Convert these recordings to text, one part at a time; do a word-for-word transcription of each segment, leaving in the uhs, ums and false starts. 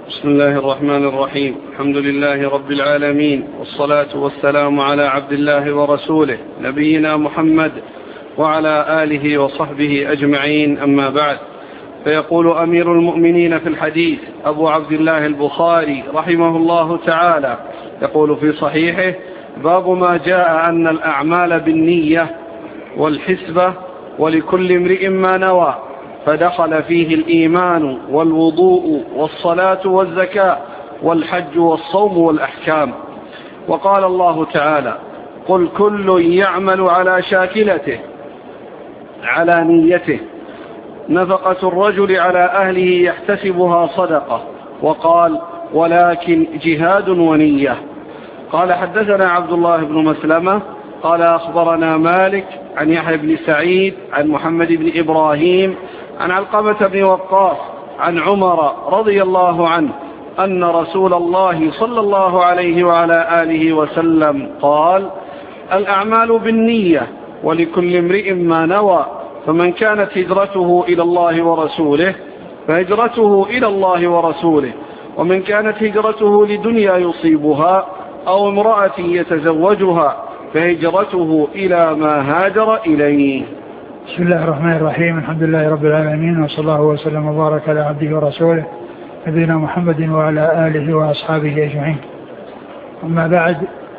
بسم الله الرحمن الرحيم. الحمد لله رب العالمين، والصلاة والسلام على عبد الله ورسوله نبينا محمد وعلى آله وصحبه أجمعين، أما بعد. فيقول أمير المؤمنين في الحديث أبو عبد الله البخاري رحمه الله تعالى، يقول في صحيحه: باب ما جاء أن الأعمال بالنية والحسبة ولكل امرئ ما نوى، فدخل فيه الإيمان والوضوء والصلاة والزكاة والحج والصوم والأحكام. وقال الله تعالى: قل كل يعمل على شاكلته على نيته، نفقة الرجل على أهله يحتسبها صدقة. وقال: ولكن جهاد ونية. قال: حدثنا عبد الله بن مسلمة قال: أخبرنا مالك عن يحيى بن سعيد عن محمد بن إبراهيم عن علقمة بن وقاص عن عمر رضي الله عنه أن رسول الله صلى الله عليه وعلى آله وسلم قال: الأعمال بالنية ولكل امرئ ما نوى، فمن كانت هجرته إلى الله ورسوله فهجرته إلى الله ورسوله، ومن كانت هجرته لدنيا يصيبها أو امرأة يتزوجها فهجرته إلى ما هاجر إليه. بسم الله الرحمن الرحيم. الحمد لله رب العالمين، وصلى الله وسلم وبارك على عبده ورسوله نبينا محمد وعلى آله وأصحابه أجمعين. أما بعد،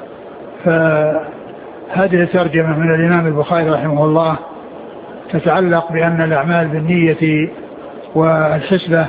فهذه الترجمة من الإمام البخاري رحمه الله تتعلق بأن الأعمال بالنية والحسبة.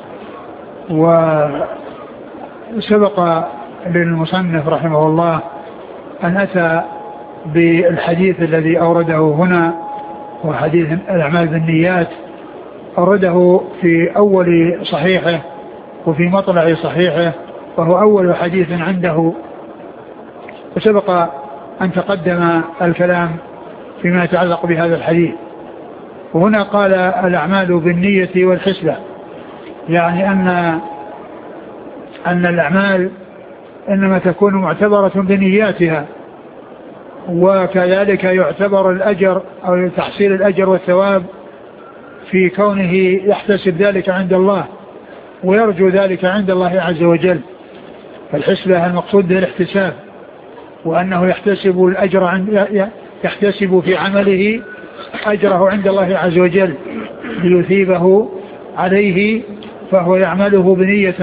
وسبق للمصنف رحمه الله أن أتى بالحديث الذي أورده هنا، وحديث الأعمال بالنيات أورده في أول صحيحه وفي مطلع صحيحه، وهو أول حديث عنده. وسبق أن تقدم الكلام فيما يتعلق بهذا الحديث. وهنا قال: الأعمال بالنية والحسبة، يعني أن أن الأعمال إنما تكون معتبرة بنياتها، وكذلك يعتبر الأجر أو تحصيل الأجر والثواب في كونه يحتسب ذلك عند الله ويرجو ذلك عند الله عز وجل. فالحسبة المقصود به الاحتساب، وأنه يحتسب الأجر عند يحتسب في عمله أجره عند الله عز وجل ليثيبه عليه، فهو يعمله بنية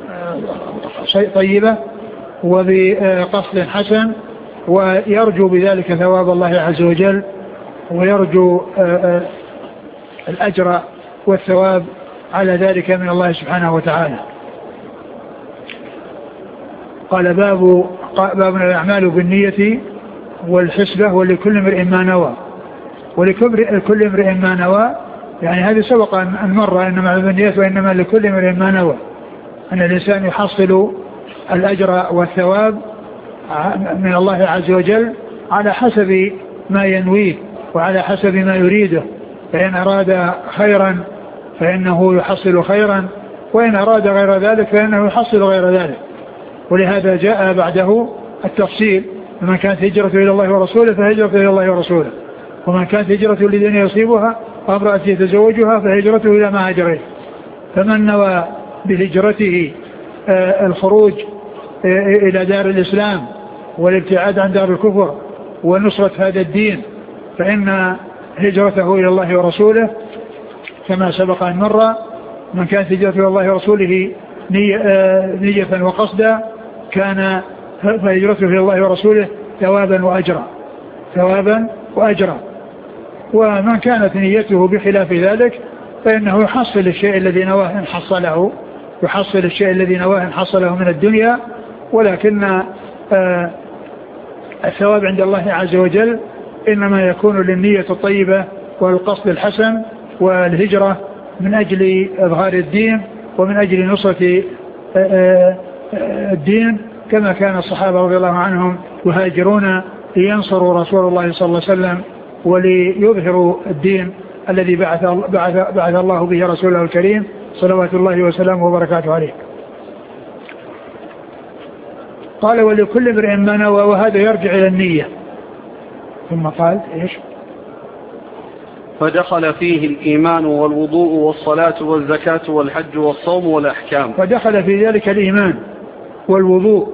طيبة وبقصد حسن، ويرجو بذلك ثواب الله عز وجل، ويرجو الأجر والثواب على ذلك من الله سبحانه وتعالى. قال: باب باب الأعمال بالنية والحسبة ولكل امرئ ما نوى. ولكل امرئ ما نوى، يعني هذا سبق أن مر إنما بالنيات وإنما لكل امرئ ما نوى، أن الإنسان يحصل الأجر والثواب من الله عز وجل على حسب ما ينويه وعلى حسب ما يريده. فإن أراد خيرا فإنه يحصل خيرا، وإن أراد غير ذلك فإنه يحصل غير ذلك. ولهذا جاء بعده التفصيل: ومن كانت هجرته إلى الله ورسوله فهجرته إلى الله ورسوله، ومن كانت هجرته لدنيا يصيبها أو امرأة يتزوجها فهجرته إلى ما هاجر إليه. فمن نوى بهجرته الخروج إلى دار الإسلام والابتعاد عن دار الكفر ونصرة هذا الدين فإن هجرته إلى الله ورسوله كما سبق أن مر. من كانت هجرته إلى الله ورسوله نية وقصدا كان فهجرته إلى الله ورسوله ثوابا وأجرا ثوابا وأجرا. ومن كانت نيته بخلاف ذلك فإنه يحصل الشيء الذي نواه إن حصله يحصل الشيء الذي نواه إن حصله من الدنيا، ولكن آه الثواب عند الله عز وجل إنما يكون للنية الطيبة والقصد الحسن والهجرة من أجل إظهار الدين ومن أجل نصرة آه آه الدين، كما كان الصحابة رضي الله عنهم يهاجرون لينصروا رسول الله صلى الله عليه وسلم وليظهروا الدين الذي بعث, بعث, بعث الله به رسوله الكريم صلوات الله وسلامه وبركاته عليه. قال: ولكل امرئ ما نوى، وهذا يرجع إلى النية. ثم قال: إيش؟ فدخل فيه الإيمان والوضوء والصلاة والزكاة والحج والصوم والأحكام. فدخل في ذلك الإيمان والوضوء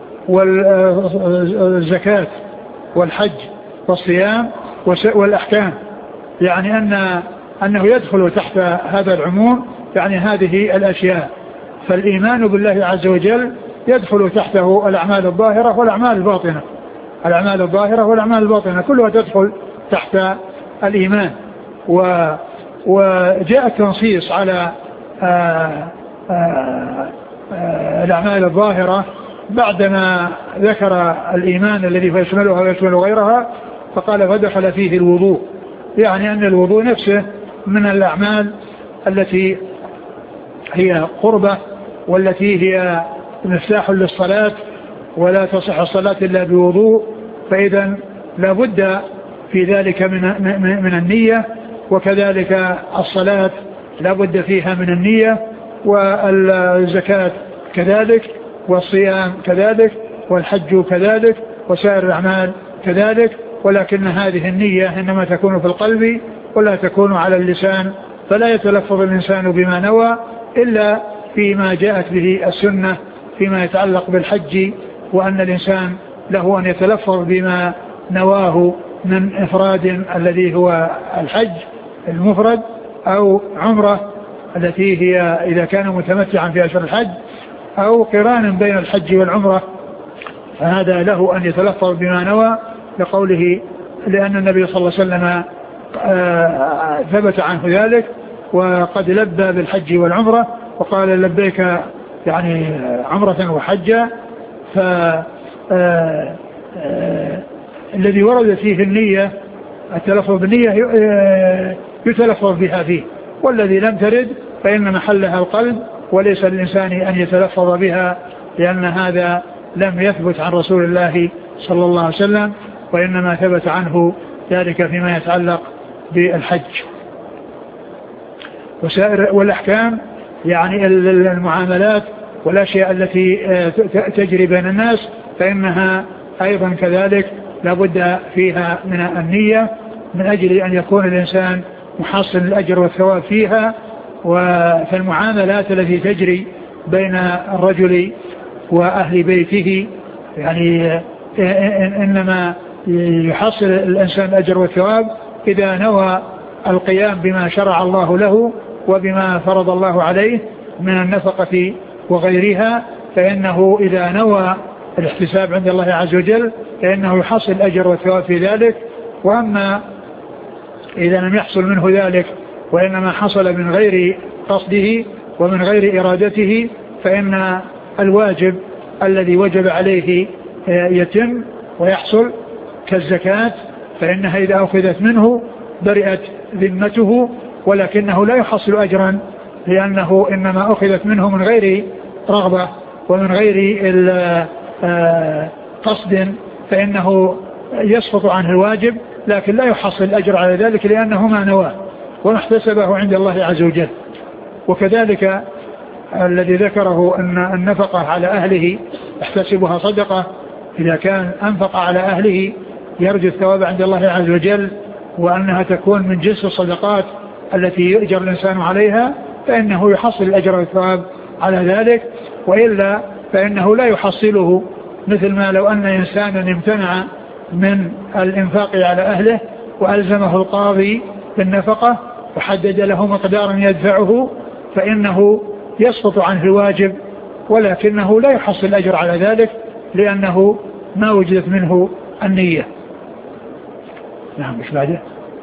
والزكاة والحج والصيام والأحكام، يعني أن أنه يدخل تحت هذا العموم، يعني هذه الأشياء. فالإيمان بالله عز وجل يدخل تحته الأعمال الظاهرة والأعمال الباطنة، الأعمال الظاهرة والأعمال الباطنة كلها تدخل تحت الإيمان. و وجاء التنصيص على آآ آآ آآ الأعمال الظاهرة بعدما ذكر الإيمان الذي يشملها ويشمل غيرها، فقال فدخل فيه الوضوء، يعني أن الوضوء نفسه من الأعمال التي هي قربة، والتي هي مفتاح للصلاة، ولا تصح الصلاة إلا بوضوء. فإذا لا بد في ذلك من, من النية، وكذلك الصلاة لا بد فيها من النية، والزكاة كذلك، والصيام كذلك، والحج كذلك، وسائر الأعمال كذلك. ولكن هذه النية إنما تكون في القلب ولا تكون على اللسان، فلا يتلفظ الإنسان بما نوى إلا فيما جاءت به السنة فيما يتعلق بالحج، وأن الإنسان له أن يتلفظ بما نواه من إفراد الذي هو الحج المفرد، أو عمرة التي هي إذا كان متمتعا في أشهر الحج، أو قران بين الحج والعمرة، فهذا له أن يتلفظ بما نوى لقوله، لأن النبي صلى الله عليه وسلم ثبت عنه ذلك، وقد لبى بالحج والعمرة وقال لبيك يعني عمرة وحجة. فالذي ورد فيه النية التلفظ بالنية يتلفظ بها فيه، والذي لم ترد فإن محلها القلب، وليس للإنسان أن يتلفظ بها، لأن هذا لم يثبت عن رسول الله صلى الله عليه وسلم، وإنما ثبت عنه ذلك فيما يتعلق بالحج. وسائر والأحكام يعني المعاملات والأشياء التي تجري بين الناس، فإنها أيضا كذلك لابد فيها من النية، من أجل أن يكون الإنسان محصل الأجر والثواب فيها. وفي المعاملات التي تجري بين الرجل وأهل بيته، يعني إنما يحصل الإنسان الأجر والثواب إذا نوى القيام بما شرع الله له وبما فرض الله عليه من النفقة وغيرها، فإنه إذا نوى الاحتساب عند الله عز وجل فإنه يحصل الأجر والثواب في ذلك. وأما إذا لم يحصل منه ذلك وإنما حصل من غير قصده ومن غير إرادته، فإن الواجب الذي وجب عليه يتم ويحصل، كالزكاة، فإنها إذا أخذت منه برئت ذمته، ولكنه لا يحصل أجرا، لأنه إنما أخذت منه من غير رغبة ومن غير قصد، فإنه يسقط عنه الواجب، لكن لا يحصل الأجر على ذلك لأنه ما نواه وما احتسبه عند الله عز وجل. وكذلك الذي ذكره أن النفقة على أهله احتسبها صدقة، إذا كان أنفق على أهله يرجو الثواب عند الله عز وجل، وأنها تكون من جنس الصدقات التي يؤجر الإنسان عليها، فإنه يحصل الأجر والثواب على ذلك. وإلا فإنه لا يحصله، مثل ما لو أن إنسانا امتنع من الإنفاق على أهله وألزمه القاضي بالنفقة وحدد له مقدارا يدفعه، فإنه يسقط عنه الواجب، ولكنه لا يحصل الأجر على ذلك لأنه ما وجدت منه النية. نعم، مش بعده.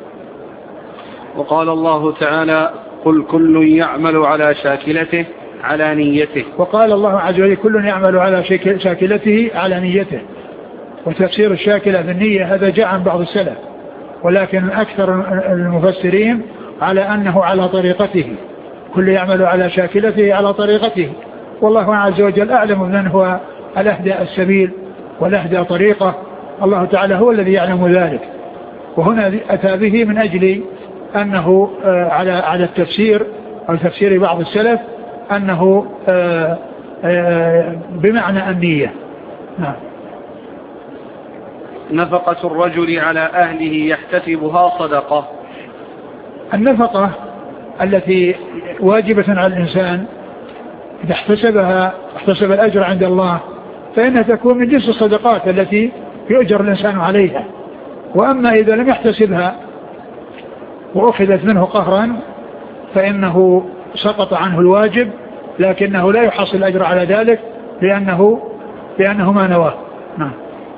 وقال الله تعالى قل كل يعمل على شاكلته على نيته. وقال الله عز وجل كل يعمل على شاكلته على نيته. وتفسير الشاكلة بالنية هذا جاء عن بعض السلف، ولكن أكثر المفسرين على أنه على طريقته، كل يعمل على شاكلته على طريقته، والله عز وجل أعلم من هو الأهدى السبيل والأهدى طريقة، الله تعالى هو الذي يعلم ذلك. وهنا أتى به من أجل أنه على على التفسير أو تفسير بعض السلف أنه بمعنى النية. نعم. نفقة الرجل على أهله يحتسبها صدقة. النفقة التي واجبة على الإنسان إذا احتسبها احتسب الأجر عند الله فإنها تكون من جنس الصدقات التي يؤجر الإنسان عليها. وأما إذا لم يحتسبها وأخذت منه قهرا فإنه سقط عنه الواجب، لكنه لا يحصل الأجر على ذلك لأنه, لأنه ما نواه. نعم.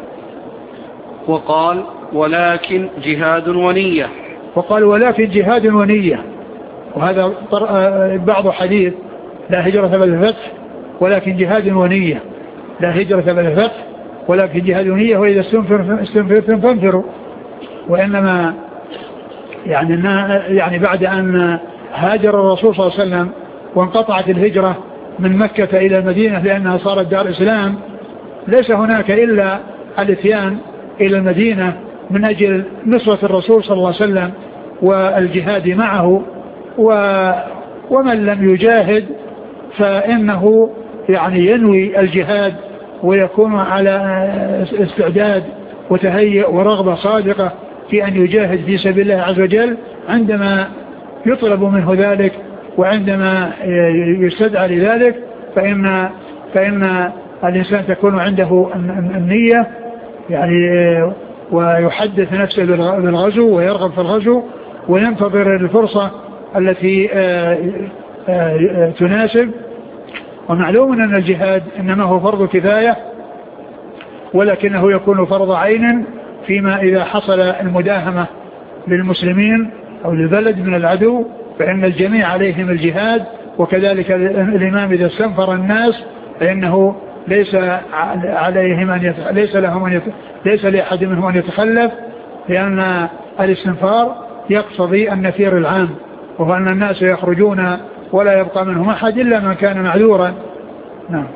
وقال ولكن جهاد ونية. وقال ولكن جهاد ونية، وهذا بعض حديث لا هجرة بعد الفتح ولكن جهاد ونية، لا هجرة بعد الفتح ولكن جهاد ونية، وإذا استنفرتم فانفروا. وإنما يعني, يعني بعد أن هاجر الرسول صلى الله عليه وسلم وانقطعت الهجرة من مكة إلى المدينة لأنها صارت دار إسلام، ليس هناك إلا الاتيان إلى المدينة من أجل نصرة الرسول صلى الله عليه وسلم والجهاد معه، ومن لم يجاهد فإنه يعني ينوي الجهاد ويكون على استعداد وتهيئ ورغبة صادقة في أن يجاهد في سبيل الله عز وجل عندما يطلب منه ذلك وعندما يستدعى لذلك، فإن, فإن الإنسان تكون عنده النية يعني ويحدث نفسه بالغزو ويرغب في الغزو وينتظر الفرصة التي تناسب. ومعلوم أن الجهاد إنما هو فرض كفاية، ولكنه يكون فرض عين فيما إذا حصل المداهمة للمسلمين أو للبلد من العدو فإن الجميع عليهم الجهاد. وكذلك الإمام إذا استنفر الناس فإنه ليس عليهم أن يت... ليس لهم أن يت... ليس لأحد منهم أن يتخلف، لأن الاستنفار يقتضي النفير العام، وهو أن الناس يخرجون ولا يبقى منهم أحد إلا من كان معذورا. نعم.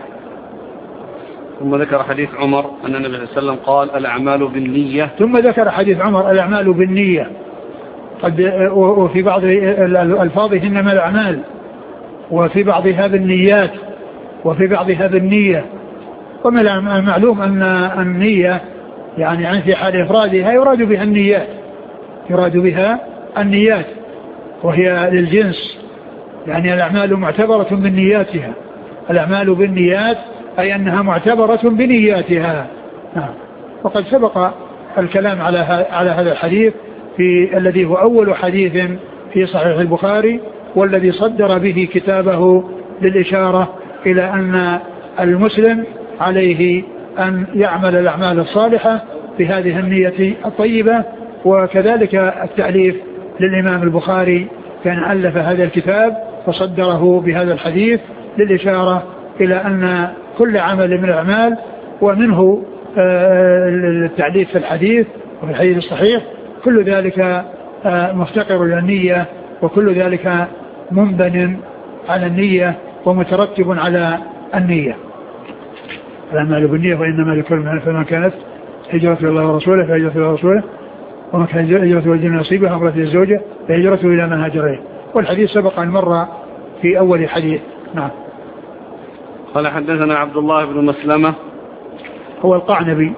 ثم ذكر حديث عمر أن النبي صلى الله عليه وسلم قال الأعمال بالنية. ثم ذكر حديث عمر الأعمال بالنية، قد وفي بعض الألفاظ إنما الأعمال، وفي بعضها بالنيات، وفي بعضها بالنية. ومن المعلوم أن النية يعني في حال إفرادها يراد بها النيات، يراد بها النيات وهي للجنس، يعني الأعمال معتبرة بالنياتها، الأعمال بالنيات أي أنها معتبرة بنياتها. نعم. وقد سبق الكلام على على هذا الحديث في الذي هو أول حديث في صحيح البخاري والذي صدر به كتابه للإشارة إلى أن المسلم عليه أن يعمل الأعمال الصالحة بهذه النية الطيبة. وكذلك التأليف للإمام البخاري كان ألف هذا الكتاب فصدره بهذا الحديث للإشارة إلى أن كل عمل من الأعمال، ومنه التعليف في الحديث وفي الحديث الصحيح، كل ذلك مفتقر إلى النية، وكل ذلك منبن على النية ومترتب على النية. الأعمال بالنية وإنما لكل من فمن كانت هجرة إلى الله ورسوله فهجرة إلى الله ورسوله، ومن كانت هجرة إلى الدين نصيبها وامرأته الزوجة فهجرته إلى ما هاجر إليه. والحديث سبق أن مر في أول حديث. نعم. قال حدثنا عبد الله بن مسلمة هو القعنبي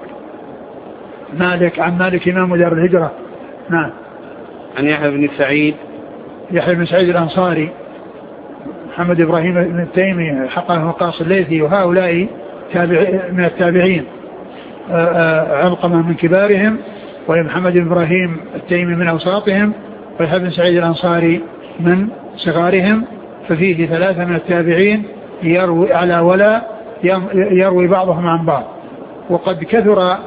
مالك عن مالك إمام دار الهجرة. نعم. عن يحيى بن سعيد يحيى بن سعيد الأنصاري، محمد إبراهيم بن التيمي، حقه وقاص الليثي، وهؤلاء تابع من التابعين، علقمة من كبارهم، ومحمد بن إبراهيم التيمي من أوساطهم، ويحيى بن سعيد الأنصاري من صغارهم. ففيه ثلاثة من التابعين يروي على ولا يروي بعضهم عن بعض. وقد كثر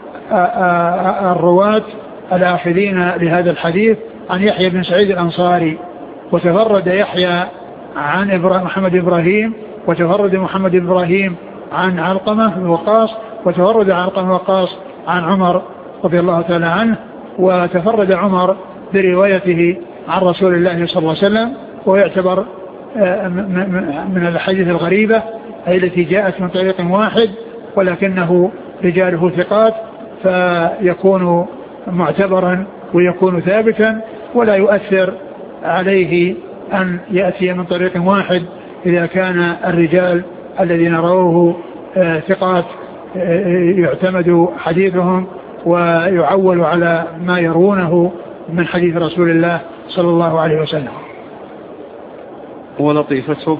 الرواة الآخذين لهذا الحديث عن يحيى بن سعيد الأنصاري، وتفرد يحيى عن محمد إبراهيم، وتفرد محمد إبراهيم عن علقمة بن وقاص، وتفرد علقمة وقاص عن عمر رضي الله تعالى عنه، وتفرد عمر بروايته عن رسول الله صلى الله عليه وسلم، ويعتبر من الحديث الغريبة أي التي جاءت من طريق واحد ولكنه رجاله ثقات، فيكون معتبرا ويكون ثابتا، ولا يؤثر عليه أن يأتي من طريق واحد إذا كان الرجال الذين رووه ثقات يعتمد حديثهم ويعول على ما يرونه من حديث رسول الله صلى الله عليه وسلم. ولطيفته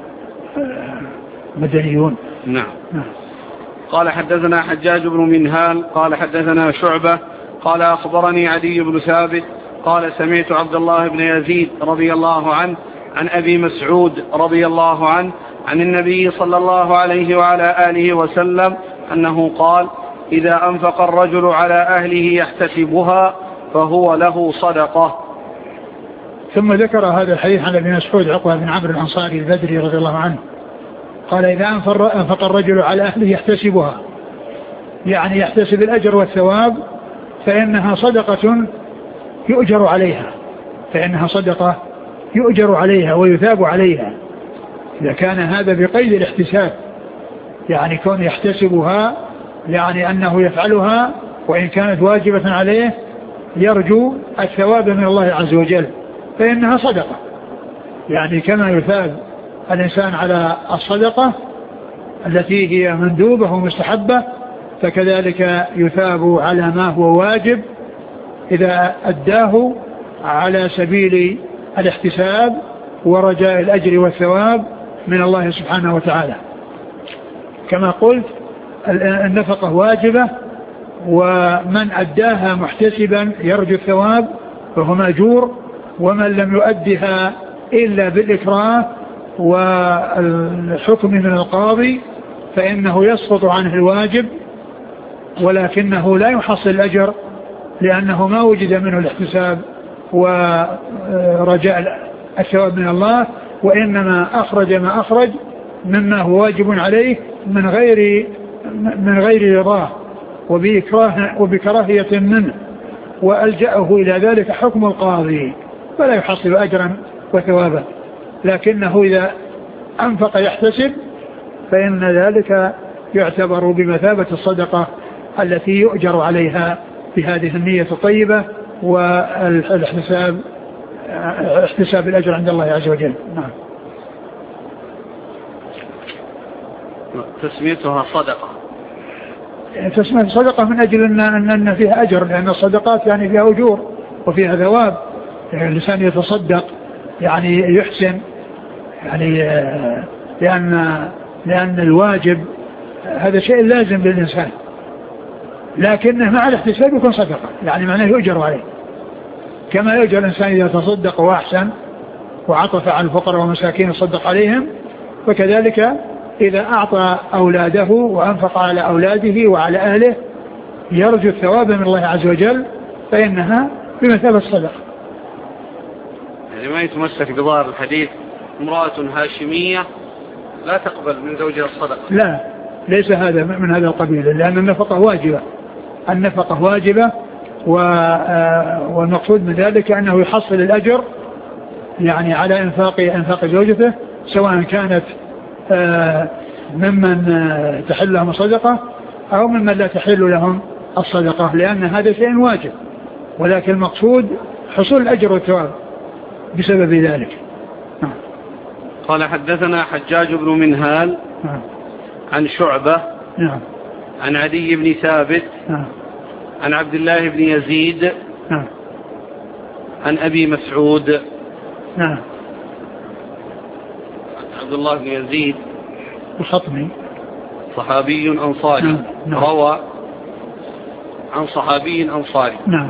مدنيون. نعم. نعم. قال حدثنا حجاج بن منهال قال حدثنا شعبة قال أخبرني عدي بن ثابت قال سمعت عبد الله بن يزيد رضي الله عنه عن أبي مسعود رضي الله عنه عن النبي صلى الله عليه وعلى آله وسلم أنه قال إذا أنفق الرجل على أهله يحتسبها فهو له صدقة. ثم ذكر هذا الحديث عن ابن مسعود عقبة بن عمرو الأنصاري البدري رضي الله عنه قال إذا أنفق الرجل على أهله يحتسبها يعني يحتسب الأجر والثواب فإنها صدقة يؤجر عليها فإنها صدقة يؤجر عليها ويثاب عليها إذا كان هذا بقيد الاحتساب يعني كون يحتسبها يعني أنه يفعلها وإن كانت واجبة عليه يرجو الثواب من الله عز وجل فإنها صدقة يعني كما يثاب الإنسان على الصدقة التي هي مندوبة ومستحبة فكذلك يثاب على ما هو واجب إذا أداه على سبيل الاحتساب ورجاء الأجر والثواب من الله سبحانه وتعالى. كما قلت النفقة واجبة ومن أداها محتسبا يرجو الثواب فهو مأجور ومن لم يؤدها إلا بالإكراه والحكم من القاضي فإنه يسقط عنه الواجب ولكنه لا يحصل الأجر لأنه ما وجد منه الاحتساب ورجاء الثواب من الله وإنما أخرج ما أخرج مما هو واجب عليه من غير من غير رضاه وبإكراه وبكراهية منه وألجأه إلى ذلك حكم القاضي فلا يحصل أجرا وثوابا لكنه إذا أنفق يحتسب فإن ذلك يعتبر بمثابة الصدقة التي يؤجر عليها بهذه النية الطيبة والاحتساب احتساب الأجر عند الله عز وجل. نعم. تسميتها صدقة تسميتها صدقة من أجل أن, أن فيها أجر لأن الصدقات يعني فيها أجور وفيها ثواب يعني الإنسان يتصدق يعني يحسن يعني لأن, لأن الواجب هذا شيء لازم للإنسان لكنه مع الاحتساب يكون صدقة يعني معناه يؤجر عليه كما يؤجر الإنسان إذا تصدق وأحسن وعطف على الفقراء والمساكين وصدق عليهم وكذلك إذا أعطى أولاده وأنفق على أولاده وعلى أهله يرجو الثواب من الله عز وجل فإنها بمثابة الصدقة. يعني ما يتمسك بظاهر الحديث امرأة هاشمية لا تقبل من زوجها الصدقة لا ليس هذا من هذا القبيل لأن النفقة واجبة النفقة واجبة والمقصود من ذلك أنه يحصل الأجر يعني على إنفاق إنفاق زوجته سواء كانت ممن تحل لهم الصدقة أو ممن لا تحل لهم الصدقة لأن هذا شيء واجب ولكن المقصود حصول الأجر والثواب بسبب ذلك. قال حدثنا حجاج بن منهال نعم. عن شعبة نعم. عن عدي بن ثابت نعم. عن عبد الله بن يزيد نعم. عن أبي مسعود نعم. عبد الله بن يزيد الخطمي صحابي أنصاري نعم. نعم. روى عن صحابي أنصاري. نعم.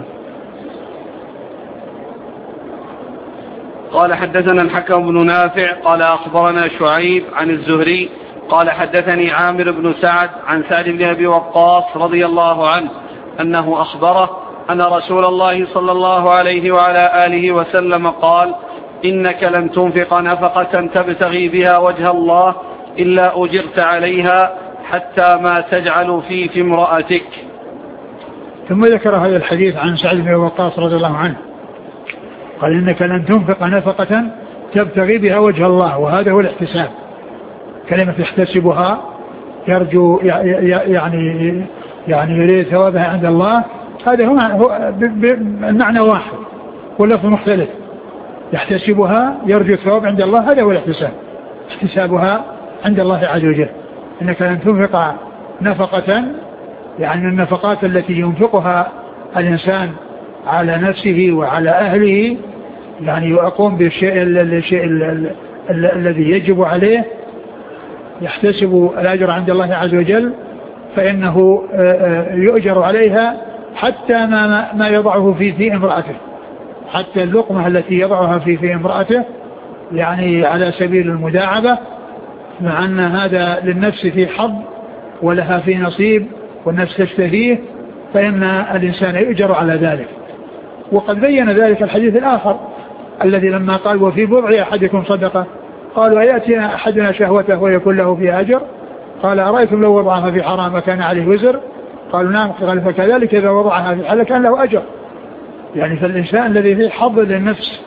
قال حدثنا الحكم بن نافع قال أخبرنا شعيب عن الزهري قال حدثني عامر بن سعد عن سعد بن أبي وقاص رضي الله عنه أنه أخبره أن رسول الله صلى الله عليه وعلى آله وسلم قال إنك لن تنفق نفقة تبتغي بها وجه الله إلا أجرت عليها حتى ما تجعل في في امرأتك. ثم ذكر هذا الحديث عن سعد بن أبي وقاص رضي الله عنه قال إنك لن تنفق نفقة تبتغي بها وجه الله وهذا هو الاحتساب كلمة يحتسبها يرجو يعني يعني يريد ثوابها عند الله هذا هو المعنى واحد واللفظ مختلف يحتسبها يرجو الثواب عند الله هذا هو الاحتساب احتسابها عند الله عز وجل. إنك لن تنفق نفقة يعني النفقات التي ينفقها الإنسان على نفسه وعلى أهله يعني يقوم بالشيء الشيء الذي يجب عليه يحتسب الأجر عند الله عز وجل فإنه يؤجر عليها حتى ما ما يضعه في في امرأته، حتى اللقمة التي يضعها في في امرأته يعني على سبيل المداعبة، مع أن هذا للنفس في حظ ولها في نصيب والنفس تشتهيه، فإن الإنسان يؤجر على ذلك. وقد بين ذلك الحديث الآخر الذي لما قال وفي بضع أحدكم صدقة، قالوا أيأتي أحدنا شهوته ويكون له فيها أجر؟ قال أرأيتم لو وضعها في حرام كان عليه وزر؟ قالوا نعم، قال فكذلك إذا وضعها في حلال كان له أجر. يعني فالإنسان الذي فيه حظ للنفس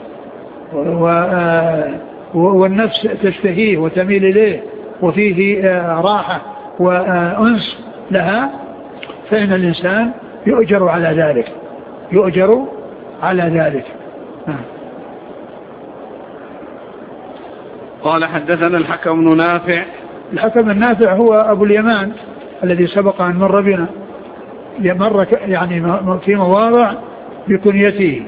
والنفس تشتهيه وتميل إليه وفيه راحة وأنس لها، فإن الإنسان يؤجر على ذلك، يؤجر على ذلك. قال حدثنا الحكم بن نافع. الحكم النافع هو أبو اليمان الذي سبق أن مر بنا، مر يعني في مواضع بكنيته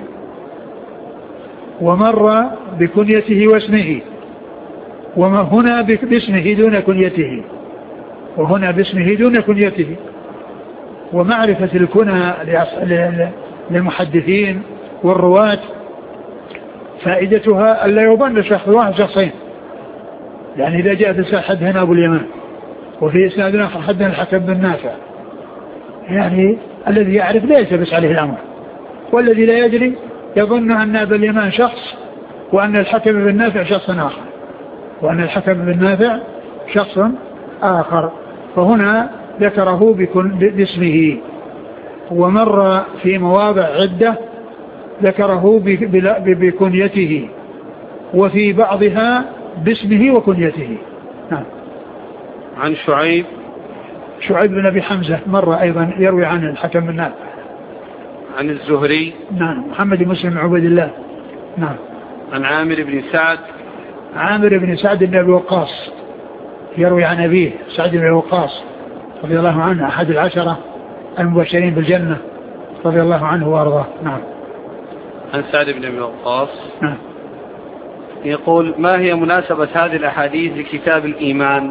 ومر بكنيته واسمه، وما هنا باسمه دون كنيته، وهنا باسمه دون كنيته. ومعرفة الكنى للمحدثين والرواة فائدتها ألا يظن شخص واحد شخصين. يعني إذا جاء في حد هنا أبو اليمان وفي إسنادنا حدنا الحكم بن نافع، يعني الذي يعرف ليس بس عليه الأمر، والذي لا يدري يظن أن أبو اليمان شخص وأن الحكم بن نافع شخص آخر، وأن الحكم بن نافع شخص آخر. فهنا ذكره باسمه، ومر في مواضع عدة ذكره بكنيته، وفي بعضها باسمه وكنيته. نعم. عن شعيب شعيب بن أبي حمزة مر أيضا يروي عن الحكم بن نافع. عن الزهري نعم محمد بن مسلم عبد الله. نعم. عن عامر بن سعد عامر بن سعد بن أبي وقاص يروي عن أبيه سعد بن أبي وقاص رضي الله عنه، أحد العشرة المبشرين بالجنة رضي الله عنه وأرضاه. نعم. عن سعد بن أبي وقاص. نعم. يقول ما هي مناسبة هذه الأحاديث لكتاب الإيمان؟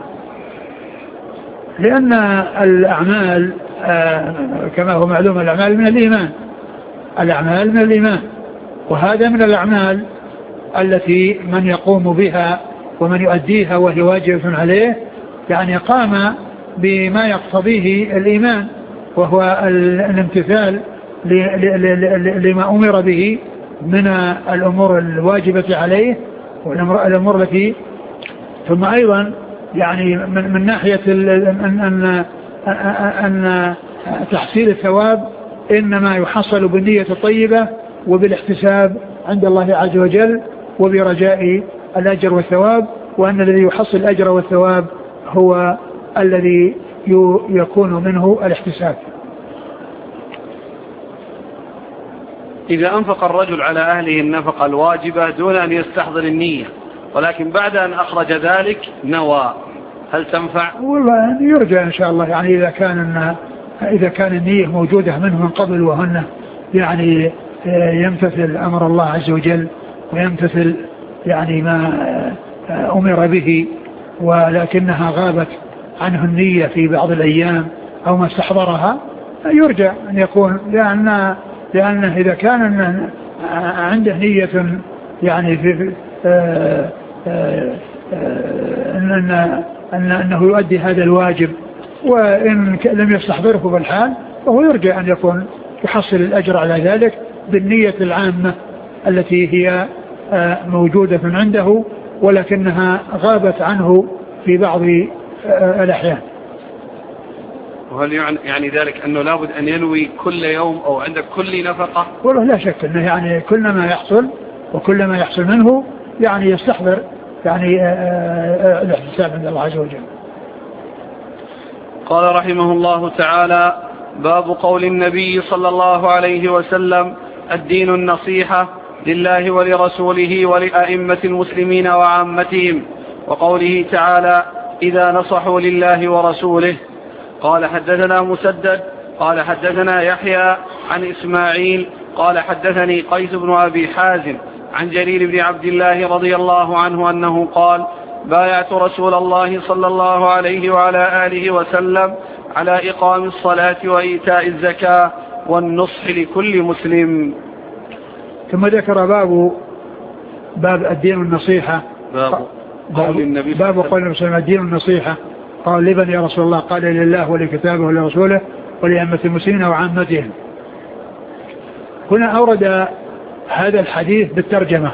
لأن الأعمال آه كما هو معلوم الأعمال من الإيمان، الأعمال من الإيمان، وهذا من الأعمال التي من يقوم بها ومن يؤديها وهي واجب عليه يعني قام بما يقتضيه الإيمان، وهو الامتثال لما أمر به من الأمور الواجبة عليه والأمور التي. ثم أيضا يعني من, من ناحية أن, أن, أن تحصيل الثواب إنما يحصل بالنية الطيبة وبالاحتساب عند الله عز وجل وبرجاء الأجر والثواب، وأن الذي يحصل الأجر والثواب هو الذي يكون منه الاحتساب. إذا أنفق الرجل على أهله النفقة الواجبة دون أن يستحضر النية، ولكن بعد أن أخرج ذلك نوى، هل تنفع؟ والله يرجع إن شاء الله، يعني إذا كان إذا كان النية موجودة منه من قبل وهن يعني يمتثل أمر الله عز وجل ويمتثل يعني ما أمر به، ولكنها غابت عنه النية في بعض الأيام أو ما استحضرها، يرجع أن يكون لأن لأنه إذا كان عنده نية يعني في آآ آآ أن أن أنه يؤدي هذا الواجب وإن لم يستحضره بالحال، فهو يرجع أن يكون يحصل الأجر على ذلك بالنية العامة التي هي موجودة عنده ولكنها غابت عنه في بعض الأحيان. وهل يعني ذلك أنه لابد أن ينوي كل يوم أو عند كل نفقة؟ والله لا شك أنه يعني كل ما يحصل وكل ما يحصل منه يعني يستحضر يعني الاحتساب عند الله عز وجل. قال رحمه الله تعالى: باب قول النبي صلى الله عليه وسلم: الدين النصيحة لله ولرسوله ولأئمة المسلمين وعامتهم، وقوله تعالى: إذا نصحوا لله ورسوله. قال حدثنا مسدد قال حدثنا يحيى عن إسماعيل قال حدثني قيس بن أبي حازم عن جرير بن عبد الله رضي الله عنه أنه قال: بايعت رسول الله صلى الله عليه وعلى آله وسلم على إقام الصلاة وإيتاء الزكاة والنصح لكل مسلم. ثم ذكر باب باب الدين النصيحة. باب قول النبي باب قول النبي صلى الله عليه وسلم الدين النصيحة. قال: لمن يا رسول الله؟ قال: لله ولكتابه ولرسوله ولأئمة المسلمين وعامتهم. هنا أورد هذا الحديث بالترجمة،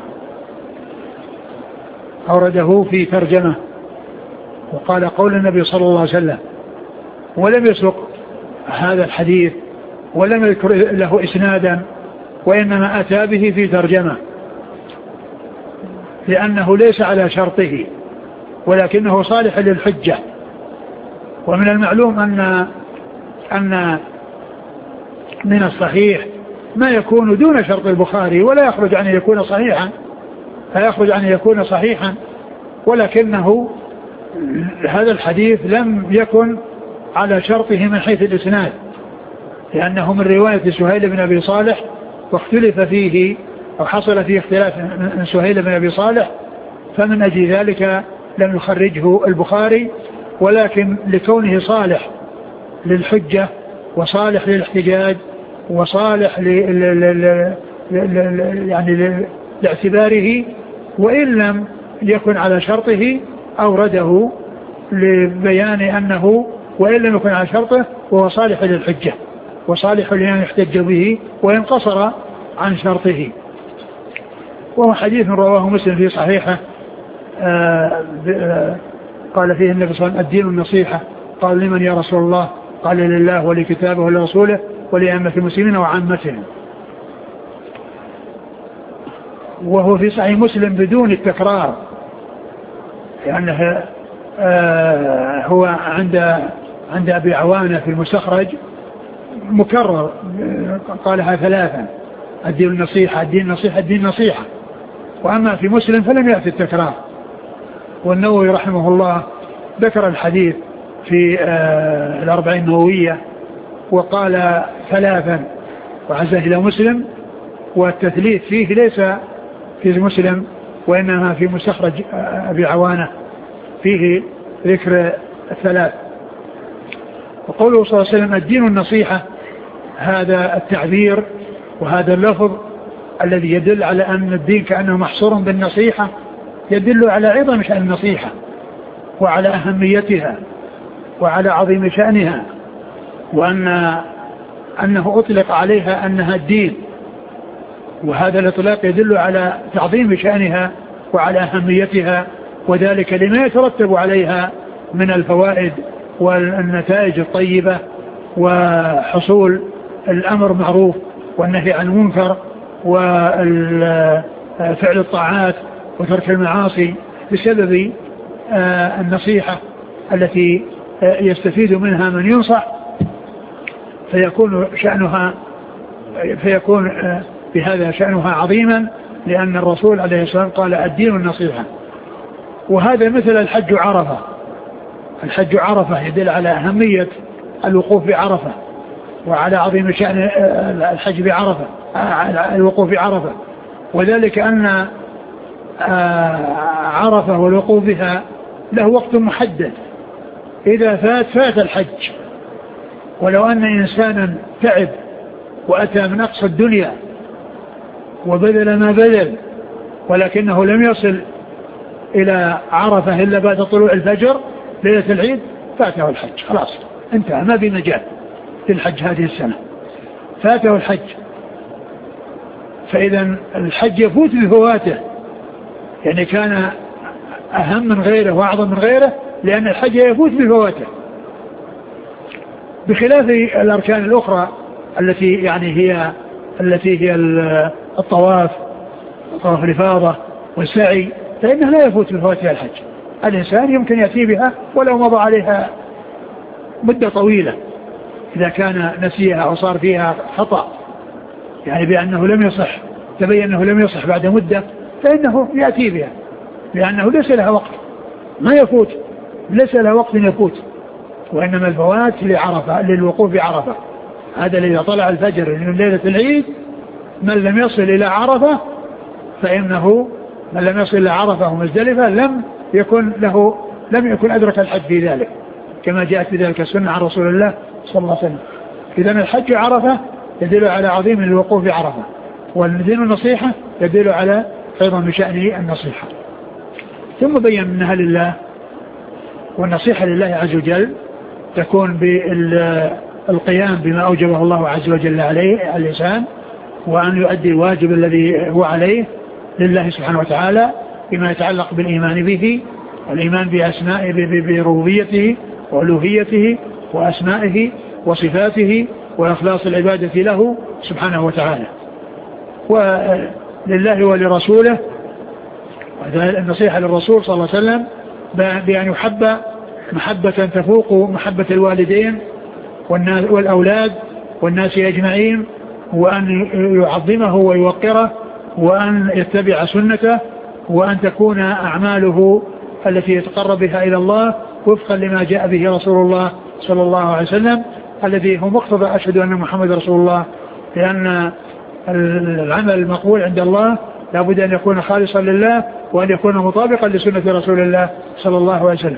أورده في ترجمة، وقال: قول النبي صلى الله عليه وسلم، ولم يسق هذا الحديث ولم يذكر له إسنادا، وإنما أتى به في ترجمة، لأنه ليس على شرطه ولكنه صالح للحجة. ومن المعلوم أن أن من الصحيح ما يكون دون شرط البخاري ولا يخرج عن يكون صحيحا، فيخرج عن يكون صحيحا، ولكنه هذا الحديث لم يكن على شرطه من حيث الإسناد، لأنه من رواية سهيل بن أبي صالح، واختلف فيه أو حصل فيه اختلاف من سهيل بن أبي صالح، فمن أجل ذلك لم يخرجه البخاري، ولكن لكونه صالح للحجة وصالح للاحتجاج وصالح ل... ل... ل... يعني لاعتباره، وإن لم يكن على شرطه أورده لبيان أنه وإن لم يكن على شرطه وهو صالح للحجة وصالح لأن يحتج به وإن قصر عن شرطه. وهو حديث رواه مسلم في صحيحه. آآ آآ قال فيه النبي صلى الله عليه وسلم: الدين النصيحة. قال: لمن يا رسول الله؟ قال: لله ولكتابه ولرسوله ولأئمة المسلمين وعامتهم. وهو في صحيح مسلم بدون التكرار، لأنه هو عند عند أبي عوانة في المستخرج مكرر، قالها ثلاثا: الدين النصيحة الدين النصيحة الدين النصيحة. وأما في مسلم فلم يأتي التكرار. والنووي رحمه الله ذكر الحديث في الأربعين النووية وقال ثلاثا وعزه إلى مسلم، والتثليث فيه ليس في مسلم وإنما في مستخرج أبي عوانة فيه ذكر الثلاث. وقوله صلى الله عليه وسلم: الدين النصيحة، هذا التعبير وهذا اللفظ الذي يدل على أن الدين كأنه محصور بالنصيحة يدل على عظم شأن النصيحة وعلى أهميتها وعلى عظيم شأنها، وأن أنه أطلق عليها أنها الدين، وهذا الإطلاق يدل على تعظيم شأنها وعلى أهميتها، وذلك لما يترتب عليها من الفوائد والنتائج الطيبة وحصول الأمر معروف والنهي عن المنكر وفعل الطاعات وترك المعاصي بسبب النصيحة التي يستفيد منها من ينصح، فيكون شأنها فيكون بهذا شأنها عظيما، لأن الرسول عليه الصلاة والسلام قال: الدين النصيحة. وهذا مثل الحج عرفة. الحج عرفة يدل على أهمية الوقوف بعرفة وعلى عظيم شأن الحج بعرفة الوقوف بعرفة، وذلك أن عرفة والوقوف بها له وقت محدد، إذا فات فات الحج. ولو أن إنسانا تعب وأتى من أقصى الدنيا وبذل ما بذل ولكنه لم يصل إلى عرفة إلا بعد طلوع الفجر ليلة العيد، فاته الحج، خلاص انتهى، ما بمجال للحج هذه السنة، فاته الحج. فإذا الحج يفوت بفواته، يعني كان أهم من غيره وأعظم من غيره، لأن الحج يفوت بفواته، بخلاف الأركان الأخرى التي يعني هي التي هي الطواف طواف الإفاضة والسعي، فإنها لا يفوت بفواتها الحج. الإنسان يمكن يأتي بها ولو مضى عليها مدة طويلة، إذا كان نسيها أو صار فيها خطأ، يعني بأنه لم يصح، تبين أنه لم يصح بعد مدة، فإنه يأتي بها، لأنه ليس لها وقت ما يفوت، ليس لها وقت يفوت، وإنما الفوات لعرفة، للوقوف بعرفة. هذا الذي طلع الفجر من ليلة العيد، من لم يصل إلى عرفة فإنه من لم يصل إلى عرفة ومزدلفة لم يكن له لم يكن أدرك الحج في ذلك، كما جاءت في ذلك السنة عن رسول الله صلى الله عليه وسلم. إذن الحج عرفة يدل على عظيم الوقوف عرفة، والدين النصيحة يدل على أيضا بشأن النصيحة. ثم بين أنها لله، والنصيحة لله عز وجل تكون بالقيام بما أوجبه الله عز وجل عليه على الإنسان، وأن يؤدي الواجب الذي هو عليه لله سبحانه وتعالى بما يتعلق بالإيمان به، والإيمان بأسمائه بربوبيته وألوهيته وأسمائه وصفاته وإخلاص العبادة له سبحانه وتعالى، ولله ولرسوله. النصيحة للرسول صلى الله عليه وسلم بأن يحب محبة تفوق محبة الوالدين والأولاد والناس أجمعين، وأن يعظمه ويوقره، وأن يتبع سنته، وأن تكون أعماله التي يتقرب بها إلى الله وفقا لما جاء به رسول الله صلى الله عليه وسلم، الذي هو مقتضى أشهد أن محمد رسول الله، لأن العمل المقبول عند الله لا بد أن يكون خالصا لله، وأن يكون مطابقا لسنة رسول الله صلى الله عليه وسلم.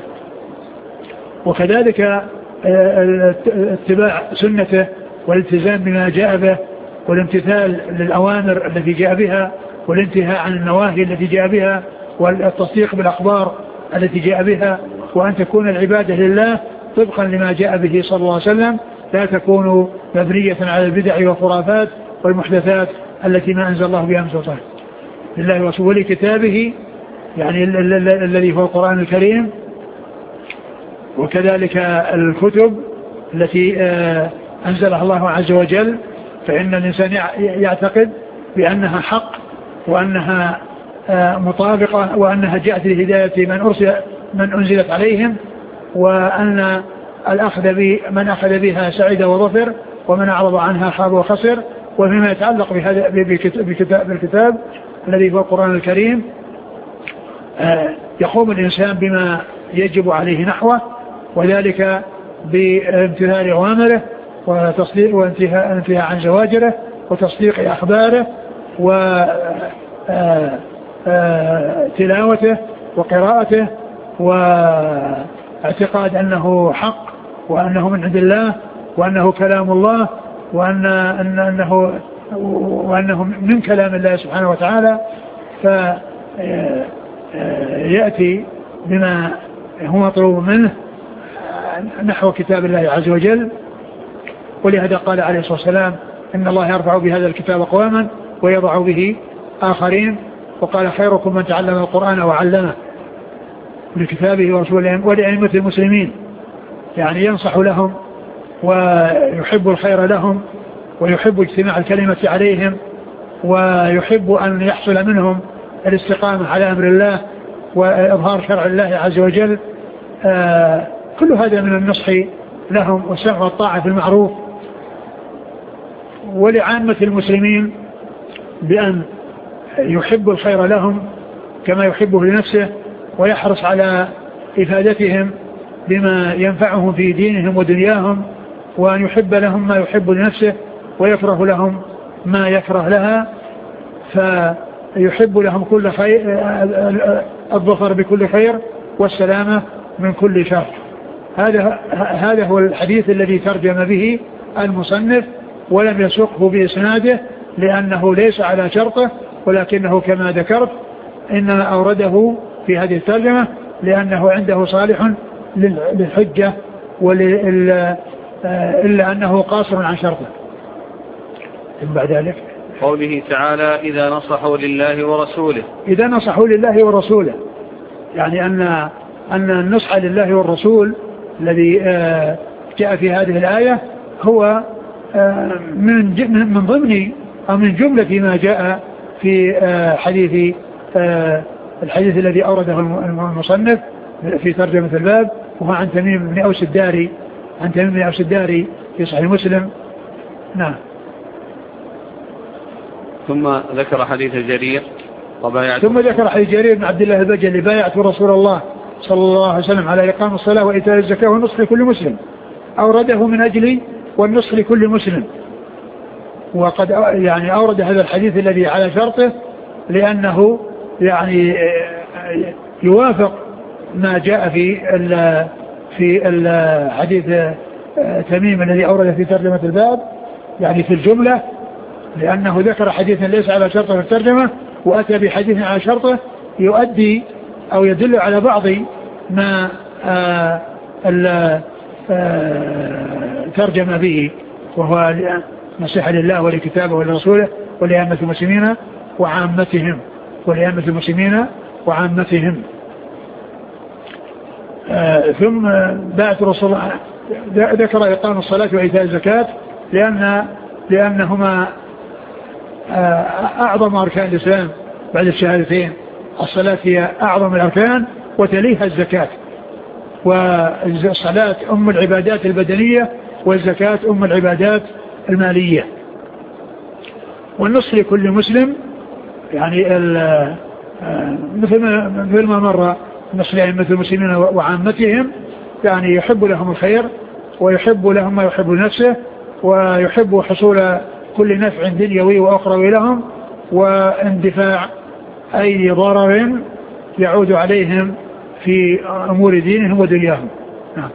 وكذلك اتباع سنته والالتزام بما جاء به، والامتثال للأوامر التي جاء بها، والانتهاء عن النواهي التي جاء بها، والتصديق بالأخبار التي جاء بها، وأن تكون العبادة لله طبقا لما جاء به صلى الله عليه وسلم، لا تكون مبنية على البدع والخرافات والمحدثات التي ما أنزل الله بها من سلطان. لله ورسوله كتابه يعني الذي هو القرآن الكريم، وكذلك الكتب التي أنزلها الله عز وجل، فإن الإنسان يعتقد بأنها حق، وأنها مطابقة، وأنها جاءت لهداية من أرسل من أنزلت عليهم، وأن الأخذ من أخذ بها سعيد وظفر، ومن أعرض عنها خاب وخسر. وفيما يتعلق بهذا بالكتاب, بالكتاب الذي هو القرآن الكريم، يقوم الإنسان بما يجب عليه نحوه، وذلك بامتثال أوامره وتصديق وانتهاء عن زواجره وتصديق أخباره وتلاوته وقراءته، واعتقاد أنه حق، وأنه من عند الله، وأنه كلام الله، وأن أنه وأنه من كلام الله سبحانه وتعالى. فيأتي بما هو مطلوب منه نحو كتاب الله عز وجل. ولهذا قال عليه الصلاة والسلام إن الله يرفع بهذا الكتاب قواما ويضع به آخرين، وقال خيركم من تعلم القرآن وعلمه لكتابه ورسوله ولأئمة المسلمين، يعني ينصح لهم ويحب الخير لهم، ويحب اجتماع الكلمة عليهم، ويحب أن يحصل منهم الاستقامة على أمر الله وإظهار شرع الله عز وجل. آه كل هذا من النصح لهم والسمع والطاعة في المعروف. ولعامة المسلمين بأن يحب الخير لهم كما يحبه لنفسه، ويحرص على إفادتهم بما ينفعهم في دينهم ودنياهم، وأن يحب لهم ما يحب لنفسه، ويكره لهم ما يكره لها، فيحب لهم كل خير، الظفر بكل خير والسلامة من كل شر. هذا هذا هو الحديث الذي ترجم به المصنف، ولم يسقه بإسناده لأنه ليس على شرطه، ولكنه كما ذكرت إنما أورده في هذه الترجمة لأنه عنده صالح للحجة، إلا أنه قاصر عن شرطه. بعد ذلك قوله تعالى إذا نصحوا لله ورسوله، إذا نصحوا لله ورسوله، يعني أن أن النصح لله والرسول الذي جاء في هذه الآية هو من من ضمن أو من جملة ما جاء في حديث الحديث الذي أورده المصنف في ترجمة الباب، وهو عن تميم بن أوس الداري عن تميم بن أوس الداري في صحيح مسلم. نعم. ثم ذكر حديث جرير ثم ذكر حديث جرير بن عبد الله البجلي بايعت رسول الله صلى الله عليه وسلم على إقام الصلاة وإيتاء الزكاة والنصح لكل مسلم، أورده من أجل والنصح لكل مسلم. وقد يعني أورد هذا الحديث الذي على شرطه لأنه يعني يوافق ما جاء في في الحديث تميم الذي أورد في ترجمة الباب، يعني في الجملة، لأنه ذكر حديثا ليس على شرطه في الترجمة وأتى بحديث على شرطه يؤدي أو يدل على بعض ما آآ آآ ترجم به، وهو نصيحة لله ولكتابه ولرسوله ولأئمة المسلمين وعامتهم ولأئمة المسلمين وعامتهم. ثم بعد رسول الله ذكر إقام الصلاة وإيتاء الزكاة لأن لأنهما أعظم أركان الإسلام بعد الشهادتين. الصلاة هي أعظم الأركان وتليها الزكاة، والصلاة أم العبادات البدنية والزكاة أم العبادات المالية. والنصح لكل مسلم يعني مثل ما مثل ما مر نصح لأئمة المسلمين وعامتهم، يعني يحب لهم الخير ويحب لهم ما يحب لنفسه ويحب حصول كل نفع دنيوي وأخروي لهم واندفاع أي ضرر يعود عليهم في أمور دينهم ودنياهم. نعم.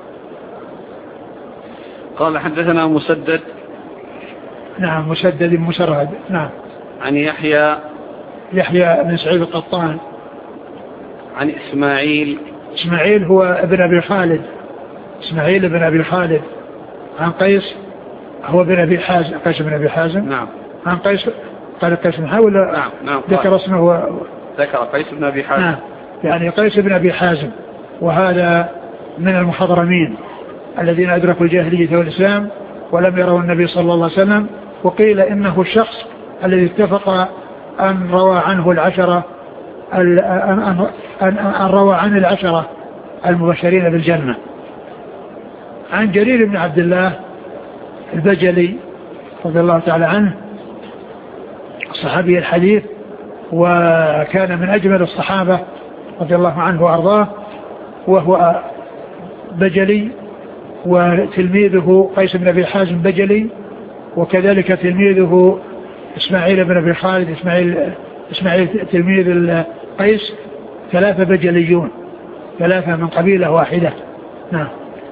قال حدثنا مسدد. نعم مسدد مسرهد. نعم. عن يحيى يحيى بن سعيد القطان. عن إسماعيل. إسماعيل هو ابن أبي خالد، إسماعيل ابن أبي خالد. عن قيس هو ابن أبي حازم، قيس بن أبي حازم. نعم. عن قيس قال قيس بن حازم. نعم نعم. ذكر اسمه و... ذكر قيس بن أبي حازم. نعم. يعني قيس بن أبي حازم، وهذا من المخضرمين الذين أدركوا الجاهلية والإسلام ولم يروا النبي صلى الله عليه وسلم. وقيل إنه الشخص الذي اتفق أن روى عنه العشرة أن, أن, أن, أن روى عن العشرة المبشرين بالجنة. عن جرير بن عبد الله البجلي رضي الله تعالى عنه، صحابي الحديث، وكان من أجمل الصحابة رضي الله عنه وأرضاه، وهو بجلي، وتلميذه قيس بن أبي حازم بجلي، وكذلك تلميذه إسماعيل بن أبي خالد إسماعيل, إسماعيل تلميذ قيس، ثلاثة بجليون، ثلاثة من قبيلة واحدة. نعم.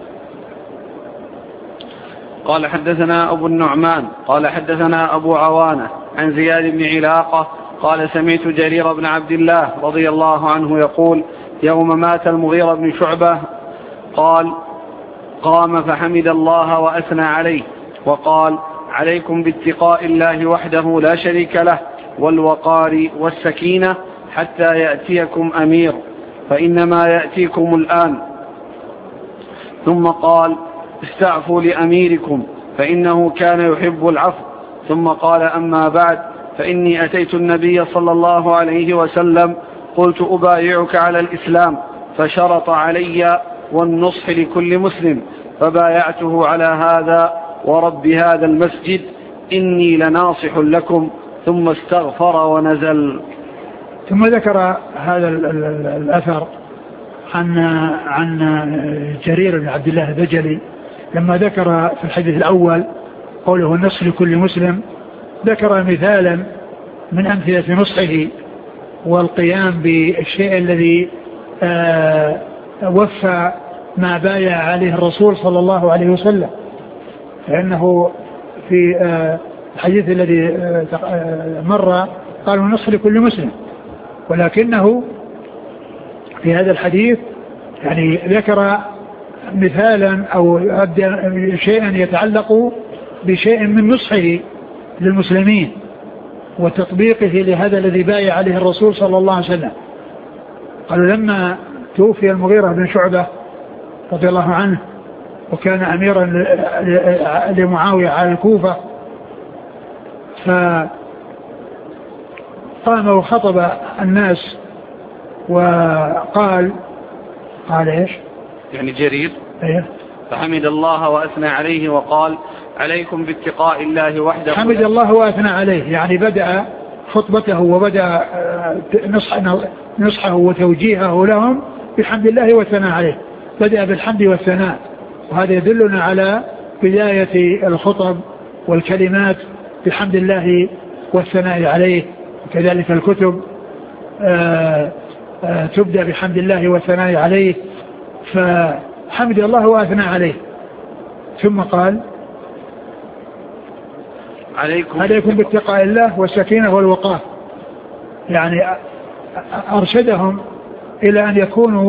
قال حدثنا أبو النعمان قال حدثنا أبو عوانة عن زياد بن علاقة قال سمعت جرير بن عبد الله رضي الله عنه يقول يوم مات المغيرة بن شعبة قال قام فحمد الله وأثنى عليه وقال عليكم باتقاء الله وحده لا شريك له والوقار والسكينة حتى يأتيكم أمير فإنما يأتيكم الآن. ثم قال استعفوا لأميركم فإنه كان يحب العفو. ثم قال أما بعد فإني أتيت النبي صلى الله عليه وسلم قلت أبايعك على الإسلام فشرط علي والنصح لكل مسلم فبايعته على هذا ورب هذا المسجد إني لناصح لكم. ثم استغفر ونزل. ثم ذكر هذا الأثر عن عن جرير بن عبد الله البجلي لما ذكر في الحديث الأول قوله النصح لكل مسلم، ذكر مثالا من أمثلة نصحه والقيام بالشيء الذي آه وفى ما بايع عليه الرسول صلى الله عليه وسلم. فإنه في آه الحديث الذي آه مر قالوا النصح لكل مسلم، ولكنه في هذا الحديث يعني ذكر مثالا أو شيئا يتعلق بشيء من نصحه للمسلمين وتطبيقه لهذا الذي بايع عليه الرسول صلى الله عليه وسلم. قالوا لما توفي المغيرة بن شعبة رضي الله عنه وكان أميرا لمعاوية على الكوفة، فقام وخطب الناس وقال قال ايش يعني جرير ايه فحمد الله وأثنى عليه وقال عليكم باتقاء الله وحده. حمد الله وأثنى عليه يعني بدأ خطبته وبدأ نصحه وتوجيهه لهم بحمد الله والثناء عليه، بدأ بالحمد والثناء، وهذا يدلنا على بداية الخطب والكلمات بحمد الله والثناء عليه كذلك الكتب آآ آآ تبدأ بحمد الله والثناء عليه، فحمد الله وأثنى عليه. ثم قال عليكم, عليكم باتقاء الله والسكينة والوقار، يعني أرشدهم إلى أن يكونوا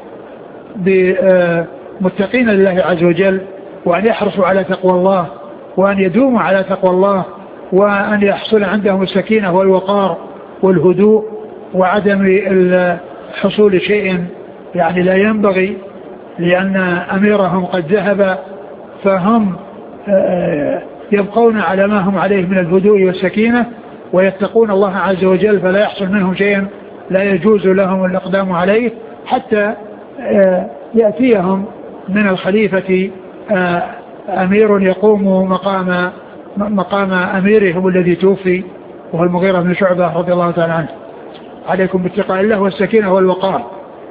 متقين لله عز وجل، وأن يحرصوا على تقوى الله، وأن يدوموا على تقوى الله، وأن يحصل عندهم السكينة والوقار والهدوء، وعدم حصول شيء يعني لا ينبغي، لأن أميرهم قد ذهب، فهم يبقون على ما هم عليه من الهدوء والسكينة، ويتقون الله عز وجل، فلا يحصل منهم شيء لا يجوز لهم الإقدام عليه، حتى يأتيهم من الخليفة أمير يقوم مقام مقام أميرهم الذي توفي، وهو المغيرة بن شعبة رضي الله تعالى عنه. عليكم باتقاء الله والسكينة والوقار.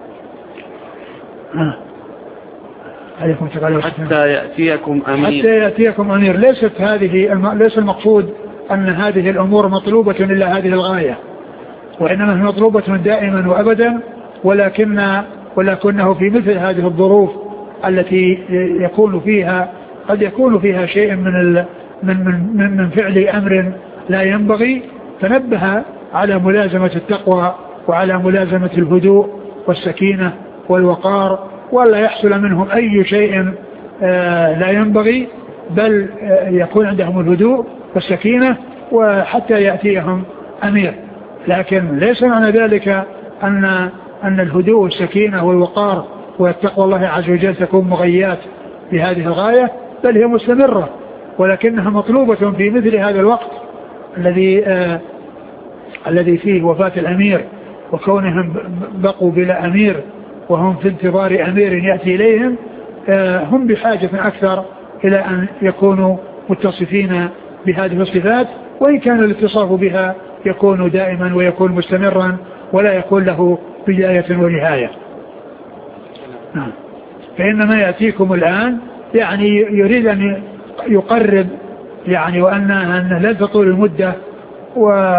عليكم باتقاء الله حتى يأتيكم أمير. حتى يأتيكم أمير. ليست هذه الم... ليس المقصود أن هذه الأمور مطلوبة إلا هذه الغاية، وإنما هي مطلوبة دائما وأبدا، ولكن ولكنه في مثل هذه الظروف التي يكون فيها قد يكون فيها شيء من ال... من من من فعل أمر لا ينبغي، فنبه على ملازمة التقوى وعلى ملازمة الهدوء والسكينة والوقار، ولا يحصل منهم أي شيء لا ينبغي، بل يكون عندهم الهدوء والسكينة وحتى يأتيهم أمير. لكن ليس معنى ذلك أن أن الهدوء والسكينة والوقار والتقوى الله عز وجل تكون مغيات بهذه الغاية، بل هي مستمرة، ولكنها مطلوبة في مثل هذا الوقت الذي آه الذي فيه وفاة الأمير، وكونهم بقوا بلا أمير وهم في انتظار أمير يأتي إليهم. آه هم بحاجة أكثر إلى أن يكونوا متصفين بهذه الصفات، وإن كان الاتصاف بها يكون دائما ويكون مستمرا، ولا يكون له بداية ونهاية. نعم. فإنما يأتيكم الآن يعني يريد أن يقرب يعني وأنها لا تطول المدة، و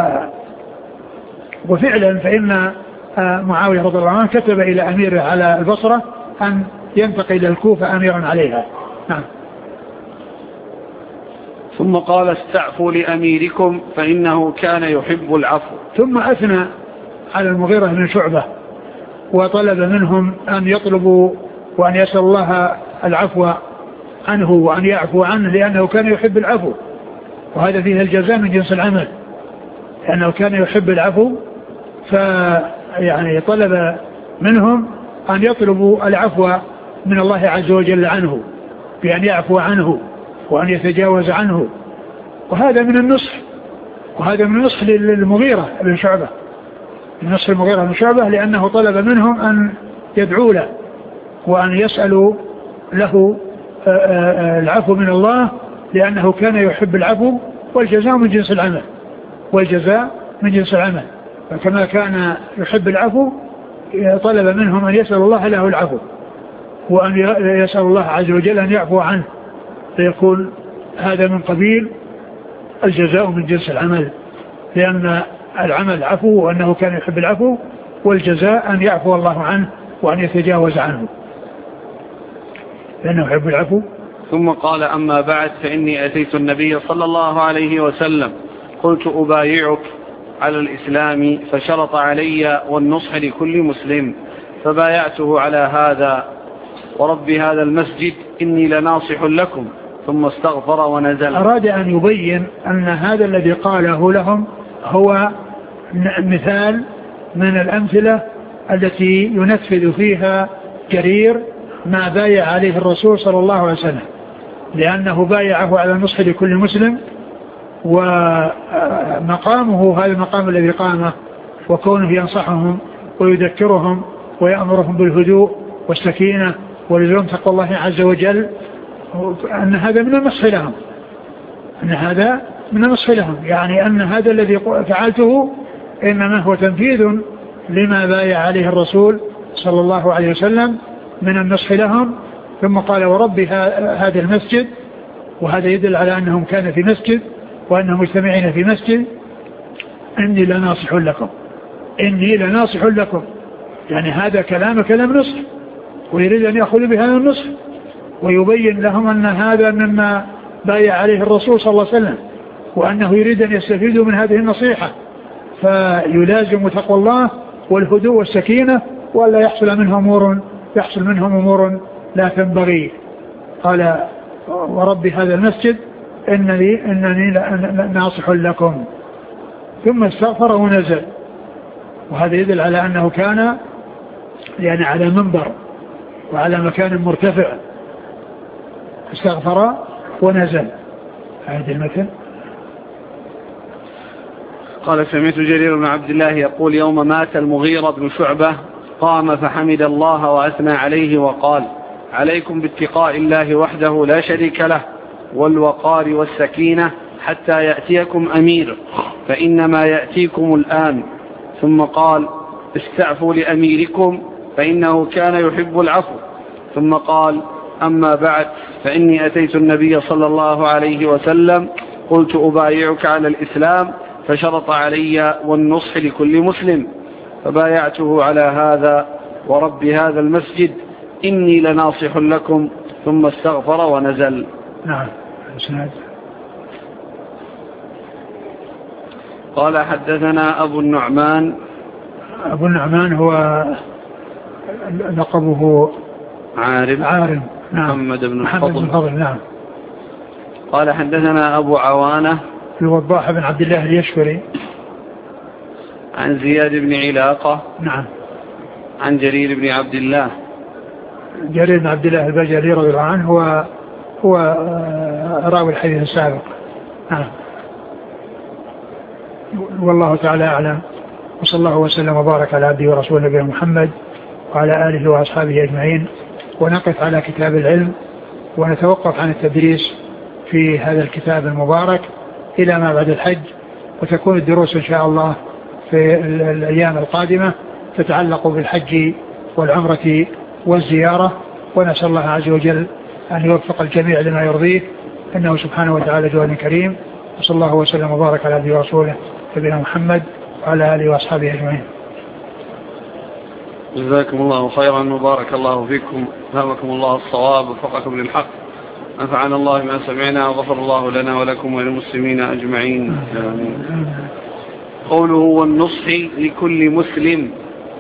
وفعلا فإن معاوية رضي الله عنه كتب إلى أميره على البصرة أن ينتقل إلى الكوفة أميرا عليها. نعم. ثم قال استعفوا لأميركم فإنه كان يحب العفو. ثم أثنى على المغيرة بن شعبة وطلب منهم أن يطلبوا وأن يسأل الله العفو عنه وأن يعفو عنه، لأنه كان يحب العفو، وهذا فيه الجزاء من جنس العمل، لأنه كان يحب العفو، فيعني طلب منهم أن يطلبوا العفو من الله عز وجل عنه، بأن يعفو عنه وأن يتجاوز عنه. وهذا من النصح، وهذا من النصح للمغيرة بن شعبة، من نصح المغيرة بن شعبة، لأنه طلب منهم أن يدعوا له وأن يسألوا له العفو من الله، لأنه كان يحب العفو، والجزاء من جنس العمل، والجزاء من جنس العمل. فكما كان يحب العفو طلب منهم أن يسأل الله له العفو، وأن يسأل الله عز وجل أن يعفو عنه، فيكون هذا من قبيل الجزاء من جنس العمل، لأن العمل عفو وأنه كان يحب العفو، والجزاء أن يعفو الله عنه وأن يتجاوز عنه لأنه يحب العفو. ثم قال أما بعد فإني أتيت النبي صلى الله عليه وسلم قلت أبايعك على الإسلام، فشرط علي والنصح لكل مسلم، فبايعته على هذا، ورب هذا المسجد إني لناصح لكم، ثم استغفر ونزل. أراد أن يبين أن هذا الذي قاله لهم هو مثال من الأمثلة التي ينفذ فيها جرير ما بايع عليه الرسول صلى الله عليه وسلم، لأنه بايعه على النصح لكل مسلم، ومقامه هذا المقام الذي قامه، وكونه ينصحهم ويذكرهم ويأمرهم بالهدوء والسكينة ولزوم تقوى الله عز وجل، أن هذا من النصح لهم، أن هذا من النصح لهم، يعني أن هذا الذي فعلته إنما هو تنفيذ لما بايع عليه الرسول صلى الله عليه وسلم من النصح لهم. ثم قال ورب هذا المسجد، وهذا يدل على أنهم كانوا في مسجد وأنهم مجتمعين في مسجد، إني لناصح لكم إني لناصح لكم، يعني هذا كلام كلام نصح، ويريد أن يأخذ بهذا النصح ويبين لهم أن هذا مما بايع عليه الرسول صلى الله عليه وسلم، وأنه يريد أن يستفيدوا من هذه النصيحة، فيلازم تقوى الله والهدوء والسكينة، ولا يحصل منهم أمور يحصل منهم أمور لا تنبغي. قال ورب هذا المسجد إنني, إنني ناصح لكم، ثم استغفر ونزل. وهذا يدل على أنه كان يعني على منبر وعلى مكان مرتفع، استغفر ونزل. هذا المثل. قال سمعت جرير بن عبد الله يقول يوم مات المغيرة بن شعبة قام فحمد الله وأثنى عليه وقال عليكم باتقاء الله وحده لا شريك له والوقار والسكينة حتى يأتيكم أمير فإنما يأتيكم الآن. ثم قال استعفوا لأميركم فإنه كان يحب العفو. ثم قال أما بعد فإني أتيت النبي صلى الله عليه وسلم قلت أبايعك على الإسلام فشرط علي والنصح لكل مسلم فبايعته على هذا ورب هذا المسجد إني لناصح لكم ثم استغفر ونزل. نعم. قال حدثنا أبو النعمان. أبو النعمان هو لقبه عارم. عارم. نعم. محمد بن محمد بن الفضل. نعم. قال حدثنا أبو عوانة الوضاح بن عبد الله اليشكري عن زياد بن علاقة. نعم. عن جرير بن عبد الله. جرير بن عبد الله البجلي رضي الله عنه هو هو راوي الحديث السابق. نعم. والله تعالى أعلم، وصلى الله وسلم وبارك على عبده ورسوله نبينا محمد وعلى آله وأصحابه أجمعين. ونقف على كتاب العلم ونتوقف عن التدريس في هذا الكتاب المبارك إلى ما بعد الحج، وتكون الدروس إن شاء الله في الأيام القادمة تتعلق بالحج والعمرة والزيارة. ونسأل الله عز وجل أن يوفق الجميع لما يرضيه، إنه سبحانه وتعالى جواد كريم. وصلى الله وسلم وبارك على عبده ورسوله نبينا محمد وعلى آله وأصحابه أجمعين. جزاكم الله خيرا وبارك الله فيكم، فهمكم الله الصواب ووفقكم للحق، نفعنا الله ما سمعنا وغفر الله لنا ولكم وللمسلمين أجمعين. آمين. قوله والنصح لكل مسلم.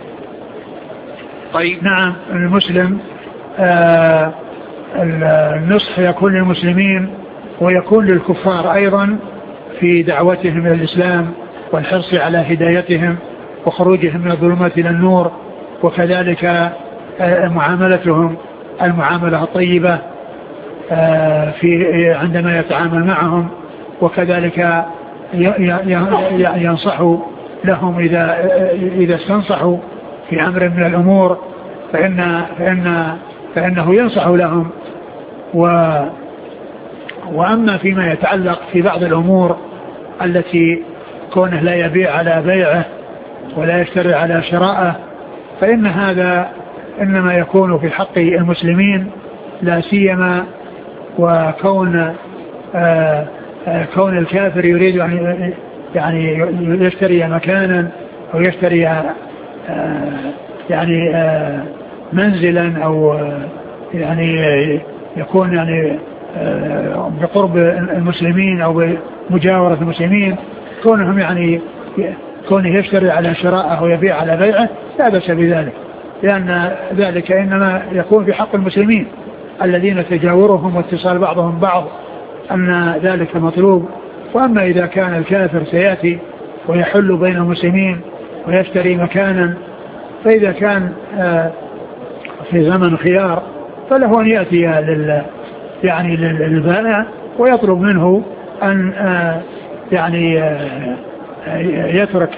طيب. نعم. المسلم آه النصح يكون للمسلمين ويكون للكفار أيضا في دعوتهم إلى الإسلام والحرص على هدايتهم وخروجهم من الظلمات إلى النور، وكذلك آه معاملتهم المعاملة الطيبة آه في عندما يتعامل معهم، وكذلك ينصح لهم إذا إذا استنصحوا في أمر من الأمور فإن فإن فإنه ينصح لهم. و وأما فيما يتعلق في بعض الأمور التي كونه لا يبيع على بيعه ولا يشتري على شراءه، فإن هذا إنما يكون في حق المسلمين، لا سيما وكون آآ آآ كون الكافر يريد أن يعني يشتري مكانا أو يشتري يعني منزلا أو يعني يكون يعني بقرب المسلمين أو بمجاورة المسلمين، كونهم يعني كونه يشتري على شراءه ويبيع على بيعه لا بأس بذلك، لأن ذلك إنما يكون في حق المسلمين الذين تجاورهم واتصال بعضهم بعض، أن ذلك مطلوب. وأما إذا كان الكافر سيأتي ويحل بين المسلمين ويشتري مكانا، فإذا كان في زمن خيار فله أن يأتي لل يعني للبائع ويطلب منه أن يعني يترك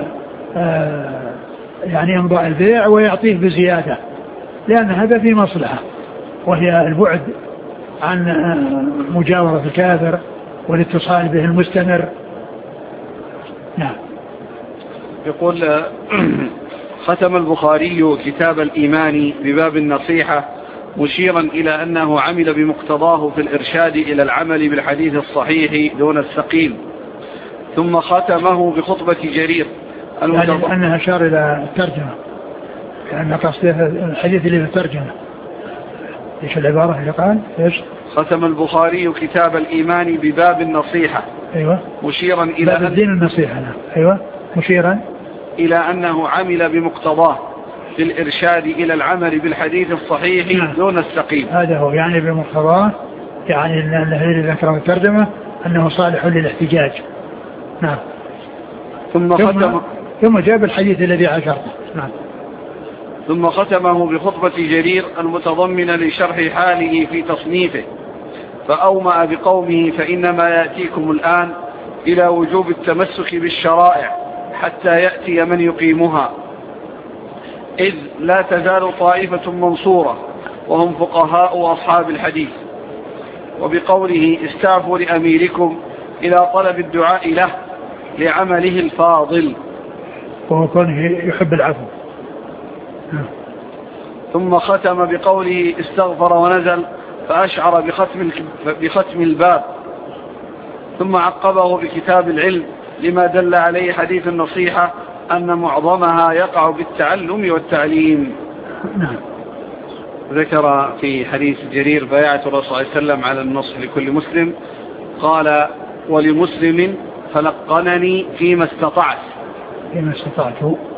يعني إمضاء البيع ويعطيه بزيادة، لأن هذا في مصلحة، وهي البعد عن مجاورة الكافر والاتصال به المستمر. نعم. يقول ختم البخاري كتاب الإيمان بباب النصيحة مشيرا إلى أنه عمل بمقتضاه في الإرشاد إلى العمل بالحديث الصحيح دون السقيم، ثم ختمه بخطبة جرير يعني أنها أشار إلى الترجمة، كأن قصده الحديث اللي في الترجمة. إيش العبارة اللي قال؟ إيش؟ ختم البخاري كتاب الإيمان بباب النصيحة. أيوة. مشيرا إلى باب الدين النصيحة. أيوة. مشيرا إلى أنه عمل بمقتضاه في الإرشاد إلى العمل بالحديث الصحيح. نعم. دون السقيم. هذا هو يعني بمقتضاه، يعني الذي ذكره الترجمة أنه صالح للاحتجاج. نعم. ثم ختم ثم جاب الحديث الذي عشرته. نعم. ثم ختمه بخطبة جرير المتضمنة لشرح حاله في تصنيفه، فأومأ بقومه فإنما يأتيكم الآن إلى وجوب التمسك بالشرائع حتى يأتي من يقيمها، إذ لا تزال طائفة منصورة وهم فقهاء وأصحاب الحديث. وبقوله استعفوا لأميركم إلى طلب الدعاء له لعمله الفاضل، وهو كونه يحب العفو. ثم ختم بقوله استغفر ونزل فأشعر بختم, بختم الباب، ثم عقبه بكتاب العلم لما دل عليه حديث النصيحة أن معظمها يقع بالتعلم والتعليم. نعم. ذكر في حديث جرير بيعة الرسول صلى الله عليه وسلم على النصح لكل مسلم، قال ولمسلم فلقنني فيما استطعت. فيما استطعت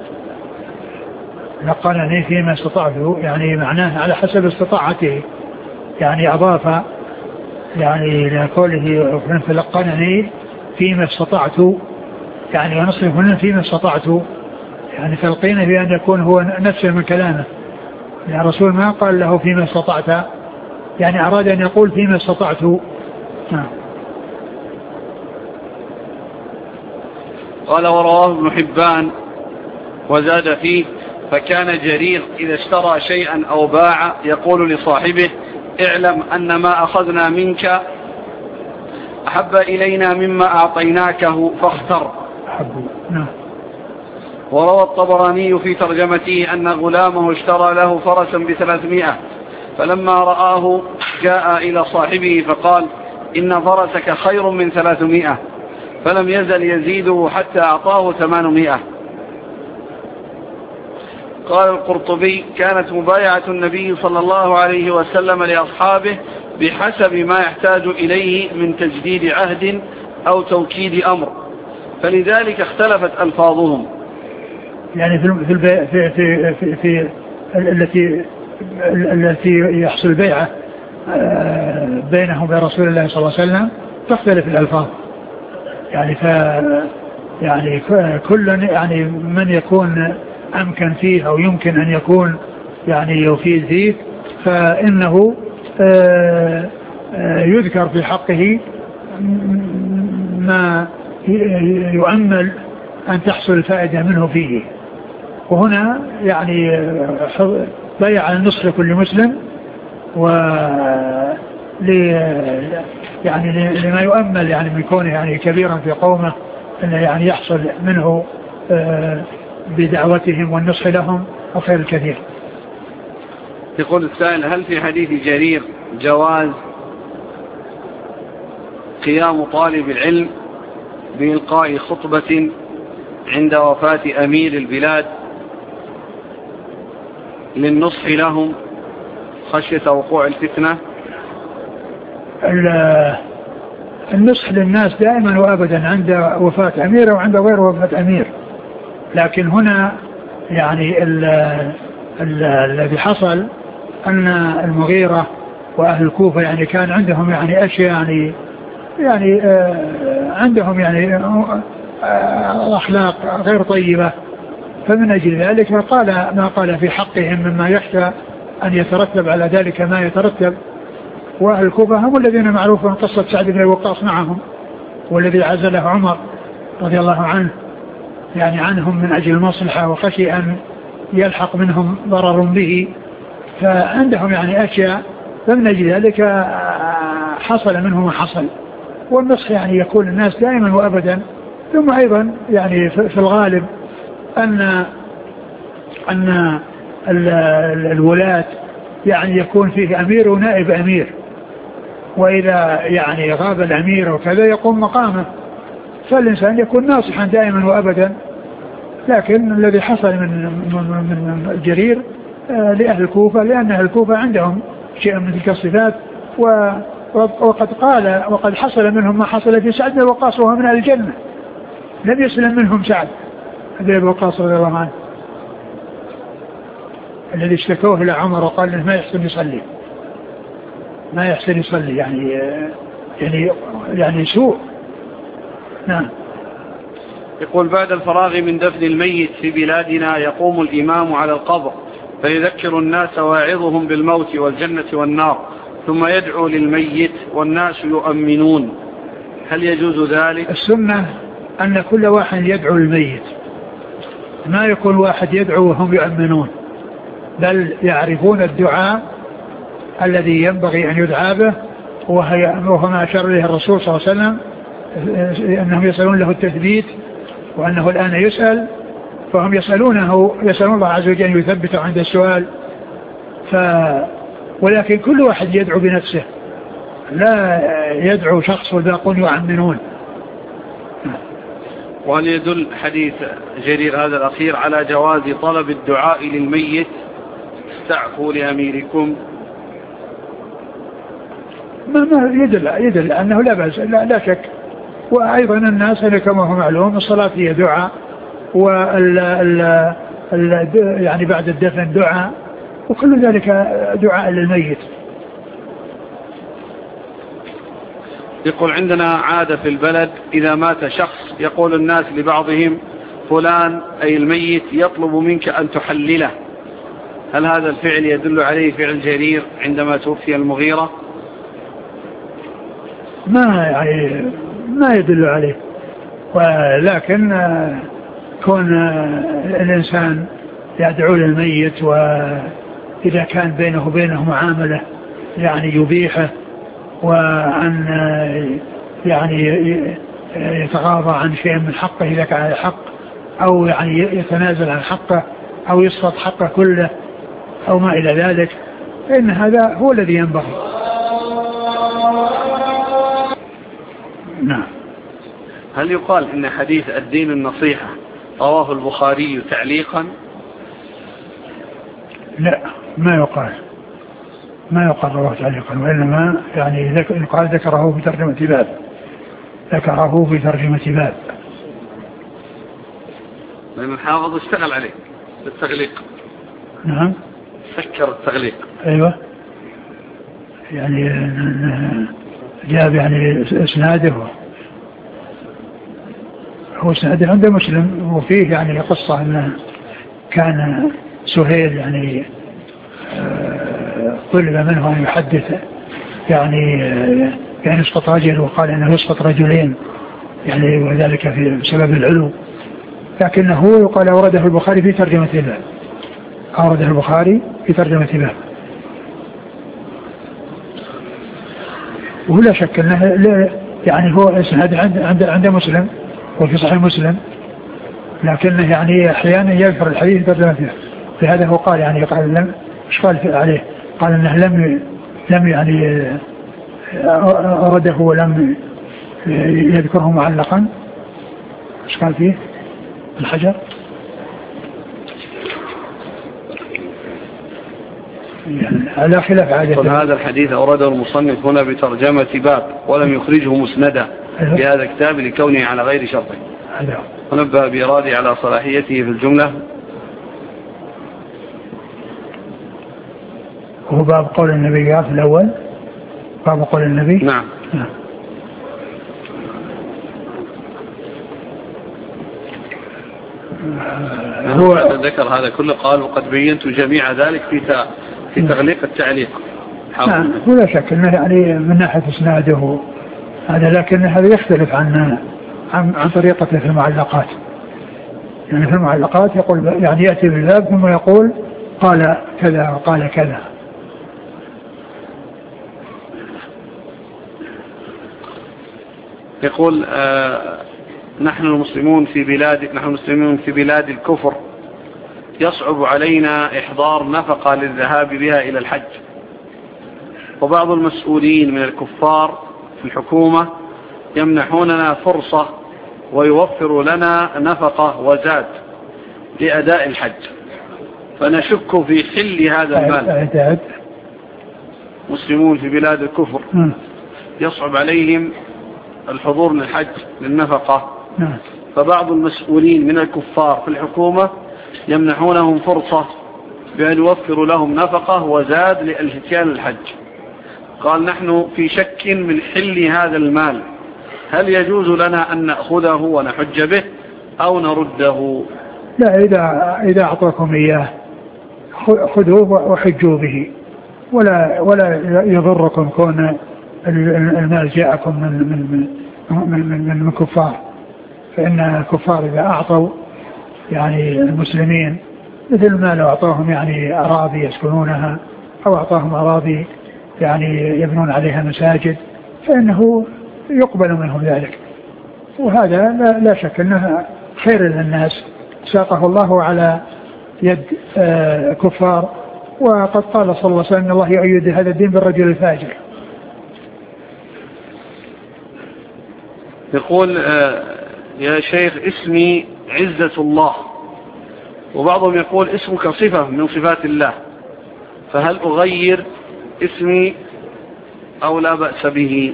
لقنني فيما استطعت، يعني معناه على حسب استطاعته، يعني أضاف يعني لقوله فلقنني فيما استطعت، يعني ونصف هنا فيما استطعت، يعني تلقينا بأن يكون هو نفسه من كلامه، يعني الرسول ما قال له فيما استطعت، يعني أراد أن يقول فيما استطعت. نعم. قال ورواه ابن حبان وزاد فيه فكان جرير إذا اشترى شيئا أو باع يقول لصاحبه اعلم أن ما أخذنا منك أحب إلينا مما أعطيناكه فاختر. نعم. وروى الطبراني في ترجمته أن غلامه اشترى له فرسا بثلاثمائة، فلما رآه جاء إلى صاحبه فقال إن فرسك خير من ثلاثمائة، فلم يزل يزيده حتى أعطاه ثمانمائة. قال القرطبي كانت مبايعة النبي صلى الله عليه وسلم لأصحابه بحسب ما يحتاج إليه من تجديد عهد أو توكيد أمر، فلذلك اختلفت ألفاظهم. يعني في في في في, في, في التي التي يحصل بيعة بينهم وبين رسول الله صلى الله عليه وسلم تختلف الألفاظ، يعني ف يعني كل يعني من يكون أمكن فيه أو يمكن أن يكون يعني يفيد فيه فإنه يذكر في حقه ما يؤمل أن تحصل الفائدة منه فيه. وهنا يعني بيع النصح لكل مسلم و يعني لما يؤمل يعني من كونه يعني كبيرا في قومه أنه يعني يحصل منه بدعوتهم والنصح لهم الخير الكثير. يقول السائل هل في حديث جرير جواز قيام طالب العلم بإلقاء خطبة عند وفاة أمير البلاد للنصح لهم خشية وقوع الفتنة؟ النصح للناس دائما وأبدا عند وفاة أمير وعند غير وفاة أمير، لكن هنا يعني الذي حصل أن المغيرة وأهل الكوفة يعني كان عندهم يعني أشياء يعني يعني عندهم يعني أخلاق غير طيبة، فمن أجل ذلك قال ما قال في حقهم مما يخشى أن يترتب على ذلك ما يترتب. وأهل الكوفة هم الذين معروفون قصة سعد بن وقاص معهم، والذي عزله عمر رضي الله عنه يعني عنهم من أجل المصلحة وخشي أن يلحق منهم ضرر به، فعندهم يعني أشياء، فمن أجل ذلك حصل منهم ما حصل. والنصح يعني يكون الناس دائما وأبدا. ثم أيضا يعني في الغالب أن أن الولاة يعني يكون فيه أمير ونائب أمير، وإذا يعني غاب الأمير وكذا يقوم مقامه، فالإنسان يكون ناصحا دائما وأبدا. لكن الذي حصل من من من الجرير لأهل الكوفة، لأن أهل الكوفة عندهم شيء من تلك الصفات، وقد قال وقد حصل منهم ما حصل في سعد بن وقاص وهو من أهل الجنة، لم يسلم منهم سعد بن وقاص رضي الله عنه الذي اشتكوه إلى عمر وقال إنه ما يحسن يصلي، ما يحسن يصلي يعني يعني يعني سوء. نعم. يقول بعد الفراغ من دفن الميت في بلادنا يقوم الإمام على القبر فيذكر الناس واعظهم بالموت والجنة والنار، ثم يدعو للميت والناس يؤمنون، هل يجوز ذلك؟ السنة أن كل واحد يدعو للميت، ما يكون واحد يدعو وهم يؤمنون، بل يعرفون الدعاء الذي ينبغي أن يدعى به، وهو ما أشار إليه الرسول صلى الله عليه وسلم أنهم يسألون له التثبيت، وأنه الآن يسأل، فهم يسألونه يسألون الله عز وجل أن يثبته عند السؤال. ف ولكن كل واحد يدعو بنفسه، لا يدعو شخص والباقون يؤمنون. وهل يدل حديث جرير هذا الأخير على جواز طلب الدعاء للميت استعفوا لأميركم؟ ما ما يدل يدل أنه لا بأس، لا, لا شك. وأيضا الناس كما هو معلوم الصلاة هي دعاء، وال ال ال يعني بعد الدفن دعاء، وكل ذلك دعاء للميت. يقول عندنا عادة في البلد إذا مات شخص يقول الناس لبعضهم فلان أي الميت يطلب منك أن تحلله، هل هذا الفعل يدل عليه فعل جرير عندما توفي المغيرة؟ ما يعني ما يدل عليه، ولكن كون الإنسان يدعو للميت وإذا كان بينه وبينه معاملة يعني يبيحه، وأن يعني يتغاضى عن شيء من حقه إذا كان على حق، أو يعني يتنازل عن حقه أو يسقط حقه كله أو ما إلى ذلك، فإن هذا هو الذي ينبغي. نعم. هل يقال إن حديث الدين النصيحة رواه البخاري تعليقا؟ لا، ما يقال ما يقال رواه تعليقا، وإنما يعني يقال ذكره في ترجمة باب، ذكره في ترجمة باب، لأن الحافظ اشتغل عليه بالتغليق. نعم، فكر التغليق. أيوة، يعني جاب يعني اسناده، هو اسناده عند مسلم، وفيه يعني قصة أنه كان سهيل يعني طلب منه أن يحدث يعني يعني يسقط رجل، وقال أنه يسقط رجلين يعني، وذلك في سبب العلو، لكنه يقال أورده البخاري في ترجمة باب، أورده البخاري في ترجمة باب، ولا شك أنه يعني هو اسناد عند عند عند مسلم وفي صحيح مسلم، لكنه يعني أحيانا يذكر الحديث في ترجمة باب، لهذا هو قال يعني قال لم ايش قال عليه، قال انه لم لم يعني أورده ولم يذكره معلقا. ايش قال فيه الحجر؟ يعني على خلاف عادة. هذا الحديث أورده المصنف هنا بترجمة باب ولم يخرجه مسندا في هذا الكتاب لكونه على غير شرطه، ونبه بإرادة على صلاحيته في الجملة. هو باب قول النبي في الأول، باب قول النبي. نعم, نعم. هو ذكر هذا كله، قال وقد بينت جميع ذلك في في تغليق التعليق. نعم، ولا شك انه يعني من ناحية اسناده هذا، لكن هذا يختلف عن عن, عن طريقته في المعلقات. يعني في المعلقات يقول يعني يأتي بالباب ثم يقول قال كذا وقال كذا. يقول آه نحن المسلمون في بلاد نحن المسلمون في بلاد الكفر يصعب علينا إحضار نفقة للذهاب بها إلى الحج، وبعض المسؤولين من الكفار في الحكومة يمنحوننا فرصة ويوفر لنا نفقة وزاد لأداء الحج، فنشك في حل هذا المال. مسلمون في بلاد الكفر يصعب عليهم الحضور للحج للنفقة، فبعض المسؤولين من الكفار في الحكومة يمنحونهم فرصة بأن يوفروا لهم نفقة وزاد للاتيان الحج. قال نحن في شك من حل هذا المال، هل يجوز لنا أن نأخذه ونحج به أو نرده؟ لا، إذا إذا أعطاكم إياه خذوه وحجوا به، ولا ولا يضركم كون المال جاءكم من من من من, من, من كفار، فإن الكفار إذا أعطوا يعني المسلمين مثل ما لو أعطاهم يعني أراضي يسكنونها أو أعطاهم أراضي يعني يبنون عليها مساجد، فإنه يقبل منهم ذلك، وهذا لا, لا شك أنه خير للناس ساقه الله على يد آه كفار. وقد قال صلى الله عليه وسلم: الله يؤيد هذا الدين بالرجل الفاجر. يقول آه يا شيخ اسمي عزة الله، وبعضهم يقول اسمك صفة من صفات الله، فهل أغير اسمي أو لا بأس به؟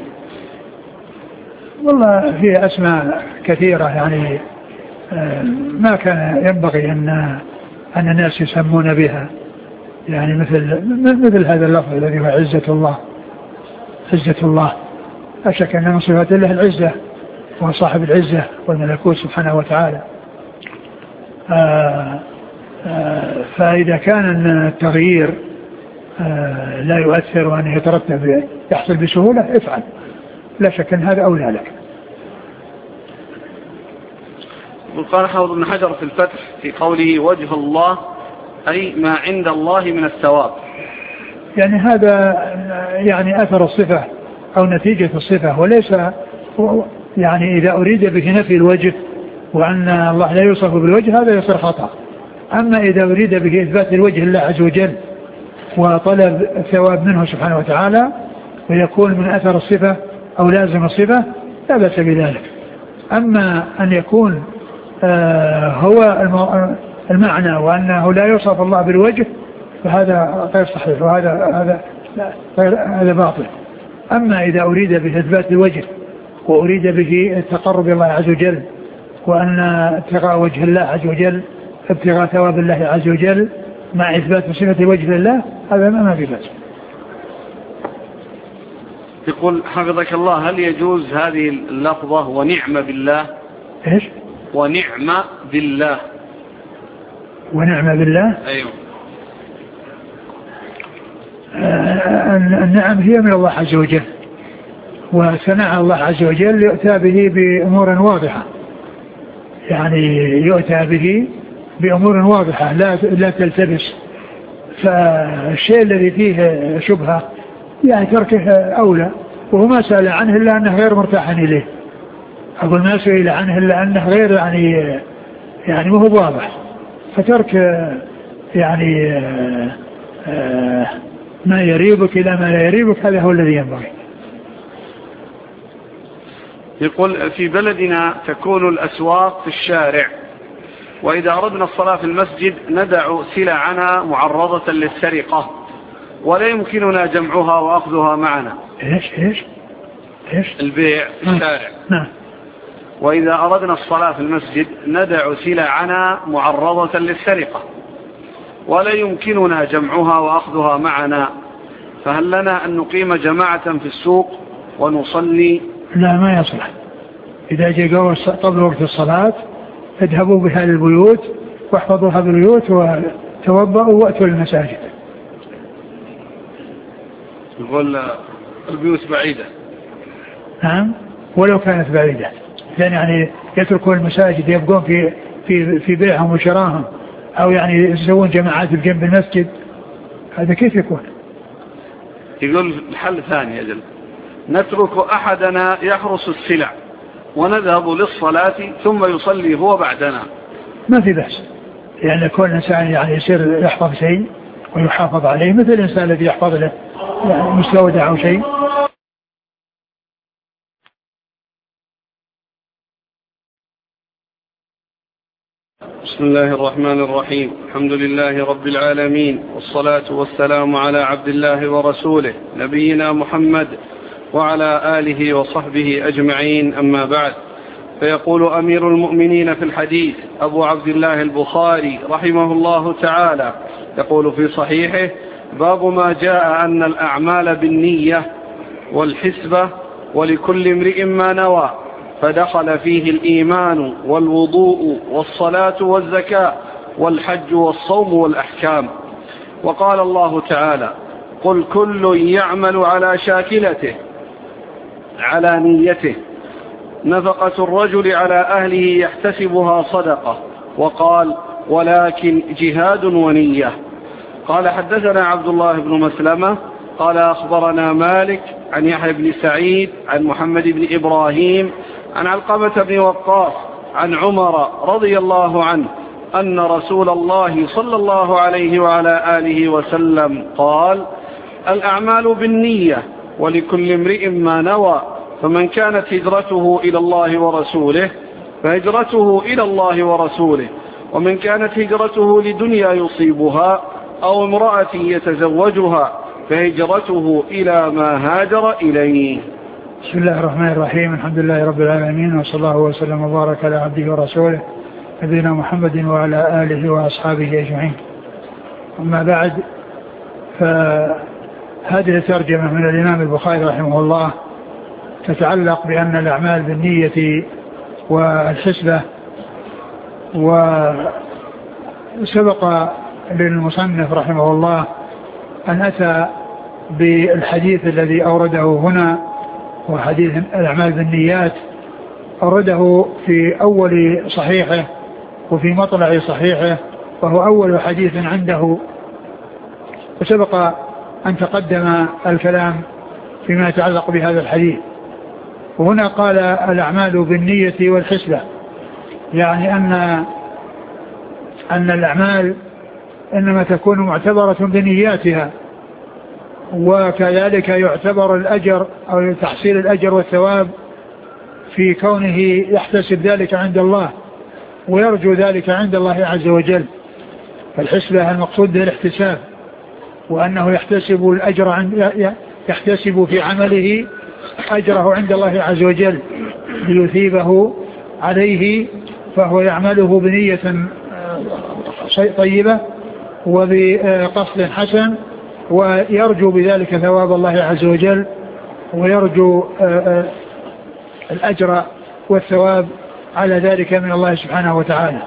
والله في أسماء كثيرة يعني ما كان ينبغي أن أن الناس يسمون بها، يعني مثل مثل هذا اللفظ الذي هو عزة الله. عزة الله لا شك أن من صفات الله العزة، هو صاحب العزة والملكوت سبحانه وتعالى. آآ آآ فإذا كان التغيير لا يؤثر وأن يترتب يحصل بسهولة افعل، لا شك أن هذا أولى لك. وقال حافظ بن حجر في الفتح في قوله وجه الله أي ما عند الله من الثواب، يعني هذا يعني أثر الصفة أو نتيجة الصفة، وليس يعني إذا أريد به نفي الوجه وأن الله لا يوصف بالوجه هذا يصير خطأ. أما إذا أريد به إثبات الوجه الله عز وجل وطلب الثواب منه سبحانه وتعالى ويكون من أثر الصفة أو لازم الصفة لا بأس بذلك. أما أن يكون آه هو المعنى وأنه لا يوصف الله بالوجه فهذا غير صحيح، وهذا هذا غير هذا باطل. أما إذا أريد به إثبات الوجه وأريد به التقرب الله عز وجل وأن ابتغاء وجه الله عز وجل ابتغاء ثواب الله عز وجل مع إثبات صفة الوجه لله، هذا ما في بأس. يقول حفظك الله هل يجوز هذه اللفظة ونعم بالله؟ إيش؟ ونعم بالله. ونعم بالله؟ أيوه. آه النعم هي من الله عز وجل، وثناء الله عز وجل يؤتى به بأمور واضحة، يعني يؤتى به بأمور واضحة لا لا تلتبس. فالشيء الذي فيه شبهة يعني تركه أولى، وهو ما سأل عنه إلا أنه غير مرتاح إليه، أقول ما سئل عنه إلا أنه غير يعني يعني مو واضح، فترك يعني ما يريبك إلى ما لا يريبك هذا هو الذي ينبغي. يقول في بلدنا تكون الأسواق في الشارع، وإذا أردنا الصلاة في المسجد ندع سلعنا معرضة للسرقة ولا يمكننا جمعها وأخذها معنا. إيش إيش إيش البيع في الشارع. نعم. وإذا أردنا الصلاة في المسجد ندع سلعنا معرضة للسرقة ولا يمكننا جمعها وأخذها معنا، فهل لنا أن نقيم جماعة في السوق ونصلي؟ لا، ما يصلح. إذا جاءوا قبل وقت الصلاة اذهبوا بها للبيوت واحفظوها بالبيوت وتوضأوا وأتوا للمساجد. يقول البيوت بعيدة. نعم، ولو كانت بعيدة، لأن يعني يتركوا المساجد يبقون في في في بيعهم وشراهم، أو يعني يسوون جماعات بجنب المسجد، هذا كيف يكون؟ يقول الحل ثاني أجل نترك أحدنا يحرس السلع ونذهب للصلاة ثم يصلي هو بعدنا. ما في بأس، يعني كل إنسان يعني يصير يحفظ شيء ويحافظ عليه مثل الإنسان الذي يحفظ له يعني مستودع أو شيء. بسم الله الرحمن الرحيم. الحمد لله رب العالمين، والصلاة والسلام على عبد الله ورسوله نبينا محمد وعلى آله وصحبه أجمعين، أما بعد. فيقول أمير المؤمنين في الحديث أبو عبد الله البخاري رحمه الله تعالى، يقول في صحيحه: باب ما جاء أن الأعمال بالنية والحسبة ولكل امرئ ما نوى، فدخل فيه الإيمان والوضوء والصلاة والزكاة والحج والصوم والأحكام. وقال الله تعالى: قل كل يعمل على شاكلته على نيته، نفقة الرجل على أهله يحتسبها صدقة. وقال: ولكن جهاد ونية. قال: حدثنا عبد الله بن مسلمة قال: أخبرنا مالك عن يحيى بن سعيد عن محمد بن إبراهيم عن علقمة بن وقاص عن عمر رضي الله عنه أن رسول الله صلى الله عليه وعلى آله وسلم قال: الأعمال بالنية ولكل امرئ ما نوى، فمن كانت هجرته إلى الله ورسوله فهجرته إلى الله ورسوله، ومن كانت هجرته لدنيا يصيبها أو امرأة يتزوجها فهجرته إلى ما هاجر إليه. بسم الله الرحمن الرحيم. الحمد لله رب العالمين، وصلى الله وسلم وبارك على عبده ورسوله نبينا محمد وعلى آله وأصحابه أجمعين، أما بعد. فهذه الترجمة من الإمام البخاري رحمه الله تتعلق بأن الأعمال بالنية والحسبة. وسبق للمصنف رحمه الله أن أتى بالحديث الذي أورده هنا، وحديث الأعمال بالنيات أورده في أول صحيحه وفي مطلع صحيحه، وهو أول حديث عنده. وسبق أن تقدم الكلام فيما يتعلق بهذا الحديث. وهنا قال: الأعمال بالنية والحسبة، يعني أن أن الأعمال إنما تكون معتبرة بنياتها، وكذلك يعتبر الأجر أو تحصيل الأجر والثواب في كونه يحتسب ذلك عند الله ويرجو ذلك عند الله عز وجل. فالحسبة المقصود به الاحتساب، وأنه يحتسب الأجر عند يحتسب في عمله أجره عند الله عز وجل ليثيبه عليه، فهو يعمله بنية طيبة وبقصد حسن، ويرجو بذلك ثواب الله عز وجل، ويرجو الأجر والثواب على ذلك من الله سبحانه وتعالى.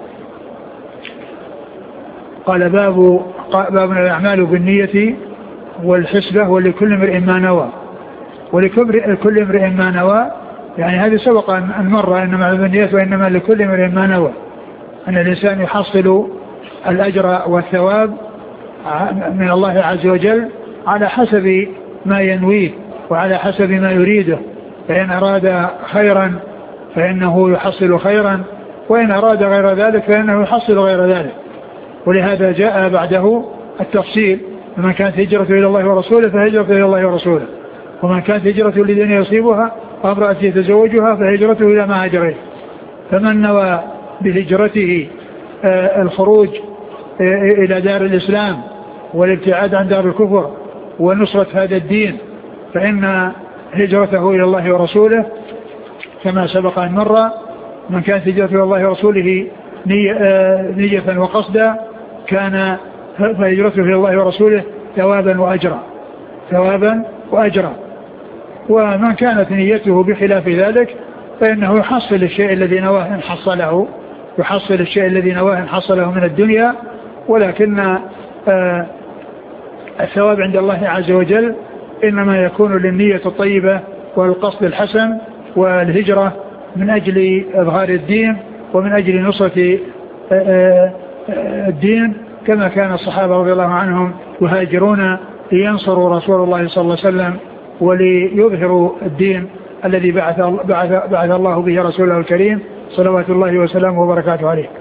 قال: باب باب الأعمال بالنية والحسبة ولكل امرئ ما نوى. ولكل امرئ ما نوى، يعني هذه سبق أن مر إنما بالنية وإنما لكل امرئ ما نوى، أن الإنسان يحصل الأجر والثواب من الله عز وجل على حسب ما ينويه وعلى حسب ما يريده. فإن أراد خيرا فإنه يحصل خيرا، وإن أراد غير ذلك فإنه يحصل غير ذلك. ولهذا جاء بعده التفصيل: فمن كانت هجرته إلى الله ورسوله فهجرته إلى الله ورسوله، ومن كانت هجرته لدنيا يصيبها أو امرأة يتزوجها فهجرته إلى ما هاجر إليه. فمن نوى بهجرته الخروج إلى دار الإسلام والابتعاد عن دار الكفر ونصرة هذا الدين فإن هجرته إلى الله ورسوله كما سبق أن مر. من كانت هجرته إلى الله ورسوله نية وقصدا كان فهجرته إلى الله ورسوله ثوابا وأجرا ثوابا وأجرا. ومن كانت نيته بخلاف ذلك فإنه يحصل الشيء الذي نواه إن حصله يحصل الشيء الذي نواه إن حصله من الدنيا، ولكن آه الثواب عند الله عز وجل إنما يكون للنية الطيبة والقصد الحسن والهجرة من أجل إظهار الدين ومن أجل نصرة آه آه الدين، كما كان الصحابة رضي الله عنهم يهاجرون لينصروا رسول الله صلى الله عليه وسلم وليظهروا الدين الذي بعث, بعث, بعث الله به رسوله الكريم صلوات الله وسلامه وبركاته عليه.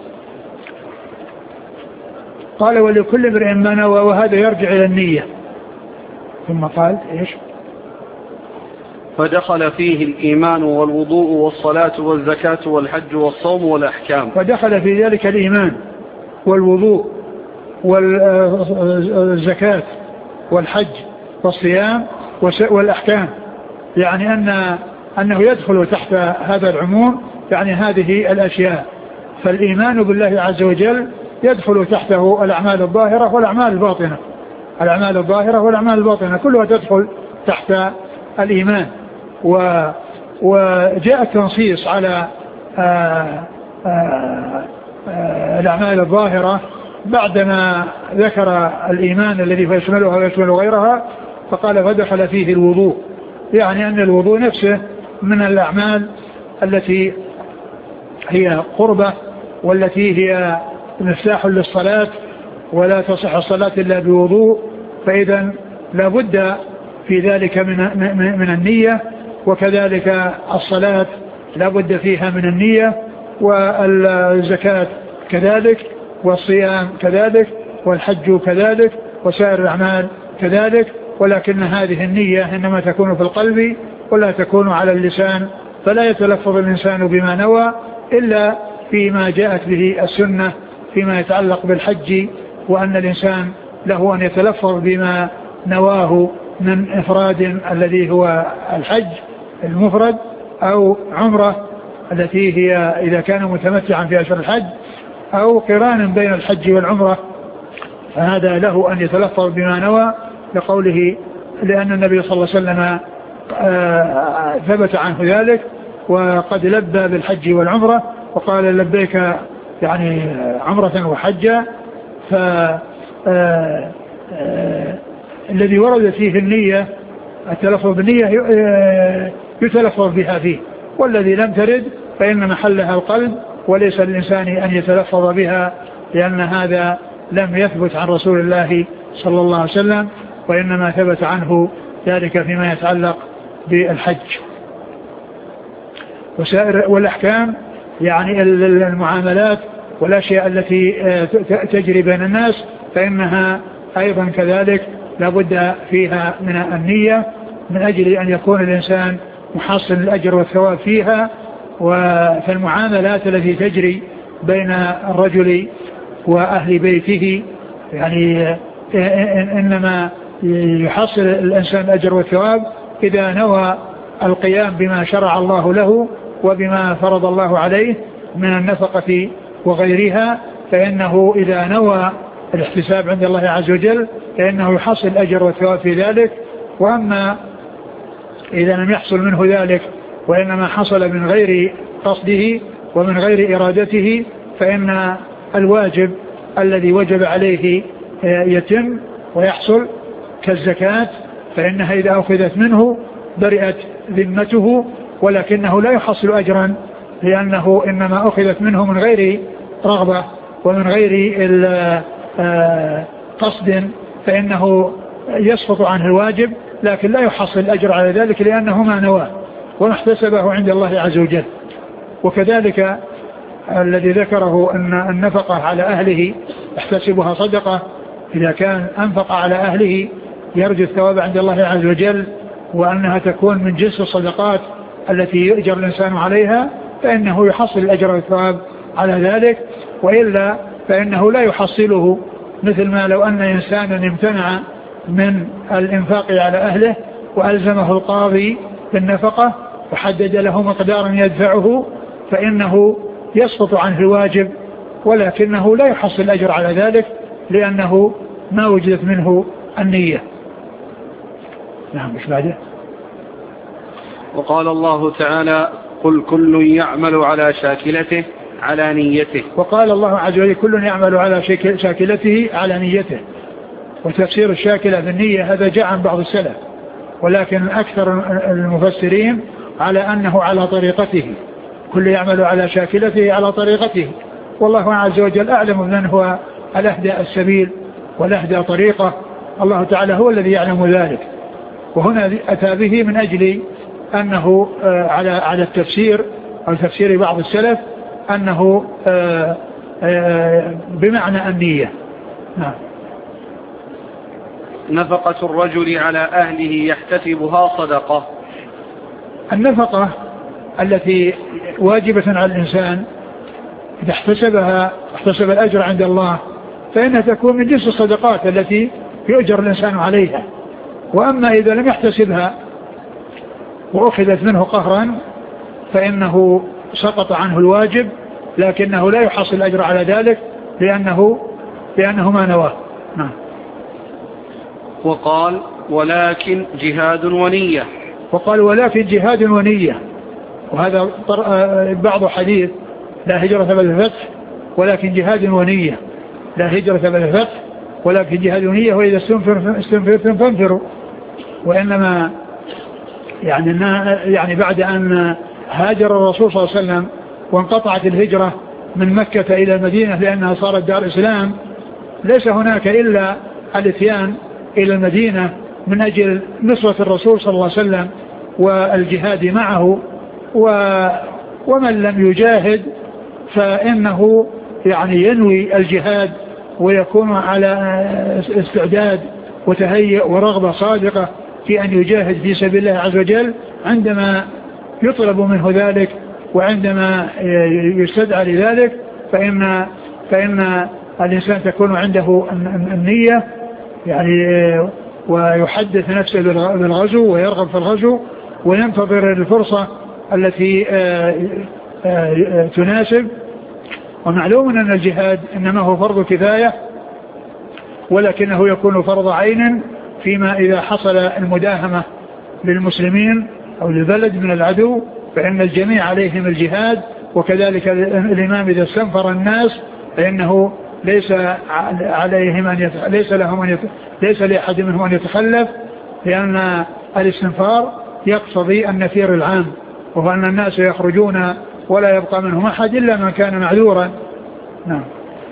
قال: ولكل امرئ ما نوى، وهذا يرجع إلى النية. ثم قال: إيش؟ فدخل فيه الإيمان والوضوء والصلاة والزكاة والحج والصوم والأحكام. فدخل في ذلك الإيمان والوضوء والزكاة والحج والصيام والأحكام، يعني أن أنه يدخل تحت هذا العموم، يعني هذه الأشياء. فالإيمان بالله عز وجل يدخل تحته الأعمال الظاهرة والأعمال الباطنة، الأعمال الظاهرة والأعمال الباطنة كلها تدخل تحت الإيمان. و وجاء التنصيص على آآ آآ آآ الأعمال الظاهرة بعدما ذكر الإيمان الذي يشملها ويشمل غيرها، فقال فدخل فيه الوضوء، يعني أن الوضوء نفسه من الأعمال التي هي قربة والتي هي مفتاح للصلاة، ولا تصح الصلاة إلا بوضوء، فإذا لابد في ذلك من من النية، وكذلك الصلاة لابد فيها من النية، والزكاة كذلك، والصيام كذلك، والحج كذلك، وسائر الأعمال كذلك. ولكن هذه النية إنما تكون في القلب ولا تكون على اللسان، فلا يتلفظ الإنسان بما نوى إلا فيما جاءت به السنة فيما يتعلق بالحج، وأن الإنسان له أن يتلفظ بما نواه من إفراد الذي هو الحج المفرد، أو عمرة التي هي إذا كان متمتعا في أشهر الحج، أو قران بين الحج والعمرة، فهذا له أن يتلفظ بما نوى لقوله، لأن النبي صلى الله عليه وسلم ثبت عنه ذلك وقد لبى بالحج والعمرة وقال لبيك يعني عمرة وحجة. فالذي ورد فيه النية التلفظ بالنية يتلفظ بها فيه، والذي لم ترد فإن محلها القلب، وليس للإنسان أن يتلفظ بها، لأن هذا لم يثبت عن رسول الله صلى الله عليه وسلم، وإنما ثبت عنه ذلك فيما يتعلق بالحج. وسائر والأحكام يعني المعاملات والأشياء التي تجري بين الناس، فإنها أيضا كذلك لابد فيها من النية من أجل أن يكون الإنسان محصل الأجر والثواب فيها. وفالمعاملات التي تجري بين الرجل وأهل بيته يعني إنما يحصل الإنسان الأجر والثواب إذا نوى القيام بما شرع الله له وبما فرض الله عليه من النفقة وغيرها، فإنه إذا نوى الاحتساب عند الله عز وجل فإنه يحصل الأجر والثواب في ذلك. وأما إذا لم يحصل منه ذلك وإنما حصل من غير قصده ومن غير إرادته، فإن الواجب الذي وجب عليه يتم ويحصل كالزكاة، فإنها إذا أخذت منه برئت ذمته، ولكنه لا يحصل أجرا، لأنه إنما أخذت منه من غير رغبة ومن غير قصد، فإنه يسقط عنه الواجب، لكن لا يحصل الأجر على ذلك لأنه ما نواه وما احتسبه عند الله عز وجل. وكذلك الذي ذكره أن النفقة على أهله يحتسبها صدقة، إذا كان أنفق على أهله يرجو الثواب عند الله عز وجل، وأنها تكون من جنس الصدقات التي يؤجر الإنسان عليها، فإنه يحصل الأجر والثواب على ذلك. وإلا فإنه لا يحصله، مثل ما لو أن إنسانا امتنع من الإنفاق على أهله وألزمه القاضي بالنفقة وحدد له مقدارا يدفعه، فإنه يسقط عنه الواجب، ولكنه لا يحصل الأجر على ذلك لأنه ما وجدت منه النية. نعم، مش بعده. وقال الله تعالى قل كل يعمل على شاكلته على نيته. وقال الله عز وجل كل يعمل على شاكلته على نيته. وتفسير الشاكلة بالنية هذا جاء عن بعض السلف، ولكن أكثر المفسرين على أنه على طريقته، كل يعمل على شاكلته على طريقته، والله عز وجل أعلم من هو الأهدى السبيل والأهدى طريقة، الله تعالى هو الذي يعلم ذلك. وهنا أتى به من أجل أنه على على التفسير أو تفسير بعض السلف أنه بمعنى النية. نعم. نفقة الرجل على أهله يحتسبها صدقة. النفقة التي واجبة على الإنسان إذا احتسبها احتسب الأجر عند الله فإنها تكون من جنس الصدقات التي يؤجر الإنسان عليها. وأما إذا لم يحتسبها وأخذت منه قهرا فإنه سقط عنه الواجب، لكنه لا يحصل الأجر على ذلك لأنه, لأنه ما نواه. نعم. وقال ولكن جهاد ونية. وقال ولكن جهاد ونية، وهذا بعض حديث لا هجرة بعد الفتح ولكن جهاد ونية، لا هجرة بعد الفتح ولكن جهاد ونية، وإذا استنفرتم فانفروا. وإنما يعني, يعني بعد أن هاجر الرسول صلى الله عليه وسلم وانقطعت الهجرة من مكة إلى المدينة لأنها صارت دار إسلام، ليس هناك إلا الاتيان إلى المدينة من أجل نصرة الرسول صلى الله عليه وسلم والجهاد معه. ومن لم يجاهد فإنه يعني ينوي الجهاد ويكون على استعداد وتهيئ ورغبة صادقة في أن يجاهد في سبيل الله عز وجل عندما يطلب منه ذلك وعندما يستدعى لذلك، فإن, فإن الإنسان تكون عنده النية يعني ويحدث نفسه بالغزو ويرغب في الغزو وينتظر الفرصة التي تناسب. ومعلوم أن الجهاد إنما هو فرض كفاية، ولكنه يكون فرض عين فيما إذا حصل المداهمة للمسلمين أو للبلد من العدو فإن الجميع عليهم الجهاد. وكذلك الإمام إذا استنفر الناس فإنه ليس عليهم أن يت... ليس لهم أن يت... ليس لأحد منهم أن يتخلف، لأن الاستنفار يقتضي النفير العام، وهو أن الناس يخرجون ولا يبقى منهم أحد إلا من كان معذورا. نعم.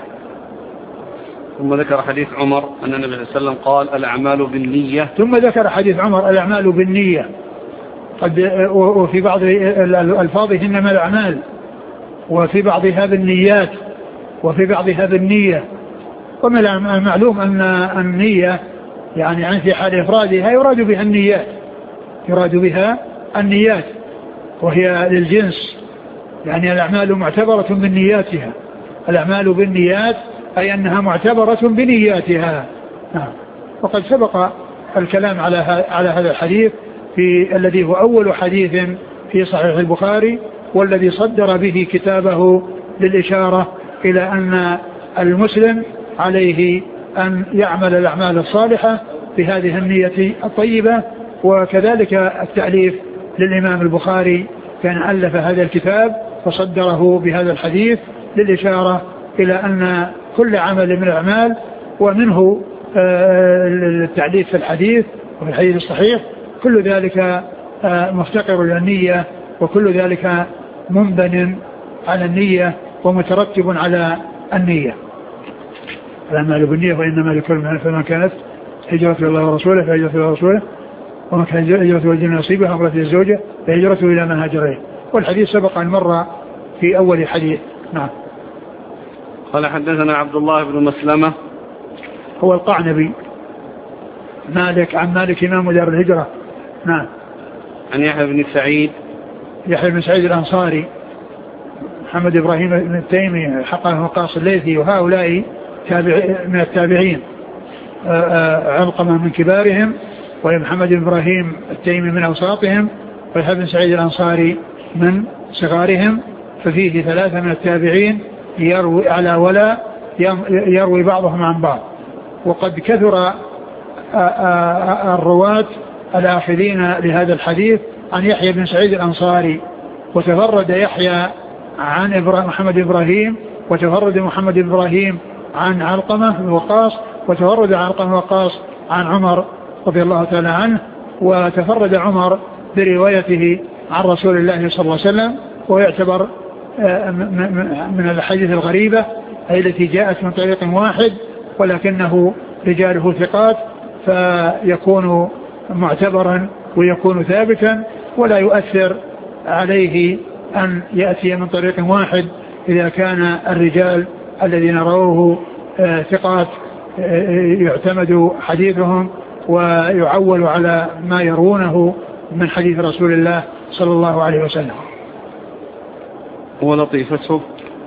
ثم ذكر حديث عمر أن النبي صلى الله عليه وسلم قال الأعمال بالنية. ثم ذكر حديث عمر الأعمال بالنية، قد وفي بعض الألفاظ إنما الأعمال، وفي بعضها بالنيات، وفي بعضها بالنية. ومن المعلوم أن النية يعني في حال إفرادها يراد بها النيات، يراد بها النيات وهي للجنس، يعني الأعمال معتبرة بالنياتها، الأعمال بالنيات أي أنها معتبرة بنياتها. وقد سبق الكلام على على هذا الحديث في الذي هو أول حديث في صحيح البخاري والذي صدر به كتابه للإشارة إلى أن المسلم عليه أن يعمل الأعمال الصالحة بهذه النية الطيبة. وكذلك التأليف للإمام البخاري كان ألف هذا الكتاب فصدره بهذا الحديث للإشارة إلى أن كل عمل من الأعمال، ومنه التعليف في الحديث وفي الحديث الصحيح، كل ذلك مفتقر إلى النية، وكل ذلك منبن على النية ومترتب على النية. الأعمال بالنية وإنما لكل من فمن كانت هجرته الله ورسوله فهجرته الله ورسوله، ومن كانت هجرته الجنة نصيبها أمرته الزوجة فهجرته إلى ما هاجر إليه. والحديث سبق أن مر في أول حديث. نعم. قال حدثنا عبد الله بن مسلمة هو القعنبي مالك عن مالك إمام دار الهجرة. نعم. عن يحيى بن سعيد يحيى بن سعيد الأنصاري، محمد إبراهيم بن التيمي، حقه وقاص الليثي، وهؤلاء تابع من التابعين، علقمة من كبارهم، ومحمد إبراهيم التيمي من أوساطهم، ويحيى بن سعيد الأنصاري من صغارهم. ففيه ثلاثة من التابعين يروي على ولا يروي بعضهم عن بعض. وقد كثر الرواة الآخذين لهذا الحديث عن يحيى بن سعيد الأنصاري، وتفرد يحيى عن محمد إبراهيم، وتفرد محمد إبراهيم عن علقمة وقاص، وتفرد علقمة وقاص عن عمر رضي الله تعالى عنه، وتفرد عمر بروايته عن رسول الله صلى الله عليه وسلم، ويعتبر من الحديث الغريبة أي التي جاءت من طريق واحد ولكنه رجاله ثقات، فيكون معتبرا ويكون ثابتا، ولا يؤثر عليه أن يأتي من طريق واحد إذا كان الرجال الذين رووه ثقات يعتمد حديثهم ويعول على ما يرونه من حديث رسول الله صلى الله عليه وسلم. ولطيفته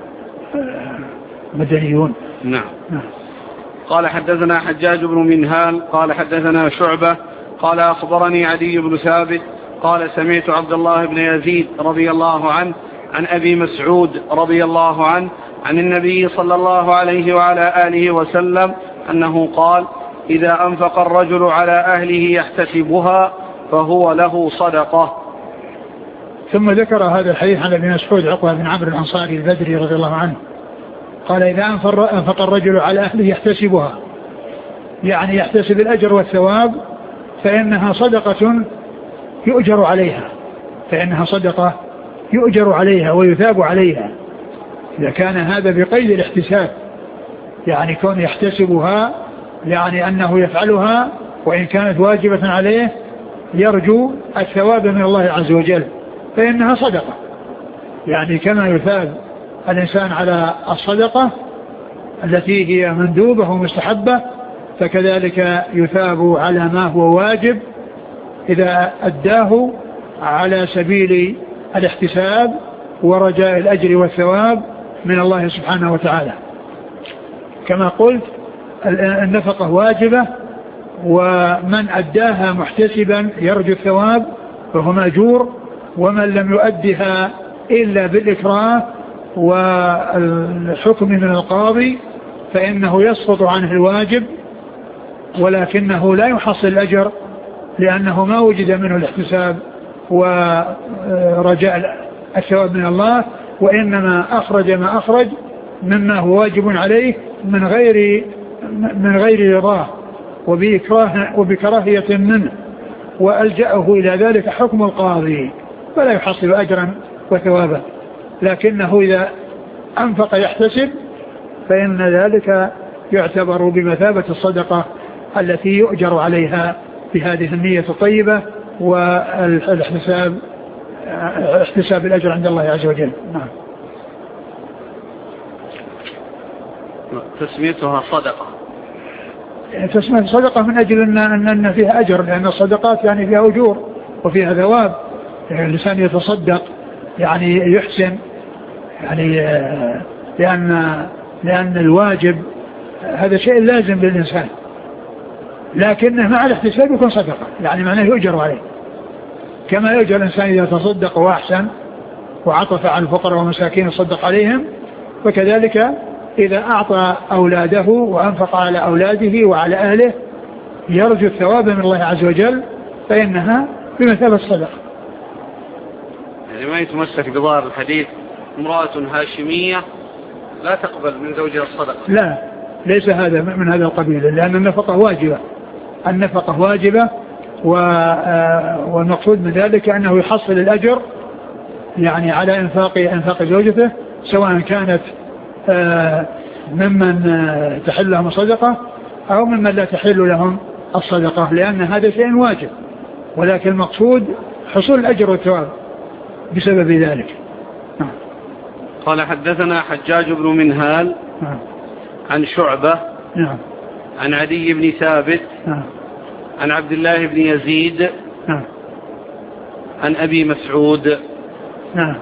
مدنيون. نعم. نعم. قال حدثنا حجاج بن منهال قال حدثنا شعبة قال أخبرني عدي بن ثابت قال سمعت عبد الله بن يزيد رضي الله عنه عن أبي مسعود رضي الله عنه عن النبي صلى الله عليه وعلى آله وسلم أنه قال إذا أنفق الرجل على أهله يحتسبها فهو له صدقة. ثم ذكر هذا الحديث عن أبي مسعود عقبة بن عمرو الأنصاري البدري رضي الله عنه قال إذا أنفق الرجل على أهله يحتسبها يعني يحتسب الأجر والثواب فإنها صدقة يؤجر عليها فإنها صدقة يؤجر عليها ويثاب عليها إذا كان هذا بقيد الاحتساب يعني كون يحتسبها يعني أنه يفعلها وإن كانت واجبة عليه يرجو الثواب من الله عز وجل فإنها صدقة يعني كما يثاب الإنسان على الصدقة التي هي مندوبة ومستحبة فكذلك يثاب على ما هو واجب إذا أداه على سبيل الاحتساب ورجاء الأجر والثواب من الله سبحانه وتعالى. كما قلت النفقة واجبة ومن أداها محتسبا يرجو الثواب فهو مأجور ومن لم يؤدها إلا بالإكراه والحكم من القاضي فإنه يسقط عنه الواجب ولكنه لا يحصل الأجر لأنه ما وجد منه الاحتساب ورجاء الثواب من الله وإنما أخرج ما أخرج مما هو واجب عليه من غير من غير رضاه وبإكراه وبكراهية منه وألجأه إلى ذلك حكم القاضي فلا يحصل أجرا وثوابا لكنه إذا أنفق يحتسب فإن ذلك يعتبر بمثابة الصدقة التي يؤجر عليها بهذه النية الطيبة والاحتساب احتساب الأجر عند الله عز وجل. نعم. تسميتها صدقة تسميتها صدقة من أجل أن, أن فيها أجر لأن الصدقات يعني فيها أجور وفيها ثواب يعني الإنسان يتصدق يعني يحسن يعني لأن, لأن الواجب هذا شيء لازم للإنسان لكنه مع الاحتساب يكون صدقة يعني معناه يؤجر عليه كما يؤجر الإنسان إذا تصدق وأحسن وعطف على الفقراء والمساكين وصدق عليهم وكذلك إذا أعطى أولاده وأنفق على أولاده وعلى أهله يرجو الثواب من الله عز وجل فإنها بمثابة الصدقة. يعني ما يتمسك بظاهر الحديث امرأة هاشمية لا تقبل من زوجها الصدقة لا ليس هذا من هذا القبيل لأن النفقة واجبة النفقة واجبة والمقصود من ذلك أنه يحصل الأجر يعني على إنفاق إنفاق زوجته سواء كانت ممن تحل لهم الصدقة أو ممن لا تحل لهم الصدقة لأن هذا شيء واجب ولكن المقصود حصول الأجر والثواب بسبب ذلك. قال حدثنا حجاج بن منهال نعم. عن شعبة نعم. عن عدي بن ثابت نعم. عن عبد الله بن يزيد نعم. عن أبي مسعود نعم.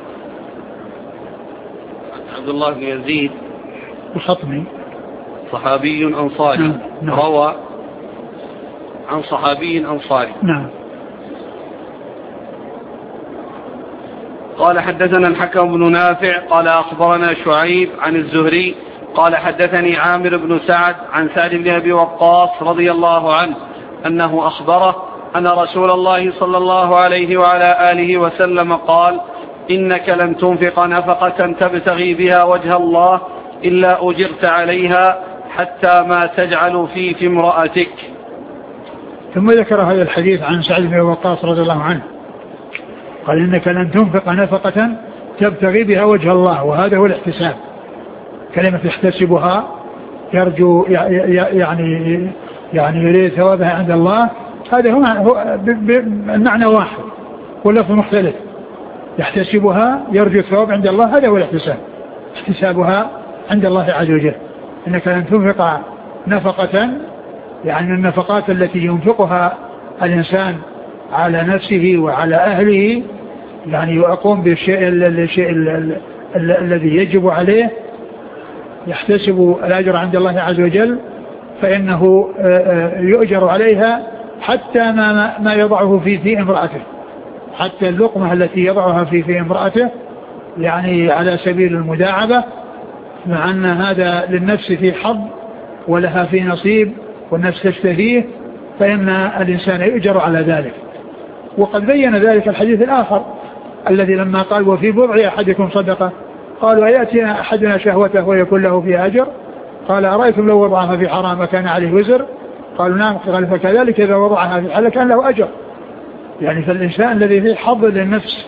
عبد الله بن يزيد الخطمي صحابي أنصاري نعم. نعم. روى عن صحابي أنصاري. نعم. قال حدثنا الحكم بن نافع قال أخبرنا شعيب عن الزهري قال حدثني عامر بن سعد عن سعد بن أبي وقاص رضي الله عنه أنه أخبره أن رسول الله صلى الله عليه وعلى آله وسلم قال إنك لن تنفق نفقة تبتغي بها وجه الله إلا أجرت عليها حتى ما تجعل في في امرأتك. ثم ذكر هذا الحديث عن سعد بن أبي وقاص رضي الله عنه قال إنك لن تنفق نفقة تبتغي بها وجه الله وهذا هو الاحتساب كلمة يحتسبها يرجو يعني يعني يريد ثوابها عند الله هذا هو المعنى واحد واللفظ مختلف يحتسبها يرجو الثواب عند الله هذا هو الاحتساب احتسابها عند الله عز وجل. إنك لن تنفق نفقة يعني النفقات التي ينفقها الإنسان على نفسه وعلى أهله، يعني يقوم بالشيء الشيء الذي يجب عليه يحتسب الأجر عند الله عز وجل، فإنه يؤجر عليها حتى ما ما يضعه في في امرأته، حتى اللقمة التي يضعها في في امرأته، يعني على سبيل المداعبة، مع أن هذا للنفس في حظ ولها في نصيب والنفس تشتهيه، فإن الإنسان يؤجر على ذلك. وقد بين ذلك الحديث الآخر الذي لما قال وفي بضع أحدكم صدقة، قالوا أيأتي أحدنا شهوته ويكون له فيها أجر؟ قال أرأيتم لو وضعها في حرام كان عليه وزر؟ قالوا نعم. قال فكذلك إذا وضعها في حل كان له أجر. يعني فالإنسان الذي فيه حظ للنفس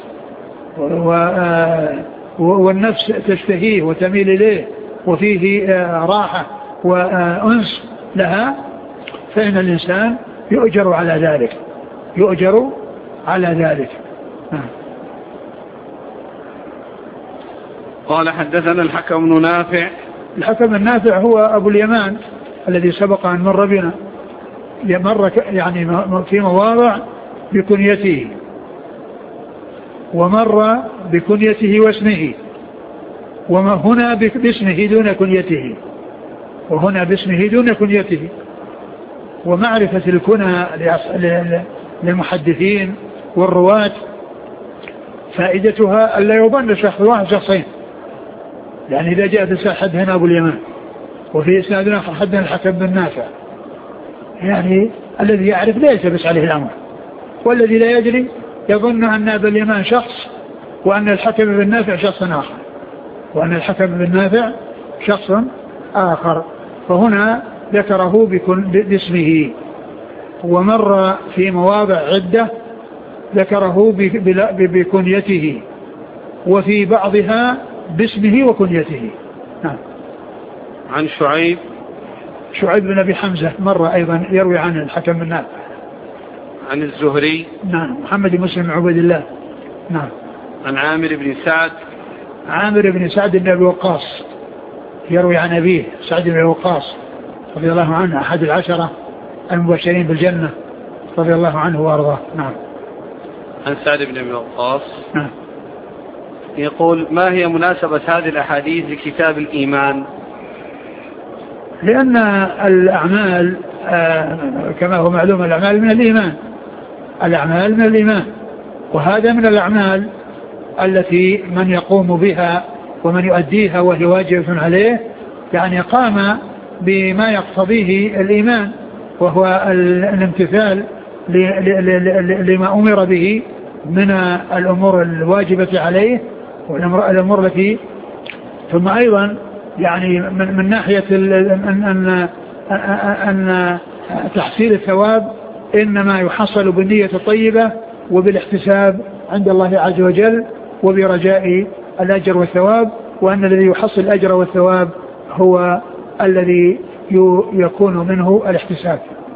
والنفس تشتهيه وتميل إليه وفيه راحة وأنس لها، فإن الإنسان يؤجر على ذلك، يؤجر على ذلك. قال حدثنا الحكم بن نافع. الحكم النافع هو أبو اليمان الذي سبق أن مر بنا، مر يعني في مواضع بكنيته، ومر بكنيته واسمه، وما هنا باسمه دون كنيته، وهنا باسمه دون كنيته. ومعرفة الكنى للمحدثين والرواة فائدتها ألا يظن شخص واحد شخصين، يعني إذا جاء في حدثنا أبو اليمان وفي إسناد آخر حدثنا الحكم بن نافع، يعني الذي يعرف لا يلتبس عليه الأمر، والذي لا يدري يظن أن أبا اليمان شخص وأن الحكم بن نافع شخص آخر، وأن الحكم بن نافع شخص آخر. فهنا ذكره باسمه، ومر في مواضع عدة ذكره بكنيته، وفي بعضها باسمه وكنيته. نعم. عن شعيب شعيب بن أبي حمزة مر أيضا يروي عن الحكم بن نافع. عن الزهري نعم محمد بن مسلم عبد الله. نعم. عن عامر بن سعد عامر بن سعد بن أبي وقاص يروي عن أبيه سعد بن أبي وقاص رضي الله عنه، أحد العشرة المبشرين بالجنة رضي الله عنه وأرضاه. نعم. عن سعد بن أبي وقاص. نعم. يقول ما هي مناسبة هذه الأحاديث لكتاب الإيمان؟ لأن الأعمال آه كما هو معلوم الأعمال من الإيمان، الأعمال من الإيمان، وهذا من الأعمال التي من يقوم بها ومن يؤديها وهي واجب عليه، يعني قام بما يقتضيه الإيمان، وهو الامتثال لما أمر به من الأمور الواجبة عليه والأمور التي. ثم أيضا يعني من, من ناحية أن, أن, أن تحصيل الثواب إنما يحصل بالنية الطيبة وبالاحتساب عند الله عز وجل وبرجاء الأجر والثواب، وأن الذي يحصل الأجر والثواب هو الذي يكون منه الاحتساب.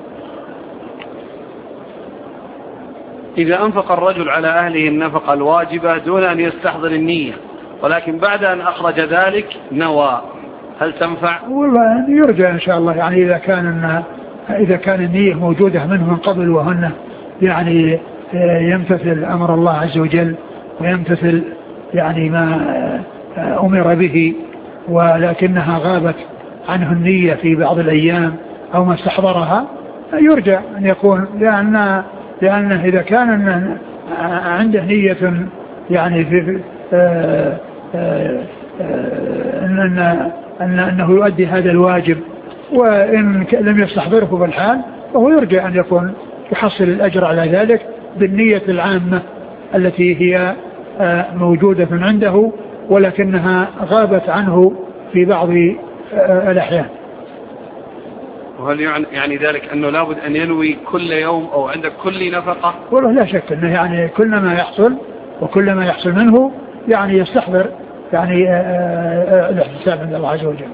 إذا أنفق الرجل على أهله النفقة الواجبة دون أن يستحضر النية، ولكن بعد أن أخرج ذلك نوى، هل تنفع؟ والله يرجى إن شاء الله، يعني إذا كان إذا كان النية موجودة منه من قبل وهن يعني يمتثل أمر الله عز وجل ويمتثل يعني ما أمر به، ولكنها غابت عنه النية في بعض الأيام أو ما استحضرها، يرجى أن يكون، لأن لأنه إذا كان عنده نية يعني في آآ آآ أن أن أنه يؤدي هذا الواجب، وإن لم يستحضره بالحال فهو يرجى أن يكون يحصل الأجر على ذلك بالنية العامة التي هي موجودة عنده ولكنها غابت عنه في بعض الأحيان. وهل يعني ذلك أنه لابد أن ينوي كل يوم أو عند كل نفقة؟ والله لا شك أنه يعني كل ما يحصل وكل ما يحصل منه يعني يستحضر يعني الاحتساب عند الله عز وجل.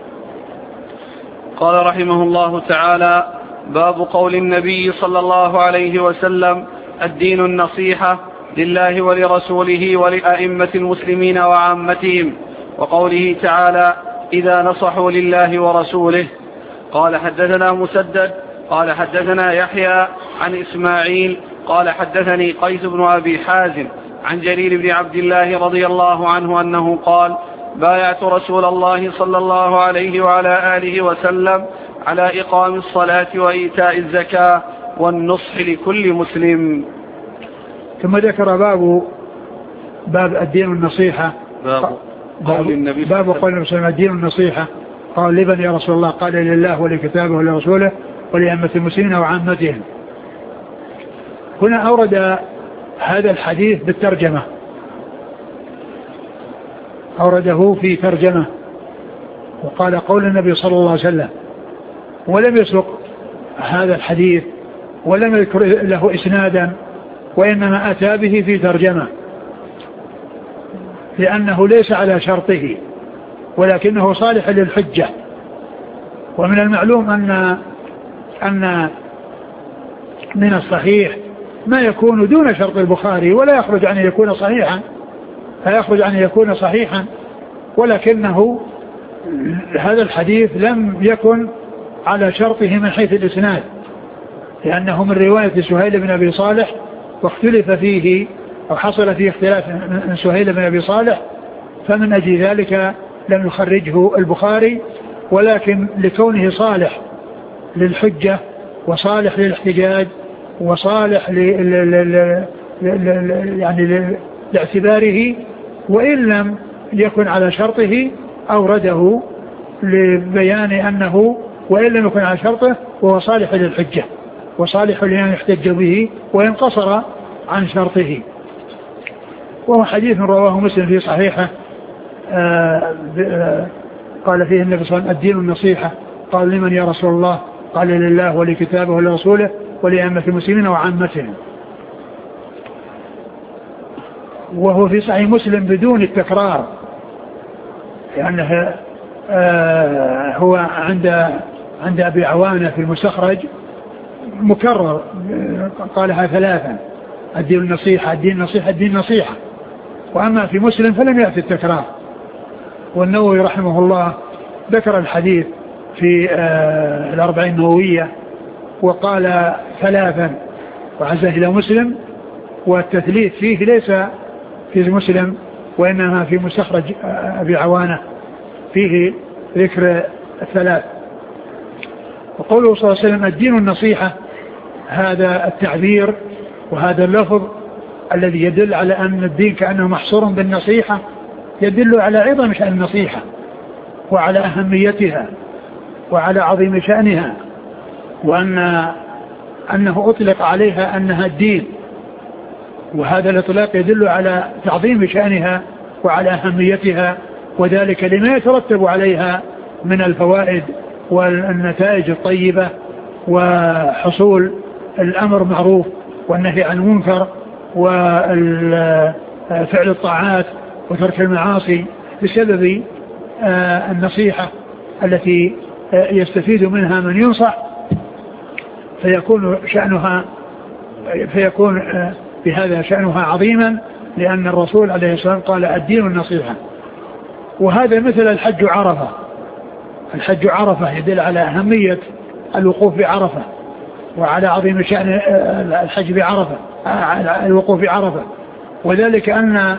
قال رحمه الله تعالى: باب قول النبي صلى الله عليه وسلم: الدين النصيحة لله ولرسوله ولأئمة المسلمين وعامتهم، وقوله تعالى: إذا نصحوا لله ورسوله. قال حدثنا مسدد قال حدثنا يحيى عن إسماعيل قال حدثني قيس بن أبي حازم عن جرير بن عبد الله رضي الله عنه أنه قال بايعت رسول الله صلى الله عليه وعلى آله وسلم على إقام الصلاة وإيتاء الزكاة والنصح لكل مسلم. ثم ذكر باب باب الدين النصيحة. باب قول النبي باب قول النبي صلى الله عليه وسلم الدين النصيحة. قال لمن يا رسول الله؟ قال لله ولكتابه ولرسوله ولأئمة المسلمين وعامتهم. هنا أورد هذا الحديث بالترجمة، أورده في ترجمة، وقال قول النبي صلى الله عليه وسلم، ولم يسق هذا الحديث ولم يذكر له إسنادا، وإنما أتى به في ترجمة لأنه ليس على شرطه ولكنه صالح للحجة. ومن المعلوم أن أن من الصحيح ما يكون دون شرط البخاري ولا يخرج عن يكون صحيحا، لا يخرج عن يكون صحيحا، ولكنه هذا الحديث لم يكن على شرطه من حيث الإسناد، لأنه من رواية سهيل بن أبي صالح، واختلف فيه أو حصل فيه اختلاف من سهيل بن أبي صالح، فمن أجل ذلك لم يخرجه البخاري، ولكن لكونه صالح للحجة وصالح للاحتجاج وصالح ل... ل... ل... ل... يعني لاعتباره، وإن لم يكن على شرطه أورده لبيان أنه وإن لم يكن على شرطه وهو صالح للحجة وصالح لأن يحتج به وإن قصر عن شرطه. وهو حديث رواه مسلم في صحيحه، آآ آآ قال فيه النبي صلى الله عليه وسلم الدين النصيحة. قال لمن يا رسول الله؟ قال لله ولكتابه ولرسوله ولأئمة المسلمين وعامتهم. وهو في صحيح مسلم بدون التكرار، لأنه هو عند عند أبي عوانة في المستخرج مكرر، قالها ثلاثا: الدين النصيحة الدين النصيحة الدين النصيحة. وأما في مسلم فلم يأتي التكرار. والنووي رحمه الله ذكر الحديث في الأربعين النووية وقال ثلاثا وعزه إلى مسلم، والتثليث فيه ليس في مسلم وإنما في مستخرج أبي عوانة فيه ذكر الثلاث. وقوله صلى الله عليه وسلم الدين النصيحة، هذا التعبير وهذا اللفظ الذي يدل على أن الدين كأنه محصور بالنصيحة يدل على عظم شأن النصيحة وعلى أهميتها وعلى عظيم شأنها، وأن أنه أطلق عليها أنها الدين، وهذا الإطلاق يدل على تعظيم شأنها وعلى أهميتها، وذلك لما يترتب عليها من الفوائد والنتائج الطيبة وحصول الأمر معروف والنهي عن المنكر وفعل الطاعات وترك المعاصي بسبب النصيحة التي يستفيد منها من ينصح، فيكون شأنها فيكون بهذا شأنها عظيما، لأن الرسول عليه الصلاة والسلام قال الدين النصيحة. وهذا مثل الحج عرفة. الحج عرفة يدل على أهمية الوقوف بعرفة وعلى عظيم شأن الحج بعرفة الوقوف بعرفة، وذلك أن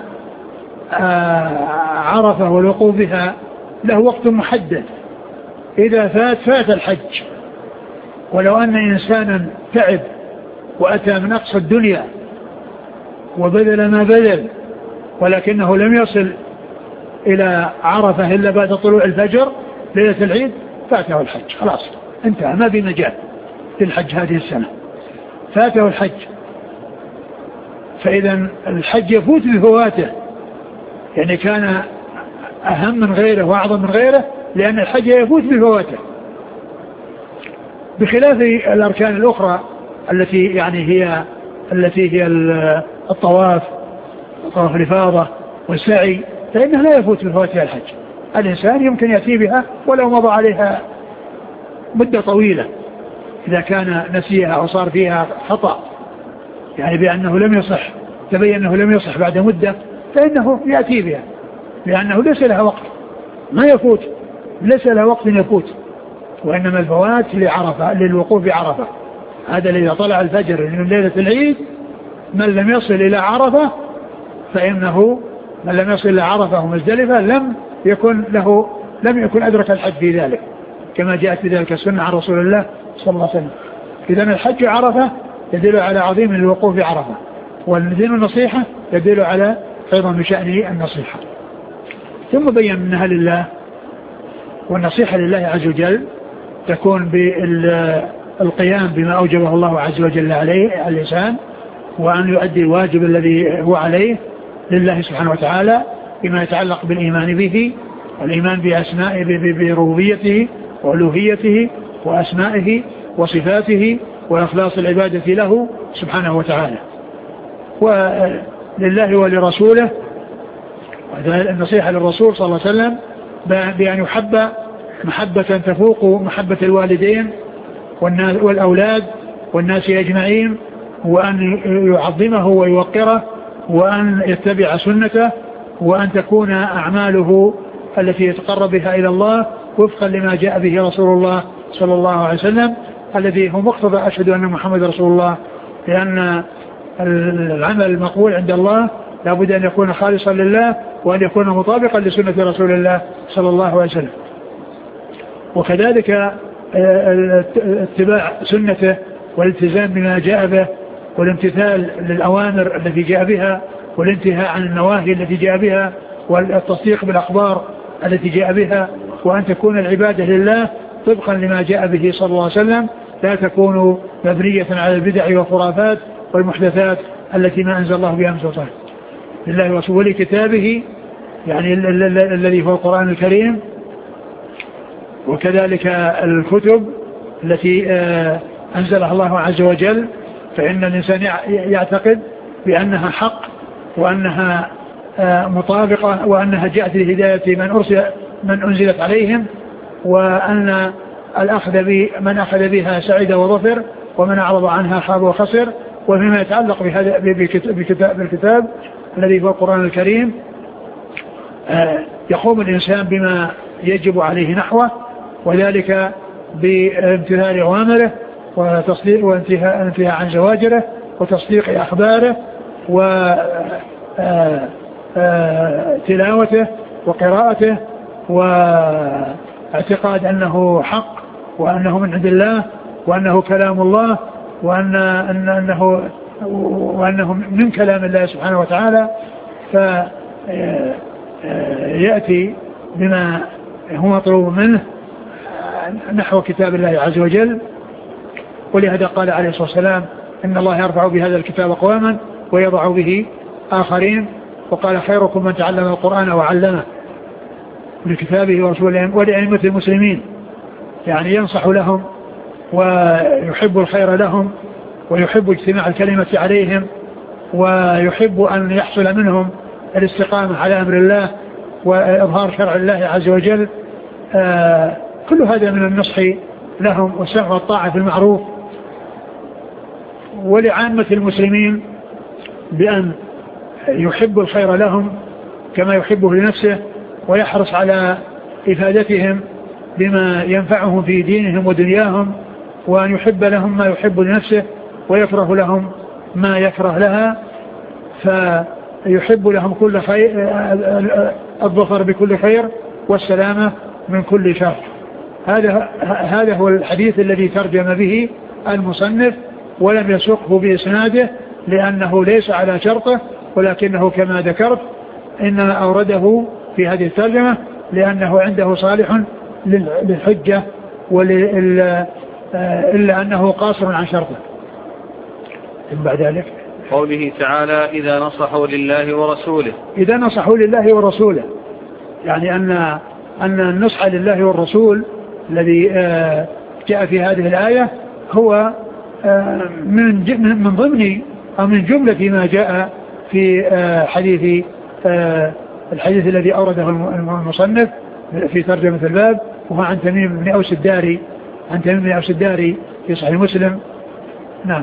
عرفة والوقوف بها له وقت محدد، إذا فات فات الحج. ولو أن إنسانا تعب وأتى من أقصى الدنيا وبذل ما بذل ولكنه لم يصل إلى عرفة إلا بعد طلوع الفجر ليلة العيد فاته الحج، خلاص انتهى، ما في مجال في الحج هذه السنة، فاته الحج. فإذا الحج يفوت بفواته، يعني كان أهم من غيره وأعظم من غيره، لأن الحج يفوت بفواته، بخلاف الأركان الأخرى التي يعني هي التي هي الطواف طواف الإفاضة والسعي، فإنه لا يفوت بفواتها الحج. الإنسان يمكن يأتي بها ولو مضى عليها مدة طويلة، إذا كان نسيها أو صار فيها خطأ، يعني بأنه لم يصح، تبين أنه لم يصح بعد مدة، فإنه يأتي بها، لأنه ليس لها وقت ما يفوت، ليس لها وقت يفوت، وإنما الفوات لعرفة للوقوف بعرفة. هذا الذي طلع الفجر من ليلة العيد من لم يصل إلى عرفة فإنه من لم يصل إلى عرفة ومزدلفة لم يكن له لم يكن أدرك الحج في ذلك، كما جاءت في ذلك السنة عن رسول الله صلى الله عليه وسلم. إذن الحج عرفة يدل على عظيم الوقوف عرفة، والدين النصيحة يدل على عظم شأن النصيحة. ثم بين أنها لله، والنصيحة لله عز وجل تكون بالقيام بما أوجبه الله عز وجل عليه على الإنسان، وأن يؤدي الواجب الذي هو عليه لله سبحانه وتعالى بما يتعلق بالإيمان به، والإيمان بأسمائه بربوبيته وألوهيته وأسمائه وصفاته وإخلاص العبادة له سبحانه وتعالى، ولله ولرسوله. النصيحة للرسول صلى الله عليه وسلم بأن يحب محبة تفوق محبة الوالدين والأولاد والناس أجمعين، وأن يعظمه ويوقره، وأن يتبع سنته، وأن تكون أعماله التي يتقرب بها إلى الله وفقا لما جاء به رسول الله صلى الله عليه وسلم، الذي هو مقتضى أشهد أن محمد رسول الله، لأن العمل المقبول عند الله لا بد أن يكون خالصا لله، وأن يكون مطابقا لسنة رسول الله صلى الله عليه وسلم. وكذلك اتباع سنته والالتزام بما جاء به، والامتثال للأوامر التي جاء بها، والانتهاء عن النواهي التي جاء بها، والتصديق بالأخبار التي جاء بها، وأن تكون العبادة لله طبقا لما جاء به صلى الله عليه وسلم، لا تكون مبنية على البدع والخرافات والمحدثات التي ما أنزل الله بها من سلطان. لله ورسوله كتابه يعني الذي هو القرآن الكريم، وكذلك الكتب التي أنزلها الله عز وجل، فإن الإنسان يعتقد بأنها حق، وأنها مطابقة، وأنها جاءت لهداية من أرسل من أنزلت عليهم، وأن الأخذ من أخذ بها سعيد وظفر، ومن أعرض عنها خاب وخسر. وفيما يتعلق بهذا بكتاب بالكتاب الذي هو القرآن الكريم، يقوم الإنسان بما يجب عليه نحوه، وذلك بامتثال أوامره وتصديق وانتهاء عن زواجره وتصديق أخباره وتلاوته وقراءته، واعتقاد أنه حق، وأنه من عند الله، وأنه كلام الله، وأن أنه وأنه من كلام الله سبحانه وتعالى. فيأتي بما هو مطلوب منه نحو كتاب الله عز وجل. ولهذا قال عليه الصلاة والسلام إن الله يرفع بهذا الكتاب أقواما ويضع به آخرين، وقال خيركم من تعلم القرآن وعلمه لكتابه ورسوله ولأئمة المسلمين، يعني ينصح لهم ويحب الخير لهم، ويحب اجتماع الكلمة عليهم، ويحب أن يحصل منهم الاستقامة على أمر الله وإظهار شرع الله عز وجل. آه كل هذا من النصح لهم والسمع والطاعة في المعروف. ولعامة المسلمين بأن يحب الخير لهم كما يحبه لنفسه، ويحرص على إفادتهم بما ينفعهم في دينهم ودنياهم، وأن يحب لهم ما يحب لنفسه، ويكره لهم ما يكره لها، فيحب لهم كل خير، الظفر بكل خير والسلامة من كل شر. هذا هذا هو الحديث الذي ترجم به المصنف، ولم يسقه بإسناده لأنه ليس على شرطه، ولكنه كما ذكرت إنما أورده في هذه الترجمة لأنه عنده صالح للحجة، إلا أنه قاصر عن شرطه. ثم بعد ذلك قوله تعالى إذا نصحوا لله ورسوله، إذا نصحوا لله ورسوله، يعني أن أن النصح لله والرسول الذي جاء في هذه الآية هو من من ضمن أو من جملة ما جاء في حديث الحديث الذي أورده المصنف في ترجمة الباب، وهو عن تميم بن أوس الداري عن تميم بن أوس الداري في صحيح مسلم. نعم.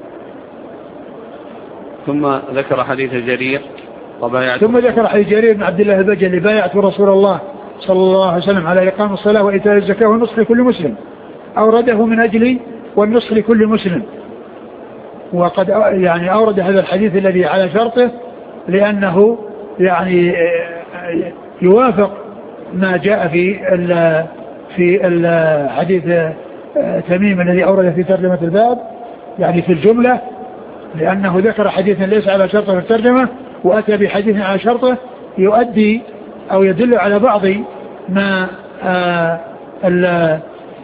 ثم ذكر حديث جرير ثم ذكر حديث جرير بن عبد الله البجلي بايعت رسول الله صلى الله عليه وسلم على إقام الصلاة وإيتاء الزكاة والنصح لكل مسلم، أورده من أجل والنصح لكل مسلم، وقد يعني أورد هذا الحديث الذي على شرطه لأنه يعني يوافق ما جاء في ال في الحديث تميم الذي أورد في ترجمة الباب يعني في الجملة، لأنه ذكر حديثا ليس على شرطه في الترجمة وأتى بحديث على شرطه يؤدي أو يدل على بعض ما آآ آآ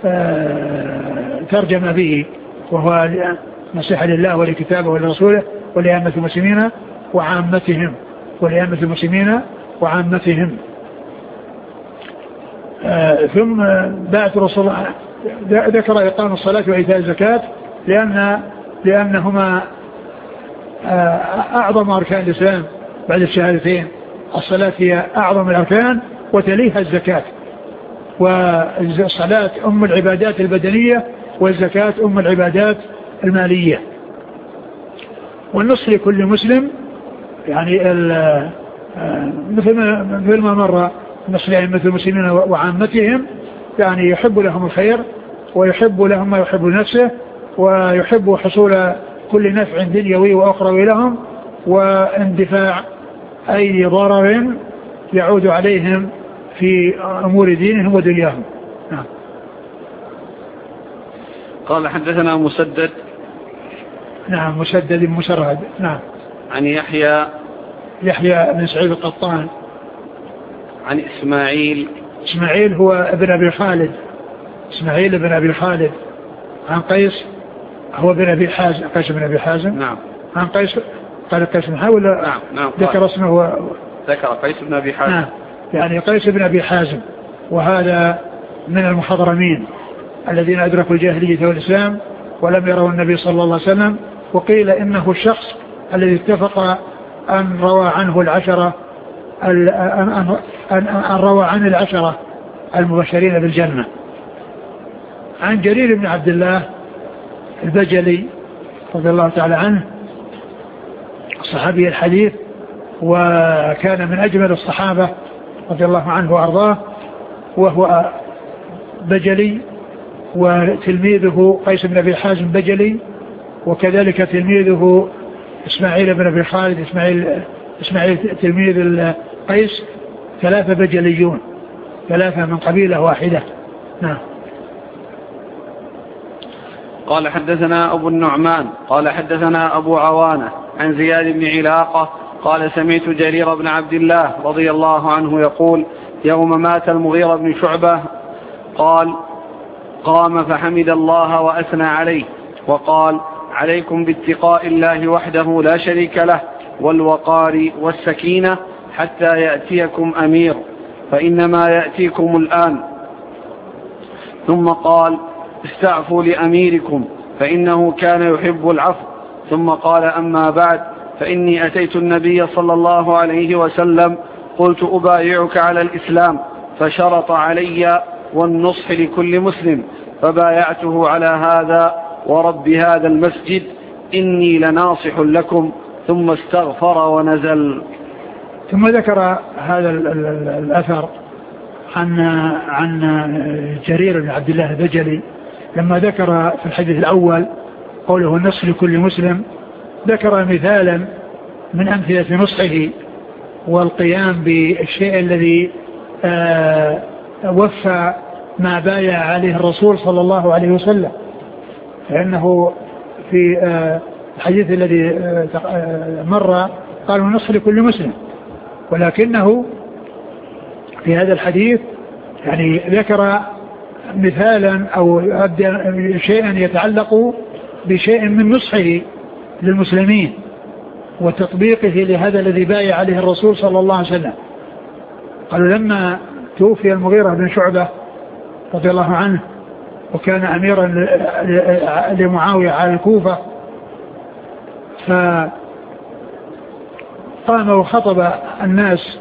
ترجم به، وهو نصيحة لله ولكتابه ولرسوله ولأئمة المسلمين وعامتهم ولأئمة المسلمين وعامتهم. ثم بعد رسول الله ذكر إقام الصلاة وإيتاء الزكاة لأن لأنهما أعظم أركان الإسلام بعد الشهادتين. الصلاة هي أعظم الأركان وتليها الزكاة، والصلاة أم العبادات البدنية والزكاة أم العبادات المالية. والنصح لكل مسلم يعني مثل ما مثل ما مر نصح لأئمة المسلمين وعامتهم، يعني يحب لهم الخير ويحب لهم ما يحب لنفسه ويحب حصول كل نفع دنيوي وأخروي لهم واندفاع أي ضرر يعود عليهم في أمور دينهم ودنياهم. نعم. قال حدثنا مسدد. نعم مسدد مسرهد. نعم. عن يحيى يحيى بن سعيد القطان. عن إسماعيل. إسماعيل هو ابن أبي خالد، إسماعيل ابن أبي خالد. عن قيس هو ابن أبي حازم، قيس بن أبي حازم. نعم. عن قيس قال قيس بن حازم. نعم نعم. ذكر اسمه و... ذكر قيس بن أبي حازم. نعم. يعني قيس بن أبي حازم، وهذا من المحضرمين الذين أدركوا الجاهلية والإسلام ولم يروا النبي صلى الله عليه وسلم. وقيل إنه الشخص الذي اتفق أن روى عنه العشرة أن, أن, أن, أن روى عن العشرة المبشرين بالجنة. عن جرير بن عبد الله البجلي رضي الله تعالى عنه صحابي الحديث، وكان من أجمل الصحابة رضي الله عنه وأرضاه، وهو بجلي، وتلميذه قيس بن أبي حازم بجلي، وكذلك تلميذه إسماعيل بن أبي خالد إسماعيل, إسماعيل تلميذ قيس، ثلاثة بجليون، ثلاثة من قبيلة واحدة. نعم. قال حدثنا أبو النعمان قال حدثنا أبو عوانة عن زياد بن علاقة قال سمعت جرير بن عبد الله رضي الله عنه يقول يوم مات المغيرة بن شعبة قال قام فحمد الله وأثنى عليه وقال عليكم باتقاء الله وحده لا شريك له والوقار والسكينة حتى يأتيكم أمير فإنما يأتيكم الآن. ثم قال استعفوا لأميركم فإنه كان يحب العفو. ثم قال أما بعد فإني أتيت النبي صلى الله عليه وسلم قلت أبايعك على الإسلام فشرط علي والنصح لكل مسلم فبايعته على هذا ورب هذا المسجد إني لناصح لكم. ثم استغفر ونزل. ثم ذكر هذا الأثر عن عن جرير بن عبد الله البجلي لما ذكر في الحديث الأول قوله النصح لكل مسلم، ذكر مثالا من أمثلة نصحه والقيام بالشيء الذي وفى ما بايع عليه الرسول صلى الله عليه وسلم. فإنه في الحديث الذي مر قالوا النصح لكل مسلم، ولكنه في هذا الحديث يعني ذكر مثالا أو شيئا يتعلق بشيء من نصحه للمسلمين وتطبيقه لهذا الذي بايع عليه الرسول صلى الله عليه وسلم. قالوا لما توفي المغيرة بن شعبة رضي الله عنه وكان أميرا لمعاوية على الكوفة، فقام وخطب الناس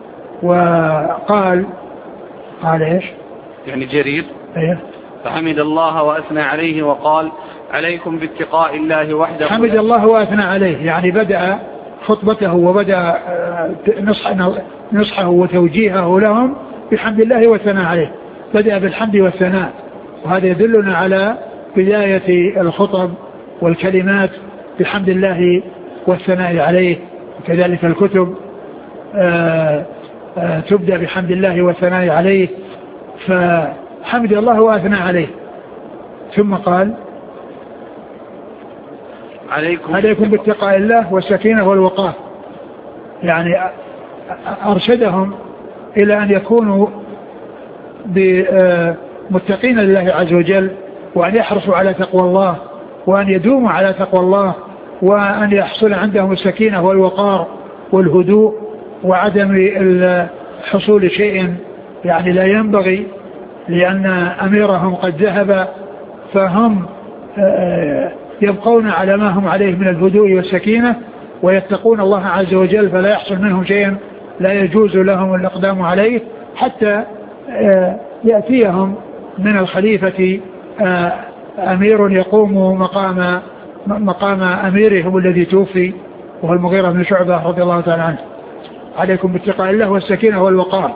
وقال قال ايش يعني جرير ايه فحمد الله وأثنى عليه وقال عليكم باتقاء الله وحده. حمد الله وأثنى عليه يعني بدأ خطبته وبدأ نصحه وتوجيهه لهم بحمد الله والثناء عليه، بدأ بالحمد والثناء، وهذا يدلنا على بداية الخطب والكلمات بحمد الله والثناء عليه. وكذلك الكتب آآ آآ تبدأ بحمد الله والثناء عليه، فحمد الله وأثنى عليه. ثم قال عليكم, عليكم باتقاء الله والسكينة والوقار، يعني أرشدهم إلى أن يكونوا متقين لله عز وجل، وأن يحرصوا على تقوى الله، وأن يدوموا على تقوى الله، وأن يحصل عندهم السكينة والوقار والهدوء، وعدم حصول شيء يعني لا ينبغي، لأن أميرهم قد ذهب، فهم يبقون على ما هم عليه من الهدوء والسكينة، ويتقون الله عز وجل، فلا يحصل منهم شيء لا يجوز لهم الإقدام عليه، حتى يأتيهم من الخليفة أمير يقوم مقام مقام أميرهم الذي توفي، وهو المغيرة بن شعبة رضي الله تعالى عنه. عليكم باتقاء الله والسكينة والوقار.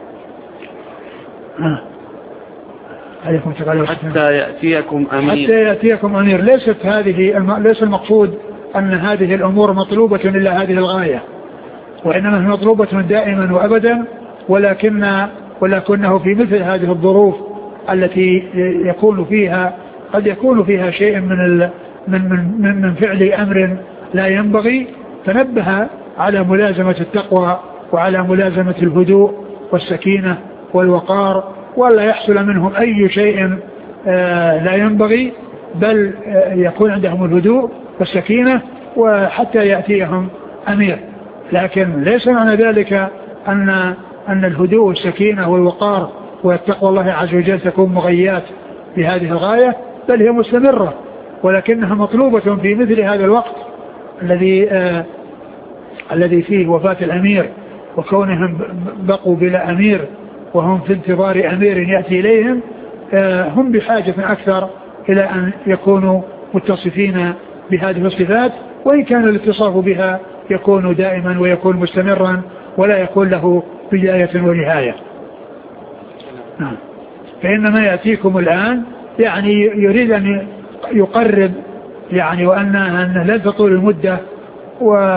عليكم حتى يأتيكم أمير. حتى يأتيكم أمير. ليست هذه الم... ليس المقصود أن هذه الأمور مطلوبة إلا هذه الغاية، وإنما هي مطلوبة دائما وأبدا، ولكن ولكنه في مثل هذه الظروف التي يكون فيها قد يكون فيها شيء من ال... من من من فعل أمر لا ينبغي، تنبه على ملازمة التقوى وعلى ملازمة الهدوء والسكينة والوقار، ولا يحصل منهم أي شيء لا ينبغي، بل يكون عندهم الهدوء والسكينة وحتى يأتيهم أمير. لكن ليس معنى ذلك أن أن الهدوء والسكينة والوقار والتقوى الله عز وجل تكون مغيات بهذه الغاية، بل هي مستمرة، ولكنها مطلوبة في مثل هذا الوقت الذي آه الذي فيه وفاة الأمير، وكونهم بقوا بلا أمير وهم في انتظار أمير يأتي إليهم. آه هم بحاجة أكثر إلى أن يكونوا متصفين بهذه الصفات، وإن كان الاتصاف بها يكون دائما ويكون مستمرا ولا يكون له بداية ونهاية. نعم. فإنما يأتيكم الآن يعني يريد أن يقرب يعني وأنها لن تطول المدة، و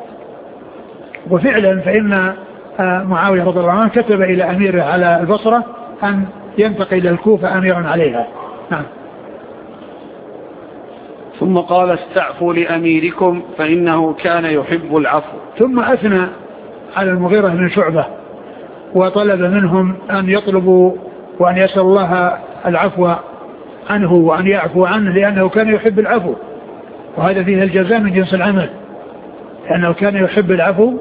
وفعلا فإن معاوية رضي الله عنه كتب إلى أمير على البصرة أن ينتقل إلى الكوفة أميرا عليها. نعم. ثم قال استعفوا لأميركم فإنه كان يحب العفو. ثم أثنى على المغيرة بن شعبة وطلب منهم أن يطلبوا وأن يسأل الله العفو عنه وأن يعفو عنه، لأنه كان يحب العفو، وهذا فيه الجزاء من جنس العمل، لأنه كان يحب العفو.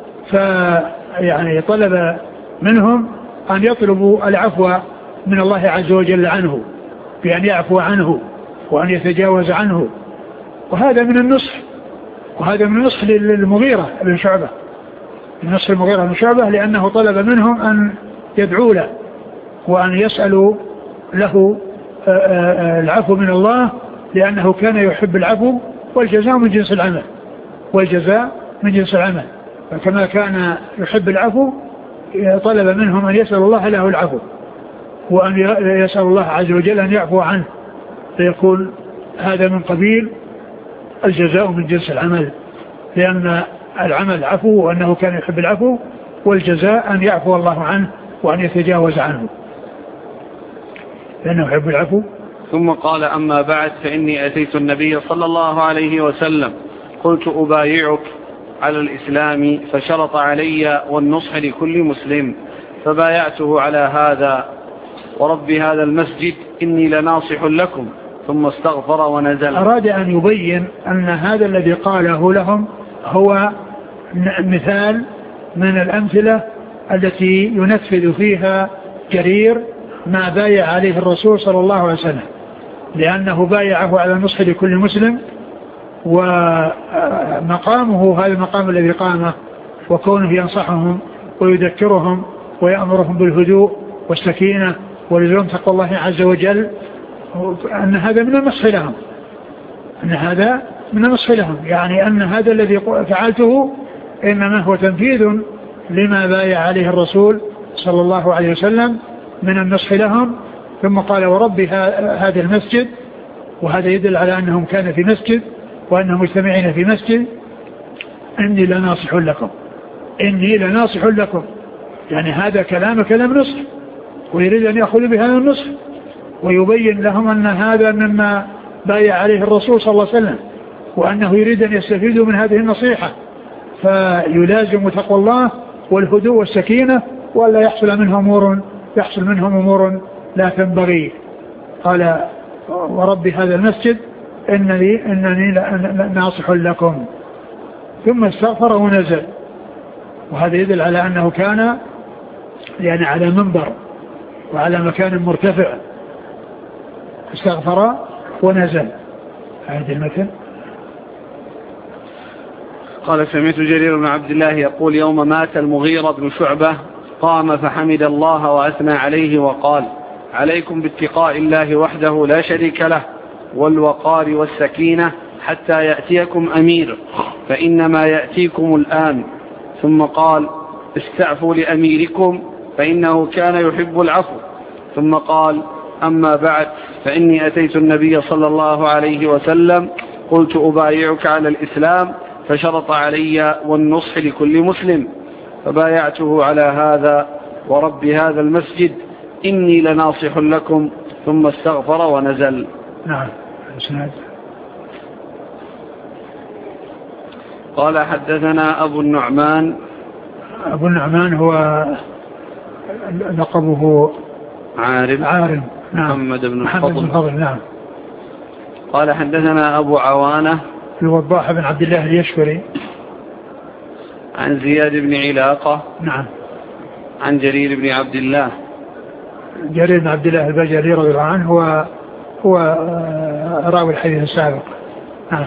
فيعني طلب منهم أن يطلبوا العفو من الله عز وجل عنه، بأن يعفو عنه وأن يتجاوز عنه، وهذا من النصح، وهذا من النصح للمغيرة بن شعبة، النصح المغيرة بن شعبة، لأنه طلب منهم أن يدعوا له وأن يسألوا له العفو من الله، لأنه كان يحب العفو، والجزاء من جنس العمل، والجزاء من جنس العمل. فكما كان يحب العفو طلب منهم أن يسأل الله له العفو، وأن يسأل الله عز وجل أن يعفو عنه، فيكون هذا من قبيل الجزاء من جنس العمل، لأن العمل عفو وأنه كان يحب العفو، والجزاء أن يعفو الله عنه وأن يتجاوز عنه لأنه يحب العفو. ثم قال أما بعد فإني أتيت النبي صلى الله عليه وسلم قلت أبايعك على الإسلام، فشرط علي والنصح لكل مسلم، فبايعته على هذا ورب هذا المسجد إني لناصح لكم، ثم استغفر ونزل. أراد أن يبين أن هذا الذي قاله لهم هو مثال من الأمثلة التي ينفذ فيها جرير ما بايع عليه الرسول صلى الله عليه وسلم، لأنه بايعه على النصح لكل مسلم، ومقامه هذا المقام الذي قامه، وكونه ينصحهم ويذكرهم ويأمرهم بالهدوء والسكينة ولزوم تقوى الله عز وجل، أن هذا من النصح لهم، أن هذا من النصح لهم، يعني أن هذا الذي فعلته إنما هو تنفيذ لما بايع عليه الرسول صلى الله عليه وسلم من النصح لهم. ثم قال ورب هذا المسجد، وهذا يدل على أنهم كان في مسجد وأنهم مجتمعين في مسجد إني لناصح لكم إني لناصح لكم، يعني هذا كلام كلام نصح، ويريد أن يأخذ بهذا النصح ويبين لهم أن هذا مما بايع عليه الرسول صلى الله عليه وسلم، وأنه يريد أن يستفيدوا من هذه النصيحة، فيلازم تقوى الله والهدوء والسكينة، ولا يحصل منهم أمور يحصل منهم أمور لا تنبغي. قال ورب هذا المسجد إنني, إنني ناصح لكم، ثم استغفر ونزل. وهذا يدل على أنه كان يعني على منبر وعلى مكان مرتفع، استغفر ونزل. هذه المثل. قال سمعت جرير بن عبد الله يقول يوم مات المغيرة بن شعبة قام فحمد الله وأثنى عليه وقال عليكم باتقاء الله وحده لا شريك له والوقار والسكينة حتى يأتيكم أمير فإنما يأتيكم الآن. ثم قال استعفوا لأميركم فإنه كان يحب العفو. ثم قال أما بعد فإني أتيت النبي صلى الله عليه وسلم قلت أبايعك على الإسلام فشرط علي والنصح لكل مسلم فبايعته على هذا ورب هذا المسجد إني لناصح لكم. ثم استغفر ونزل. نعم. قال حدثنا أبو النعمان. أبو النعمان هو لقبه عارم. عارم. نعم. محمد بن محمد بن الفضل. نعم. قال حدثنا أبو عوانة الوضاح بن عبد الله اليشكري عن زياد بن علاقة. نعم. عن جرير بن عبد الله. جرير بن عبد الله البجلي رضي الله عنه هو هو راوي الحديث السابق. نعم.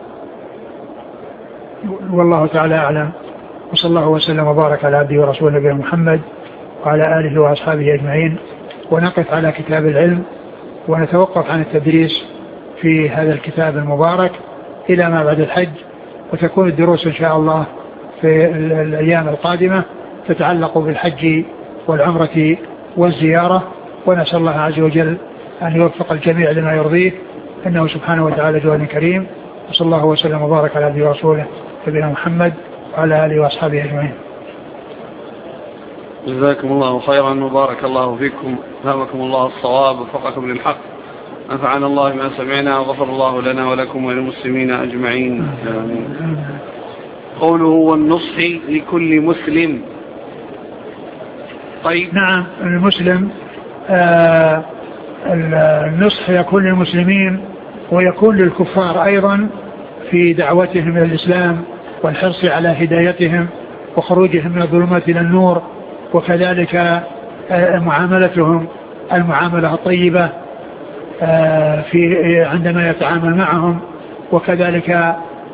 والله تعالى أعلم، وصلى الله وسلم وبارك على عبده ورسوله نبينا محمد وعلى آله وأصحابه أجمعين. ونقف على كتاب العلم ونتوقف عن التدريس في هذا الكتاب المبارك إلى ما بعد الحج، وتكون الدروس إن شاء الله في الأيام القادمة تتعلق بالحج والعمرة والزيارة. ونسأل الله عز وجل أن يوفق الجميع لما يرضيه، إنه سبحانه وتعالى جواد كريم. وصلى الله وسلم وبارك على عبده ورسوله نبينا محمد وعلى آله وأصحابه أجمعين. جزاكم الله خيرا وبارك الله فيكم، فهمكم الله الصواب وفقكم للحق، نفعنا الله ما سمعنا وغفر الله لنا ولكم وللمسلمين أجمعين. آمين. قوله والنصح لكل مسلم. طيب. نعم. المسلم آه النصح يكون للمسلمين ويكون للكفار أيضا في دعوتهم إلى الإسلام والحرص على هدايتهم وخروجهم من الظلمات إلى النور، وكذلك آه معاملتهم المعاملة الطيبة آه في عندما يتعامل معهم، وكذلك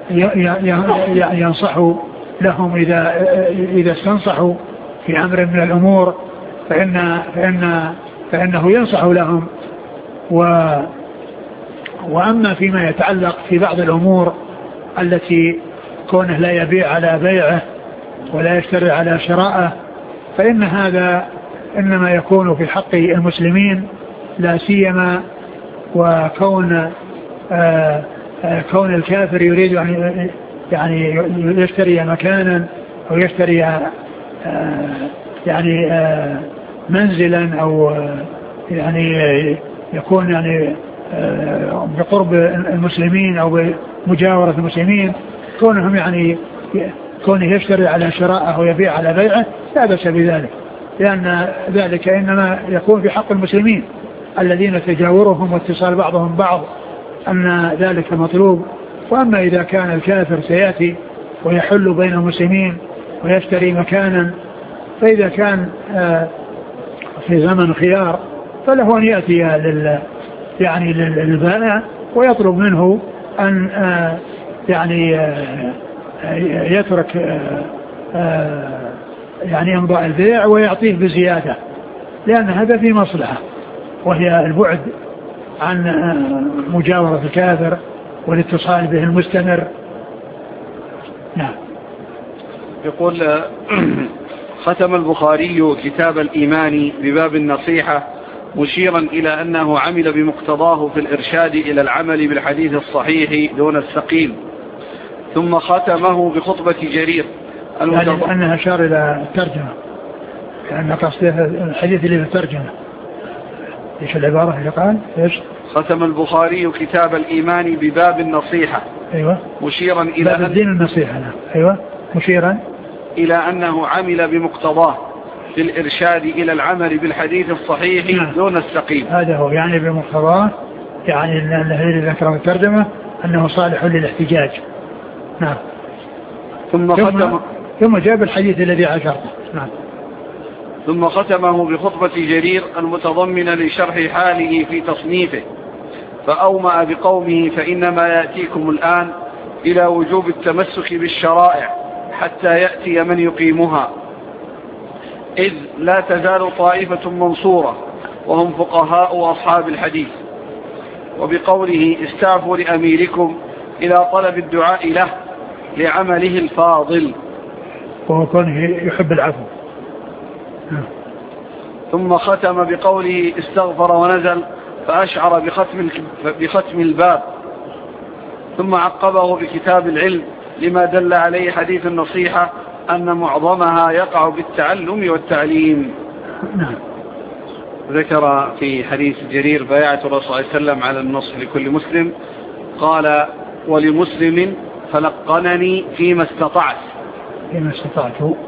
ينصح لهم إذا إذا استنصحوا في أمر من الأمور فإن فإن فإنه ينصح لهم. و وأما فيما يتعلق في بعض الأمور التي كونه لا يبيع على بيعه ولا يشتري على شراءه، فإن هذا إنما يكون في حق المسلمين، لا سيما وكون آآ آآ كون الكافر يريد أن يعني يشتري مكانا أو يشتري يعني منزلا أو يعني يكون يعني بقرب المسلمين أو بمجاورة المسلمين، كونهم يعني كونه يشتري على شراءه ويبيع على بيعه لا بأس بذلك، لأن ذلك إنما يكون في حق المسلمين الذين تجاورهم واتصال بعضهم بعض، أن ذلك مطلوب. وأما إذا كان الكافر سيأتي ويحل بين المسلمين ويشتري مكانا، فإذا كان في زمن خيار فله أن يأتي لل يعني للبائع ويطلب منه أن يعني يترك يعني إمضاء البيع ويعطيه بزيادة، لأن هذا في مصلحة، وهي البعد عن مجاورة الكافر والاتصال به المستمر. نعم. يقول ختم البخاري كتاب الإيمان بباب النصيحة مشيرا إلى أنه عمل بمقتضاه في الإرشاد إلى العمل بالحديث الصحيح دون السقيم. ثم ختمه بخطبة جرير يعني أنها أشار إلى الترجمة، لأن قصده الحديث اللي في الترجمة. إيش العبارة اللي قال؟ إيش؟ ختم البخاري كتاب الإيمان بباب النصيحة. أيوة. مشيرا إلى باب الدين النصيحة. أيوة. مشيرا إلى أنه عمل بمقتضاه في الإرشاد إلى العمل بالحديث الصحيح نعم. دون السقيم. هذا هو يعني بمقتضاه، يعني الذي ذكره الترجمة أنه صالح للاحتجاج. نعم. ثم ختم ثم جاب الحديث الذي عشرته. نعم. ثم ختمه بخطبة جرير المتضمنة لشرح حاله في تصنيفه، فأومأ بقومه فإنما يأتيكم الآن إلى وجوب التمسك بالشرائع حتى يأتي من يقيمها، إذ لا تزال طائفة منصورة وهم فقهاء وأصحاب الحديث. وبقوله استعفوا لأميركم إلى طلب الدعاء له لعمله الفاضل، وهو كونه يحب العفو. ثم ختم بقوله استغفر ونزل فأشعر بختم, بختم الباب، ثم عقبه بكتاب العلم لما دل عليه حديث النصيحة أن معظمها يقع بالتعلم والتعليم. نعم. ذكر في حديث جرير بيعة الرسول صلى الله عليه وسلم على النصح لكل مسلم، قال ولمسلم فلقنني فيما استطعت. فيما استطعت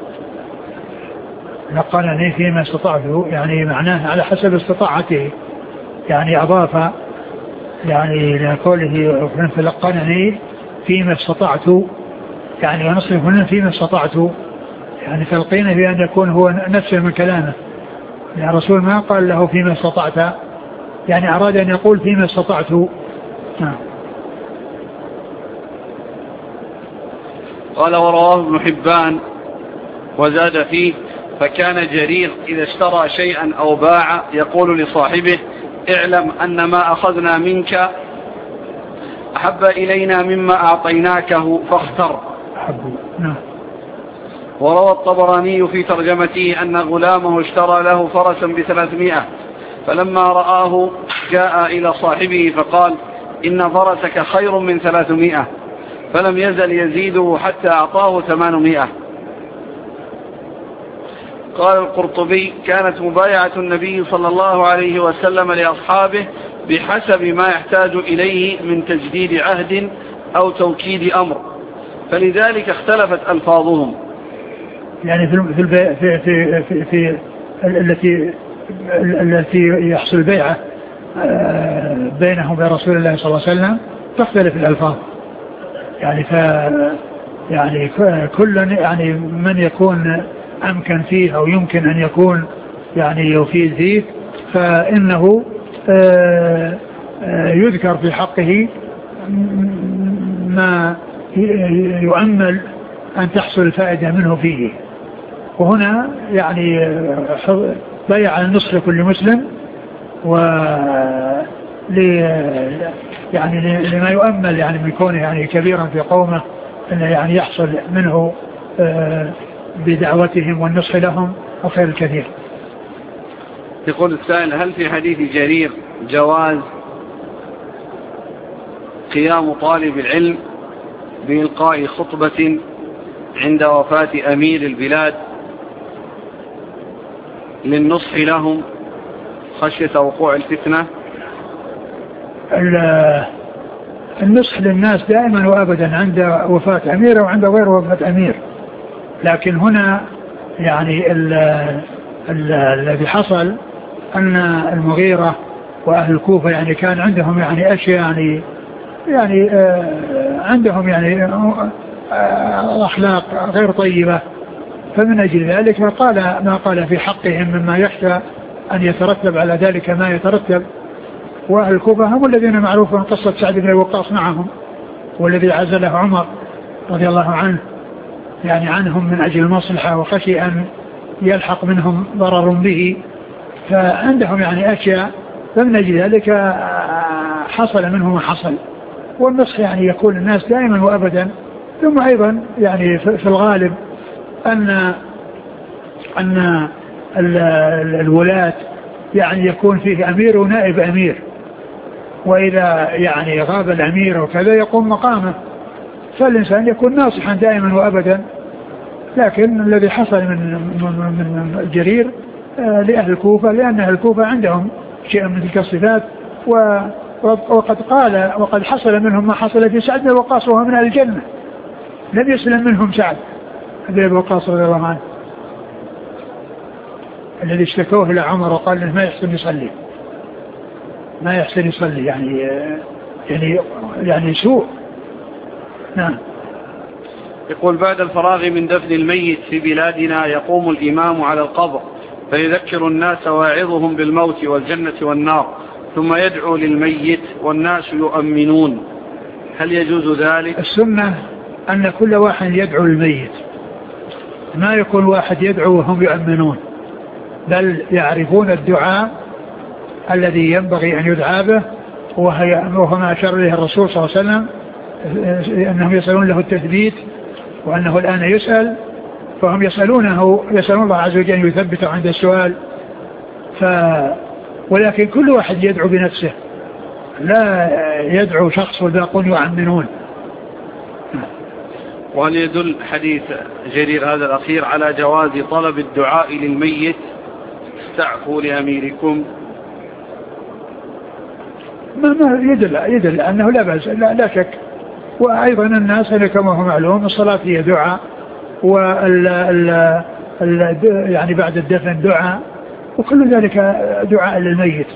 لقنني فيما استطعت يعني معناه على حسب استطاعته، يعني أضاف يعني لقوله فلقنني فيما استطعت، يعني ونصف هنا فيما استطعت، يعني تلقينه بأن يكون هو نفسه من كلامه، يعني الرسول ما قال له فيما استطعت، يعني أراد أن يقول فيما استطعت. نعم. قال ورواه ابن حبان وزاد فيه فكان جرير إذا اشترى شيئا أو باع يقول لصاحبه اعلم أن ما أخذنا منك أحب إلينا مما أعطيناكه فاختر. نعم. وروى الطبراني في ترجمته أن غلامه اشترى له فرسا بثلاثمائة، فلما رآه جاء إلى صاحبه فقال إن فرسك خير من ثلاثمائة، فلم يزل يزيده حتى أعطاه ثمانمائة. قال القرطبي كانت مبايعة النبي صلى الله عليه وسلم لأصحابه بحسب ما يحتاج إليه من تجديد عهد أو توكيد أمر، فلذلك اختلفت ألفاظهم. يعني في في في في, في التي التي يحصل بيعة بينهم وبين رسول الله صلى الله عليه وسلم تختلف الألفاظ، يعني ف يعني كل يعني من يكون أمكن فيه أو يمكن أن يكون يعني يفيد فيه فإنه يذكر في حقه ما يؤمل أن تحصل الفائدة منه فيه. وهنا يعني بيع النصح لكل مسلم و يعني لما يؤمل يعني من كونه يعني كبيرا في قومه أنه يعني يحصل منه بدعوتهم والنصح لهم وخير الكثير. يقول السائل هل في حديث جرير جواز قيام طالب العلم بإلقاء خطبة عند وفاة أمير البلاد للنصح لهم خشية وقوع الفتنة؟ النصح للناس دائما وأبدا عند وفاة أمير وعند غير وفاة أمير، لكن هنا يعني الذي حصل أن المغيرة وأهل الكوفة يعني كان عندهم يعني أشياء يعني يعني عندهم يعني أخلاق غير طيبة، فمن أجل ذلك قال ما قال في حقهم مما يخشى أن يترتب على ذلك ما يترتب. وأهل الكوفة هم الذين معروفون قصة سعد بن وقاص معهم، والذي عزله عمر رضي الله عنه يعني عنهم من أجل المصلحة وخشي أن يلحق منهم ضرر به، فعندهم يعني أشياء، فمن أجل ذلك حصل منهم ما حصل. والنصح يعني يكون الناس دائما وأبدا. ثم أيضا يعني في الغالب أن أن الولاة يعني يكون فيه أمير ونائب أمير، وإذا يعني غاب الأمير وكذا يقوم مقامه، فالإنسان يكون ناصحا دائما وأبدا. لكن الذي حصل من من من جرير لأهل الكوفة، لأن أهل الكوفة عندهم شيء من تلك الصفات، وقد قال وقد حصل منهم ما حصل في سعد بن وقاص وهو من أهل الجنة، لم يسلم منهم سعد بن وقاص رضي الله عنه الذي اشتكوه إلى عمر وقال له ما يحسن يصلي ما يحسن يصلي يعني يعني يعني سوء. نعم. يقول بعد الفراغ من دفن الميت في بلادنا يقوم الإمام على القبر فيذكر الناس واعظهم بالموت والجنة والنار، ثم يدعو للميت والناس يؤمنون، هل يجوز ذلك؟ السنة أن كل واحد يدعو للميت، ما يكون واحد يدعو وهم يؤمنون، بل يعرفون الدعاء الذي ينبغي أن يدعى به، وهو ما أشار إليه الرسول صلى الله عليه وسلم أنهم يسألون له التثبيت، وأنه الآن يسأل، فهم يسألونه يسألون الله عز وجل أن يثبته عند السؤال. ف ولكن كل واحد يدعو بنفسه، لا يدعو شخص والباقون يؤمنون. وهل يدل حديث جرير هذا الأخير على جواز طلب الدعاء للميت استعفوا لأميركم؟ ما ما يدل يدل أنه لا بأس، لا, لا شك. وأيضا الناس كما هو معلوم الصلاة هي دعاء، وال ال ال يعني بعد الدفن دعاء، وكل ذلك دعاء للميت.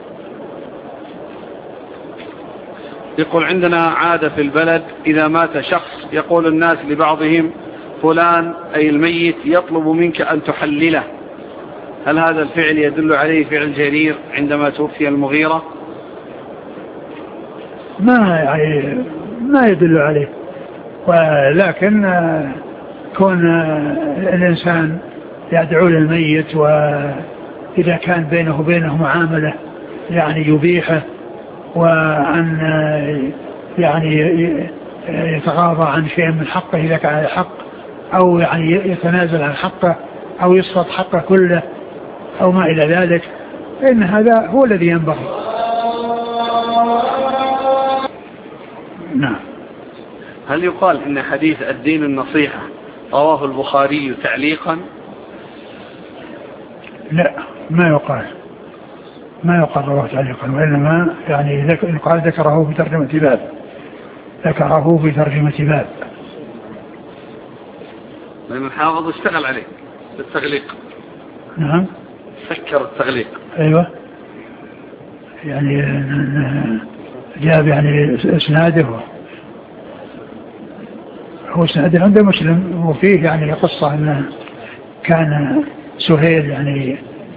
يقول عندنا عادة في البلد إذا مات شخص يقول الناس لبعضهم فلان أي الميت يطلب منك أن تحلله، هل هذا الفعل يدل عليه فعل جرير عندما توفي المغيرة؟ ما يعني ما يدل عليه، ولكن كون الإنسان يدعو للميت وإذا كان بينه وبينه معاملة يعني يبيحه، وأن يعني يتغاضى عن شيء من حقه إذا كان حق، أو يعني يتنازل عن حقه أو يسقط حقه كله أو ما إلى ذلك، فإن هذا هو الذي ينبغي. نعم. هل يقال إن حديث الدين النصيحة رواه البخاري تعليقا؟ لا، ما يقال ما يقال رواه تعليقا، وإنما يعني يقال ذكره في ترجمة باب ذكره في ترجمة باب لأن الحافظ اشتغل عليه بالتغليق. نعم. فكر التغليق. أيوة، يعني جاب يعني اسناده، هو اسناده عند مسلم، وفيه يعني قصة أنه كان سهيل يعني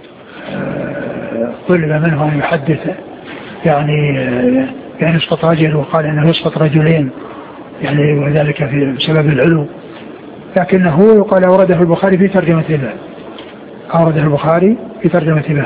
طلب منه أن يحدث يعني يعني يسقط رجل، وقال أنه يسقط رجلين يعني، وذلك في سبب العلو، لكنه يقال أورده البخاري في ترجمة باب أورده البخاري في ترجمة باب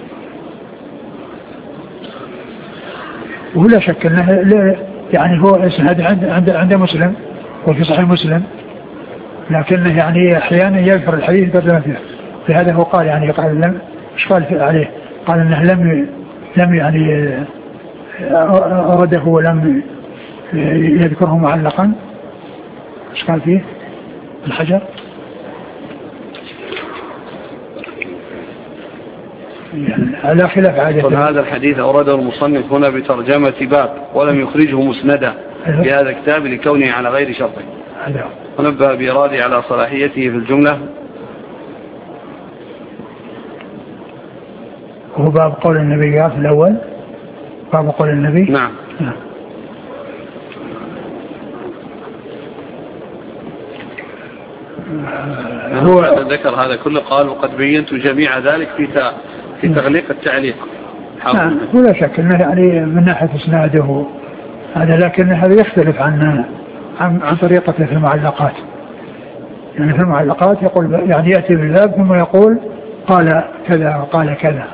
ولا شك أنه يعني هو اسناد عند عند عند مسلم وفي صحيح مسلم، لكنه يعني أحيانا يذكر الحديث ترجمة باب. لهذا هو قال يعني قال لم ايش قال عليه، قال انه لم لم يعني أورده ولم يذكره معلقا. ايش قال فيه الحجر؟ يعني على خلاف عادة. هذا الحديث أورده المصنف هنا بترجمة باب ولم يخرجه مسندا في هذا الكتاب لكونه على غير شرطه، ونبه بإرادة على صلاحيته في الجملة. هو باب قول النبي في الأول، باب قول النبي. نعم, نعم. هو ذكر هذا كله، قال وقد بينت جميع ذلك في في تغليق التعليق. نعم، ولا شك انه يعني من ناحيه اسناده هذا، لكن هذا يختلف عن عن, عن طريقته في المعلقات. يعني في المعلقات يقول يعني ياتي بالباب ثم يقول قال كذا وقال كذا.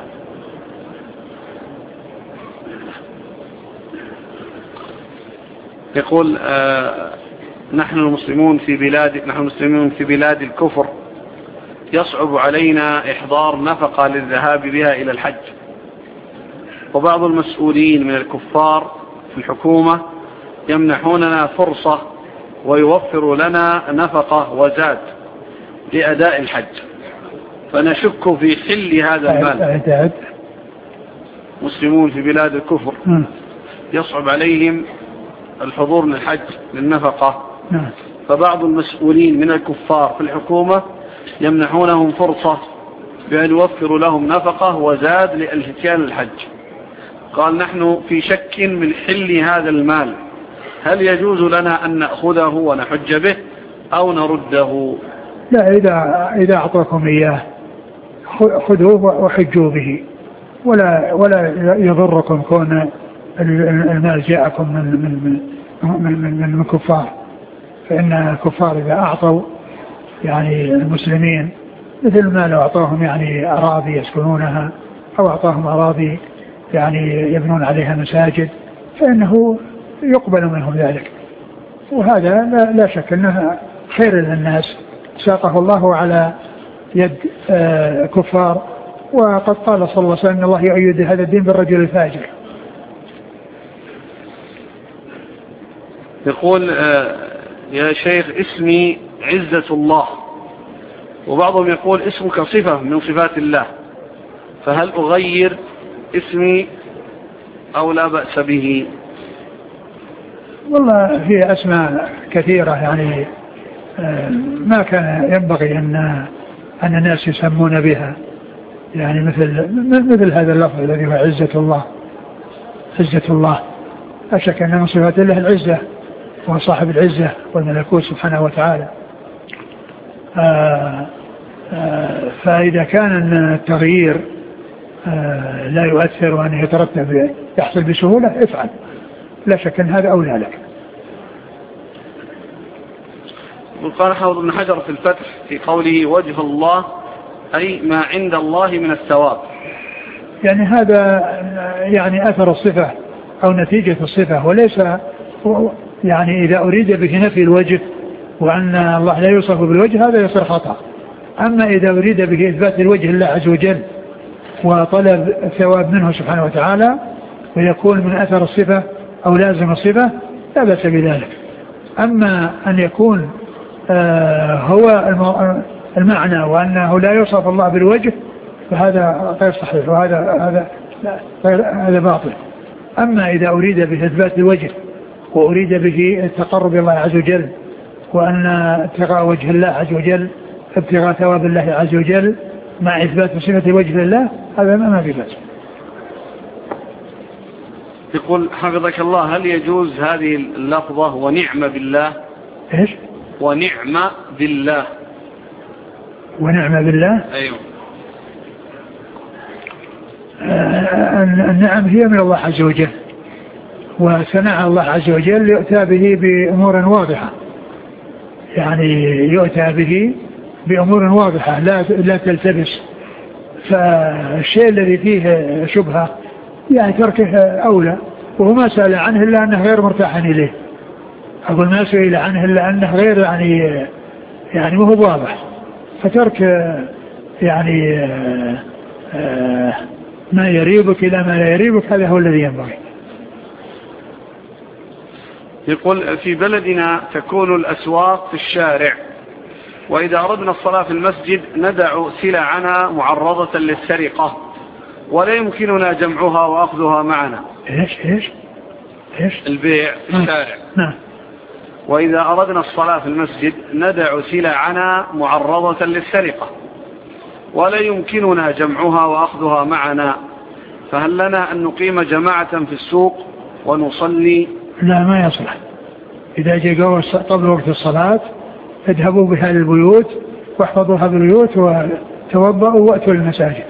يقول آه نحن المسلمون في بلاد نحن المسلمون في بلاد الكفر يصعب علينا إحضار نفقة للذهاب بها إلى الحج، وبعض المسؤولين من الكفار في الحكومة يمنحوننا فرصة ويوفر لنا نفقة وزاد لأداء الحج، فنشك في حل هذا المال. مسلمون في بلاد الكفر يصعب عليهم الحضور للحج للنفقة، فبعض المسؤولين من الكفار في الحكومة يمنحونهم فرصة بأن يوفروا لهم نفقة وزاد للاتيان الحج. قال نحن في شك من حل هذا المال، هل يجوز لنا أن نأخذه ونحج به أو نرده؟ لا، إذا, إذا أعطاكم إياه خذوه وحجوا به، ولا, ولا يضركم كون المال جاءكم من, من, من, من, من, من كفار، فإن الكفار إذا أعطوا يعني المسلمين مثل ما لو أعطاهم يعني أراضي يسكنونها أو أعطاهم أراضي يعني يبنون عليها مساجد فإنه يقبل منهم ذلك، وهذا لا, لا شك أنه خير للناس ساقه الله على يد آه كفار. وقد قال صلى الله عليه وسلم: الله يؤيد هذا الدين بالرجل الفاجر. يقول آه يا شيخ اسمي عزة الله، وبعضهم يقول اسمك صفة من صفات الله، فهل أغير اسمي أو لا بأس به؟ والله في أسماء كثيرة يعني ما كان ينبغي أن أن الناس يسمون بها، يعني مثل مثل هذا اللفظ الذي هو عزة الله. عزة الله لا شك أن من صفات الله العزة، وهو صاحب العزة والملكوت سبحانه وتعالى. آآ آآ فإذا كان التغيير لا يؤثر وأن يترتب يحصل بسهولة افعل، لا شك أن هذا أولى لك. قال حافظ ابن حجر في الفتح في قوله وجه الله أي ما عند الله من الثواب، يعني هذا يعني أثر الصفة أو نتيجة الصفة، وليس يعني إذا أريد به نفي الوجه وأن الله لا يوصف بالوجه هذا يصير خطأ. أما إذا أريد به إثبات الوجه الله عز وجل وطلب الثواب منه سبحانه وتعالى ويكون من أثر الصفة أو لازم الصفة لا بأس بذلك. أما أن يكون آه هو المعنى وأنه لا يوصف الله بالوجه فهذا غير صحيح، وهذا هذا هذا باطل. أما إذا أريد بإثبات الوجه وأريد به التقرب الله عز وجل وأن ابتغاء وجه الله عز وجل ابتغاء ثواب الله عز وجل مع إثبات صفة وجه لله هذا ما في بأس. يقول حفظك الله هل يجوز هذه اللفظة ونعم بالله؟ إيش؟ ونعم بالله. ونعم بالله؟ أيوه. آه النعم هي من الله عز وجل، وثناء الله عز وجل يؤتى به بأمور واضحة، يعني يؤتى به بأمور واضحة لا لا تلتبس. فالشيء الذي فيه شبهة يعني تركه أولى، وهو ما سأل عنه إلا أنه غير مرتاح إليه. أقول ما سئل عنه إلا أنه غير يعني يعني ما هو واضح، فترك يعني ما يريبك إلى ما لا يريبك هذا هو الذي ينبغي. يقول في بلدنا تكون الأسواق في الشارع، وإذا أردنا الصلاة في المسجد ندع سلعنا معرضة للسرقة ولا يمكننا جمعها وأخذها معنا. إيش إيش إيش البيع في الشارع. نعم. وإذا أردنا الصلاة في المسجد ندع سلعنا معرضة للسرقة ولا يمكننا جمعها وأخذها معنا، فهل لنا أن نقيم جماعة في السوق ونصلي؟ لا، ما يصلح. إذا جاءوا قبل وقت الصلاة اذهبوا بها للبيوت واحفظوها بالبيوت وتوضأوا وأتوا للمساجد.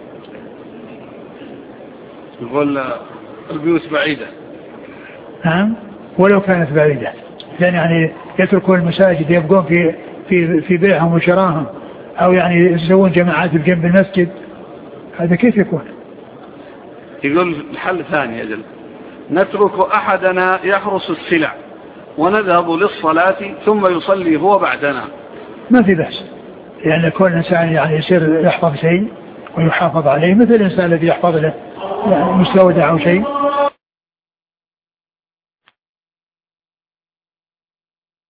يقول البيوت بعيدة. نعم، ولو كانت بعيدة، لأن يعني يتركون المساجد يبقون في في في بيعهم وشراهم، أو يعني يسوون جماعات بجنب المسجد، هذا كيف يكون؟ يقول الحل ثاني أجل نترك أحدنا يحرس السلع ونذهب للصلاة ثم يصلي هو بعدنا. ما في بأس، لأن كل إنسان يعني يصير يحفظ شيء ويحافظ عليه مثل الإنسان الذي يحفظ له يعني مستودع أو شيء.